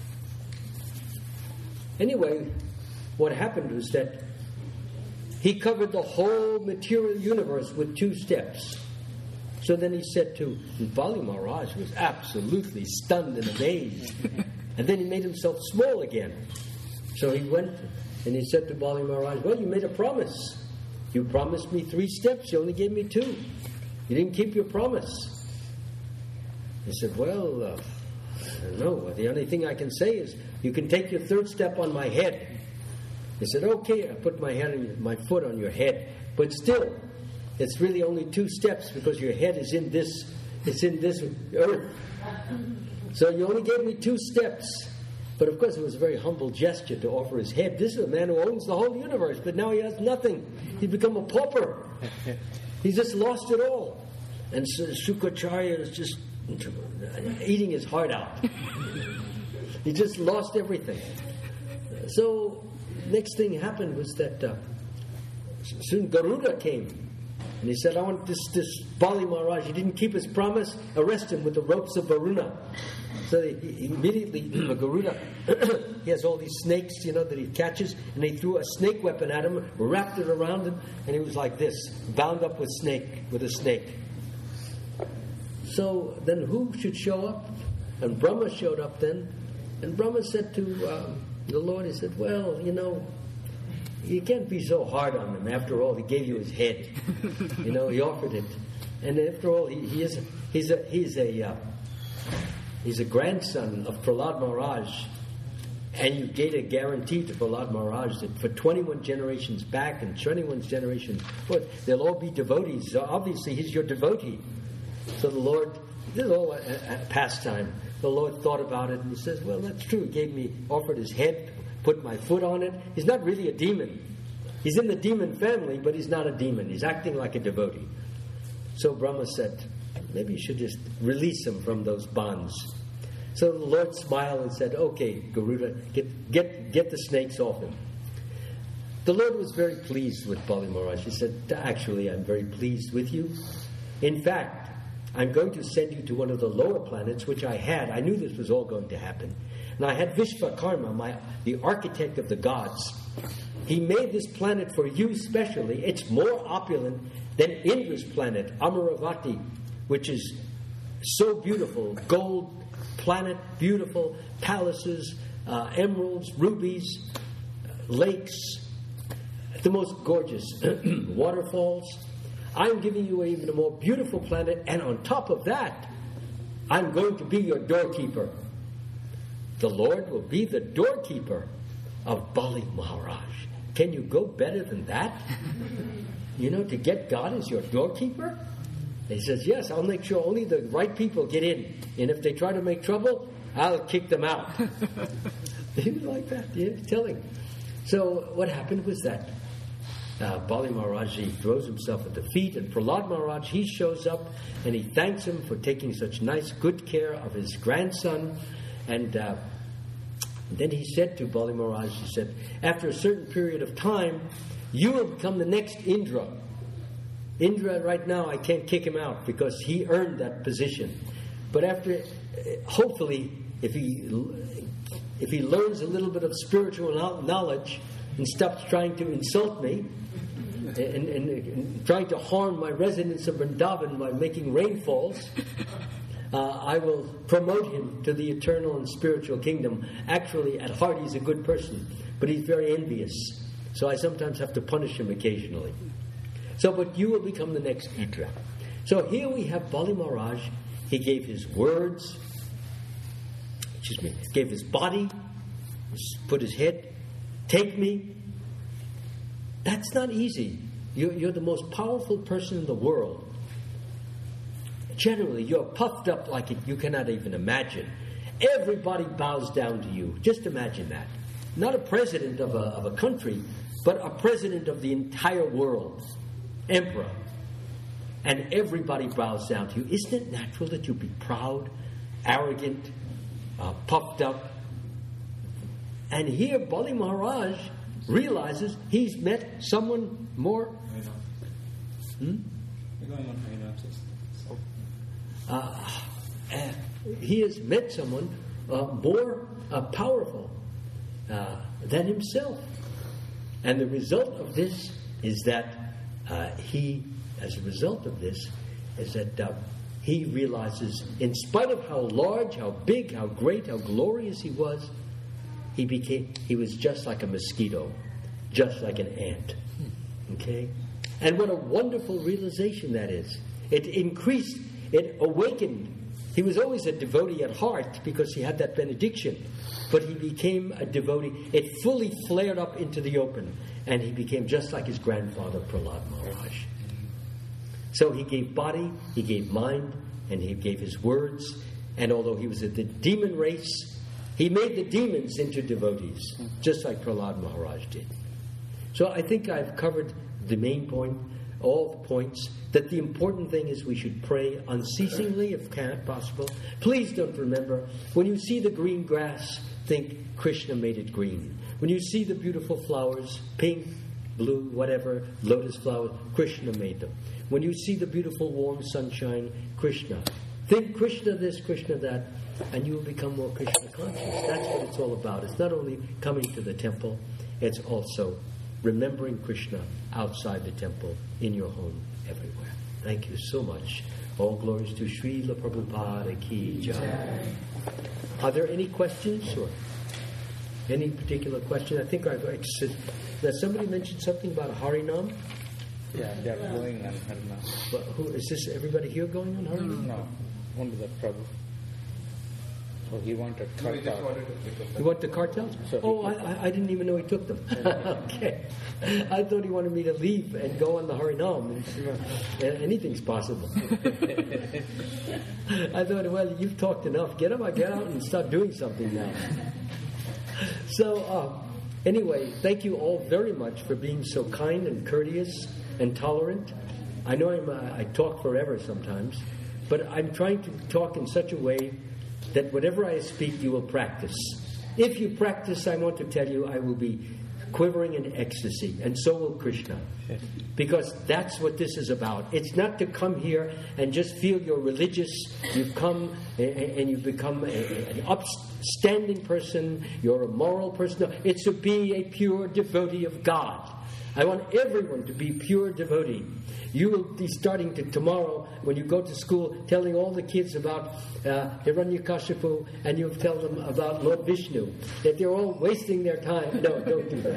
Anyway, what happened was that he covered the whole material universe with two steps. So then he said to Bali Maharaj, was absolutely stunned and amazed. And then he made himself small again. So he went and he said to Bali Maharaj, well, you made a promise. You promised me three steps. You only gave me two. You didn't keep your promise. He said, well, uh, I don't know. The only thing I can say is you can take your third step on my head. He said, okay, I put my head on your, my foot on your head. But still, it's really only two steps because your head is in this, it's in this earth. So you only gave me two steps. But of course, it was a very humble gesture to offer his head. This is a man who owns the whole universe, but now he has nothing. He's become a pauper. He's just lost it all. And so Shukracharya is just eating his heart out. He just lost everything. So, next thing happened was that uh, soon Garuda came. And he said, I want this, this Bali Maharaj, he didn't keep his promise, arrest him with the ropes of Varuna. So he, he immediately, Garuda, he has all these snakes, you know, that he catches, and they threw a snake weapon at him, wrapped it around him, and he was like this, bound up with snake, with a snake. So then who should show up? And Brahma showed up then, and Brahma said to um, the Lord, he said, well, you know, you can't be so hard on him. After all, he gave you his head. You know, he offered it. And after all, he, he is he's a he's a uh, he's a grandson of Prahlad Maharaj. And you gave a guarantee to Prahlad Maharaj that for twenty-one generations back and twenty-one generations forward, they'll all be devotees. So obviously, he's your devotee. So the Lord, this is all a, a pastime. The Lord thought about it and he says, well, that's true. He gave me, offered his head, put my foot on it. He's not really a demon. He's in the demon family, but he's not a demon. He's acting like a devotee. So Brahma said, maybe you should just release him from those bonds. So the Lord smiled and said, okay, Garuda, get, get, get the snakes off him. The Lord was very pleased with Bali Maharaj. He said, actually, I'm very pleased with you. In fact, I'm going to send you to one of the lower planets, which I had. I knew this was all going to happen. And I had Vishvakarma, my, the architect of the gods. He made this planet for you specially. It's more opulent than Indra's planet, Amaravati, which is so beautiful. Gold planet, beautiful, palaces, uh, emeralds, rubies, lakes, the most gorgeous waterfalls. I'm giving you even a more beautiful planet, and on top of that, I'm going to be your doorkeeper. The Lord will be the doorkeeper of Bali Maharaj. Can you go better than that? You know, to get God as your doorkeeper? He says, yes, I'll make sure only the right people get in. And if they try to make trouble, I'll kick them out. He was like that, yeah, telling. So what happened was that Uh, Bali Maharaj, he throws himself at the feet, and Prahlad Maharaj, he shows up and he thanks him for taking such nice, good care of his grandson. And uh, then he said to Bali Maharaj, he said, after a certain period of time, you will become the next Indra. Indra, right now, I can't kick him out because he earned that position. But after, hopefully, if he if he learns a little bit of spiritual knowledge and stops trying to insult me, And, and, and trying to harm my residents of Vrindavan by making rainfalls, uh, I will promote him to the eternal and spiritual kingdom. Actually, at heart, he's a good person, but he's very envious. So I sometimes have to punish him occasionally. So, but you will become the next Indra. So here we have Bali Maharaj. He gave his words, excuse me, gave his body, put his head, take me. That's not easy. You're, you're the most powerful person in the world. Generally, you're puffed up like it, you cannot even imagine. Everybody bows down to you. Just imagine that. Not a president of a, of a country, but a president of the entire world. Emperor. And everybody bows down to you. Isn't it natural that you be proud, arrogant, uh, puffed up? And here, Bali Maharaj realizes he's met someone more. Hmm? Uh, uh, he has met someone uh, more uh, powerful uh, than himself. And the result of this is that uh, he, as a result of this, is that uh, he realizes, in spite of how large, how big, how great, how glorious he was, he became, he was just like a mosquito, just like an ant. Okay? And what a wonderful realization that is. It increased, it awakened. He was always a devotee at heart because he had that benediction. But he became a devotee. It fully flared up into the open. And he became just like his grandfather, Prahlad Maharaj. So he gave body, he gave mind, and he gave his words. And although he was of the demon race, He made the demons into devotees, just like Prahlad Maharaj did. So I think I've covered the main point, all the points, that the important thing is we should pray unceasingly if can, possible. Please don't remember, when you see the green grass, think Krishna made it green. When you see the beautiful flowers, pink, blue, whatever, lotus flowers, Krishna made them. When you see the beautiful warm sunshine, Krishna. Think Krishna this, Krishna that, and you will become more Krishna conscious. That's what it's all about. It's not only coming to the temple, it's also remembering Krishna outside the temple, in your home, everywhere. Thank you so much. All glories to Srila Prabhupada Ki Jai. Are there any questions or any particular question? I think I've said that somebody mentioned something about Harinam. Yeah, they are going on Harinam. But who is this? Everybody here going on Harinam? No, only the Prabhu. So he wanted cartel. You want the cartels? So oh, I, I, I didn't even know he took them. Okay. I thought he wanted me to leave and go on the Harinam. And, you know, anything's possible. I thought, well, you've talked enough. Get up, get out and start doing something now. So, uh, anyway, thank you all very much for being so kind and courteous and tolerant. I know I'm, uh, I talk forever sometimes, but I'm trying to talk in such a way that whatever I speak, you will practice. If you practice, I want to tell you, I will be quivering in ecstasy, and so will Krishna. Because that's what this is about. It's not to come here and just feel you're religious. You've come and you've become an upstanding person. You're a moral person. No, it's to be a pure devotee of God. I want everyone to be pure devotee. You will be starting to tomorrow when you go to school telling all the kids about uh, Hiranyakashipu, and you'll tell them about Lord Vishnu, that they're all wasting their time. No, don't do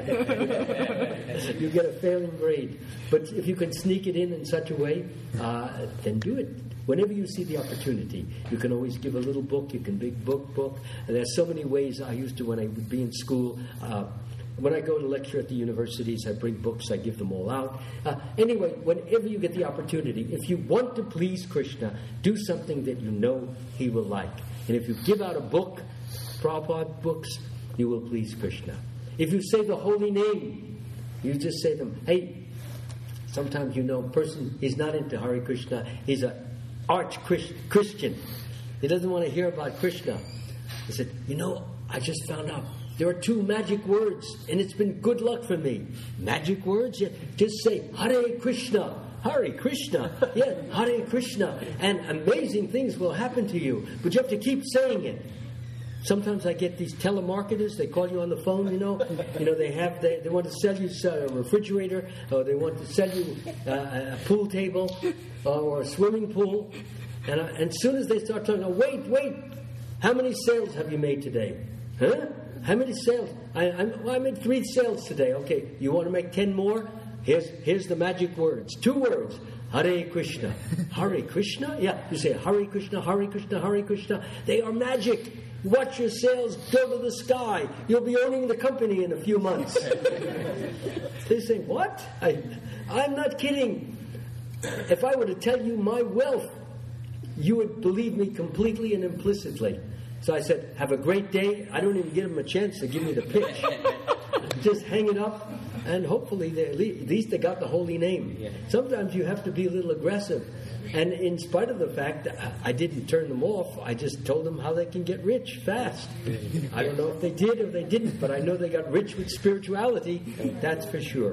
that. You get a failing grade. But if you can sneak it in in such a way, uh, then do it. Whenever you see the opportunity, you can always give a little book. You can big book, book. And there's so many ways I used to when I would be in school. Uh, When I go to lecture at the universities, I bring books, I give them all out. Uh, anyway, whenever you get the opportunity, if you want to please Krishna, do something that you know he will like. And if you give out a book, Prabhupada books, you will please Krishna. If you say the holy name, you just say them, hey, sometimes you know a person is not into Hare Krishna, he's an arch Christian. He doesn't want to hear about Krishna. He said, you know, I just found out there are two magic words, and it's been good luck for me. Magic words? Yeah. Just say, Hare Krishna, Hare Krishna, yeah, Hare Krishna, and amazing things will happen to you. But you have to keep saying it. Sometimes I get these telemarketers, they call you on the phone, you know, you know, they have, they, they want to sell you a refrigerator, or they want to sell you uh, a pool table, or a swimming pool, and, uh, and as soon as they start talking, oh, wait, wait, how many sales have you made today? Huh? How many sales? I, I, well, I made three sales today. Okay, you want to make ten more? Here's here's the magic words. Two words. Hare Krishna. Hare Krishna? Yeah, you say Hare Krishna, Hare Krishna, Hare Krishna. They are magic. Watch your sales go to the sky. You'll be owning the company in a few months. They say, what? I, I'm not kidding. If I were to tell you my wealth, you would believe me completely and implicitly. So I said, have a great day. I don't even give them a chance to give me the pitch. Just hang it up, and hopefully they, at least they got the holy name. Yeah. Sometimes you have to be a little aggressive. And in spite of the fact that I didn't turn them off, I just told them how they can get rich fast. I don't know if they did or they didn't, but I know they got rich with spirituality. That's for sure.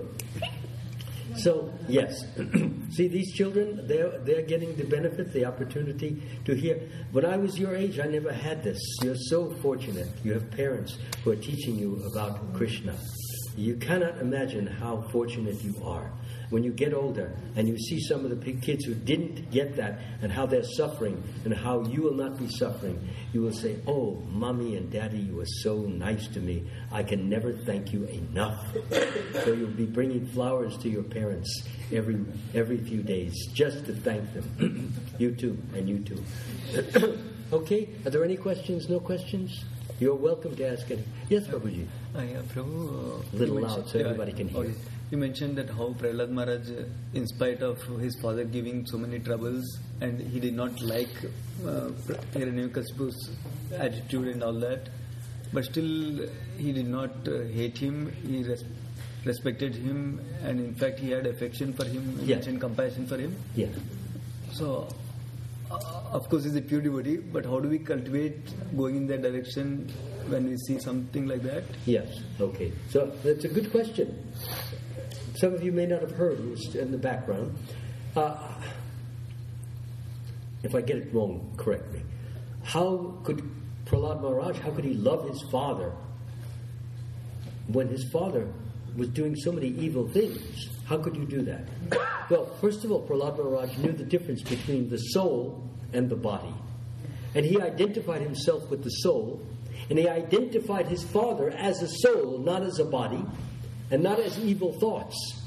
So, yes. See, these children, they're, they're getting the benefit, the opportunity to hear. When I was your age, I never had this. You're so fortunate. You have parents who are teaching you about Krishna. You cannot imagine how fortunate you are. When you get older and you see some of the kids who didn't get that and how they're suffering and how you will not be suffering, you will say, oh, Mommy and Daddy, you were so nice to me. I can never thank you enough. So you'll be bringing flowers to your parents every every few days just to thank them. You too, and you too. Okay, are there any questions? No questions? You're welcome to ask any. Yes, Prabhuji. Uh, yeah, Prabhu, uh, a little loud so everybody can hear. Okay. You mentioned that how Prahlad Maharaj, uh, in spite of his father giving so many troubles, and he did not like uh, Hiranyakashipu's attitude and all that, but still he did not uh, hate him. He res- respected him, and in fact he had affection for him Yes. and compassion for him. Yeah. So, uh, of course, he's a pure devotee, but how do we cultivate going in that direction when we see something like that? Yes. Okay. So that's a good question. Some of you may not have heard who's in the background. Uh, if I get it wrong, correct me. How could Prahlad Maharaj, how could he love his father when his father was doing so many evil things? How could you do that? Well, first of all, Prahlad Maharaj knew the difference between the soul and the body. And he identified himself with the soul, and he identified his father as a soul, not as a body, and not as evil thoughts.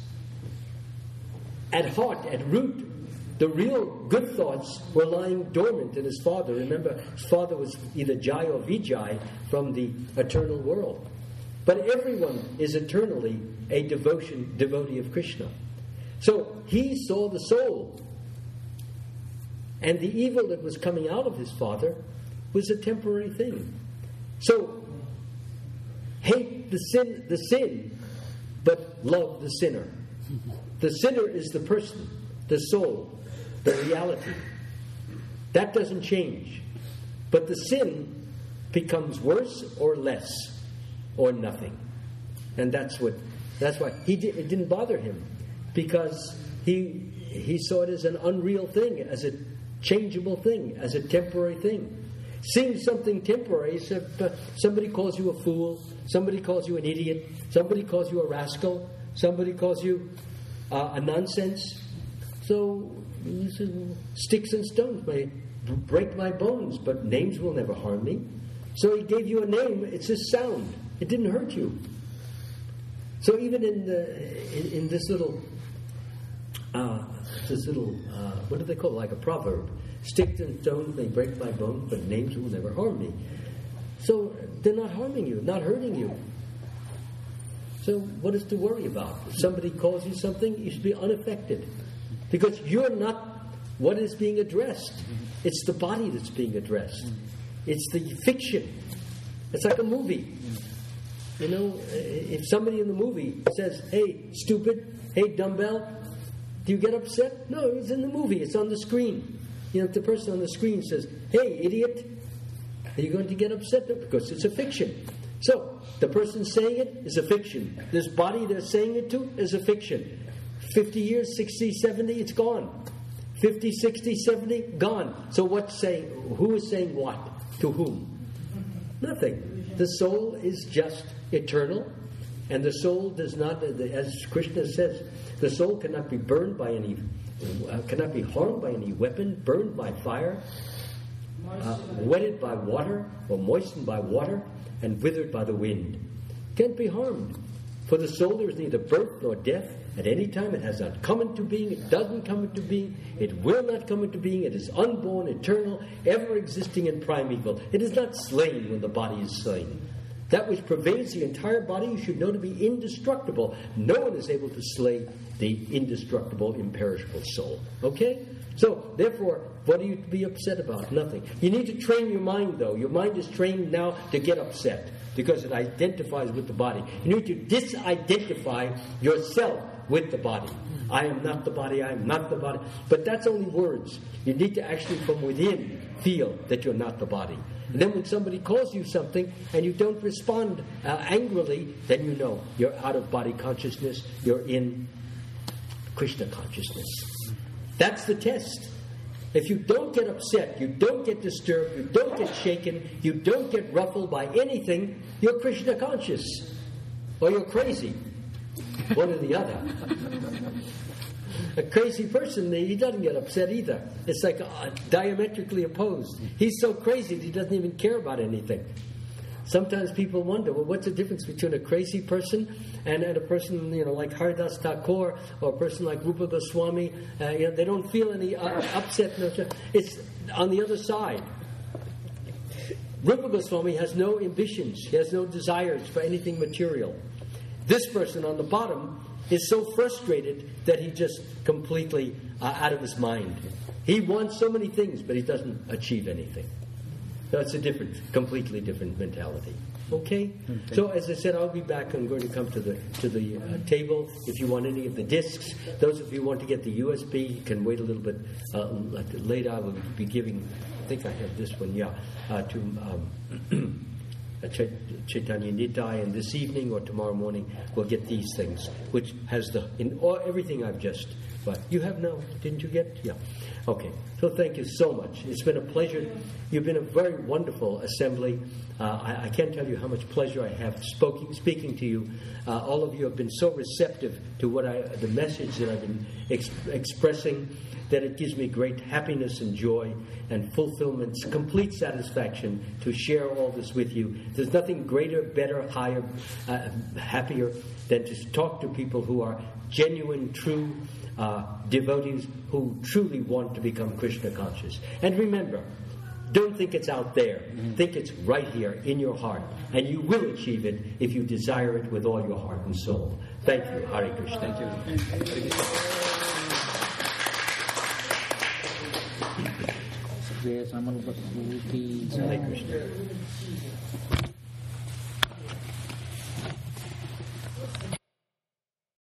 At heart, at root, the real good thoughts were lying dormant in his father. Remember, his father was either Jai or Vijay from the eternal world. But everyone is eternally a devotion, devotee of Krishna. So he saw the soul. And the evil that was coming out of his father was a temporary thing. So, hate the sin, the sin, but love the sinner. The sinner is the person, the soul, the reality. That doesn't change. But the sin becomes worse or less or nothing. And that's what that's why he did, it didn't bother him, because he he saw it as an unreal thing, as a changeable thing, as a temporary thing. Seeing something temporary, so if uh, somebody calls you a fool, somebody calls you an idiot, somebody calls you a rascal, somebody calls you uh, a nonsense. So, sticks and stones may break my bones, but names will never harm me. So he gave you a name, it's just sound. It didn't hurt you. So even in the in, in this little uh, this little uh, what do they call it? Like a proverb: sticks and stones may break my bones, but names will never harm me. So they're not harming you, not hurting you. So what is to worry about? If somebody calls you something, you should be unaffected, because you're not what is being addressed. It's the body that's being addressed. It's the fiction. It's like a movie. You know, if somebody in the movie says, "Hey, stupid," "Hey, dumbbell," do you get upset? No, it's in the movie. It's on the screen. You know, if the person on the screen says, "Hey, idiot," are you going to get upset? No, because it's a fiction. So, the person saying it is a fiction. This body they're saying it to is a fiction. fifty years, sixty, seventy, it's gone. fifty, sixty, seventy, gone. So what's saying? Who is saying what? To whom? Nothing. The soul is just eternal, and the soul does not, as Krishna says, the soul cannot be burned by any, uh, cannot be harmed by any weapon, burned by fire, uh, wetted by water, or moistened by water, and withered by the wind. Can't be harmed. For the soul there is neither birth nor death. At any time it has not come into being, it doesn't come into being, it will not come into being, it is unborn, eternal, ever existing and primeval. It is not slain when the body is slain. That which pervades the entire body you should know to be indestructible. No one is able to slay the indestructible, imperishable soul. Okay? So, therefore, what do you be upset about? Nothing. You need to train your mind, though. Your mind is trained now to get upset because it identifies with the body. You need to disidentify yourself with the body. I am not the body, I am not the body. But that's only words. You need to actually from within feel that you're not the body. And then when somebody calls you something and you don't respond uh, angrily, then you know you're out of body consciousness, you're in Krishna consciousness. That's the test. If you don't get upset, you don't get disturbed, you don't get shaken, you don't get ruffled by anything, you're Krishna conscious. Or you're crazy. One or the other. A crazy person, he doesn't get upset either. It's like uh, diametrically opposed. He's so crazy that he doesn't even care about anything. Sometimes people wonder, well, what's the difference between a crazy person and, and a person, you know, like Haridas Thakur or a person like Rupa Goswami? Uh, you know, they don't feel any uh, upset. No, it's on the other side. Rupa Goswami has no ambitions. He has no desires for anything material. This person on the bottom is so frustrated that he just completely uh, out of his mind. He wants so many things, but he doesn't achieve anything. So it's a different, completely different mentality. Okay? So as I said, I'll be back. I'm going to come to the to the uh, table. If you want any of the discs, those of you who want to get the U S B, you can wait a little bit uh, later. I will be giving, I think I have this one, yeah, uh, to um, Ch- Chaitanya Nitai, and this evening or tomorrow morning we'll get these things, which has the in all, everything I've just. But you have now, didn't you get? Yeah. Okay. So thank you so much. It's been a pleasure. You've been a very wonderful assembly. Uh, I, I can't tell you how much pleasure I have spoking, speaking to you. Uh, all of you have been so receptive to what I, the message that I've been ex- expressing, that it gives me great happiness and joy and fulfillment, complete satisfaction to share all this with you. There's nothing greater, better, higher, uh, happier than to talk to people who are genuine, true uh, devotees who truly want to become Krishna conscious. And remember, don't think it's out there. Mm-hmm. Think it's right here in your heart. And you will achieve it if you desire it with all your heart and soul. Thank you. Hare Krishna. Thank you. Jai Samalpati. Hare Krishna.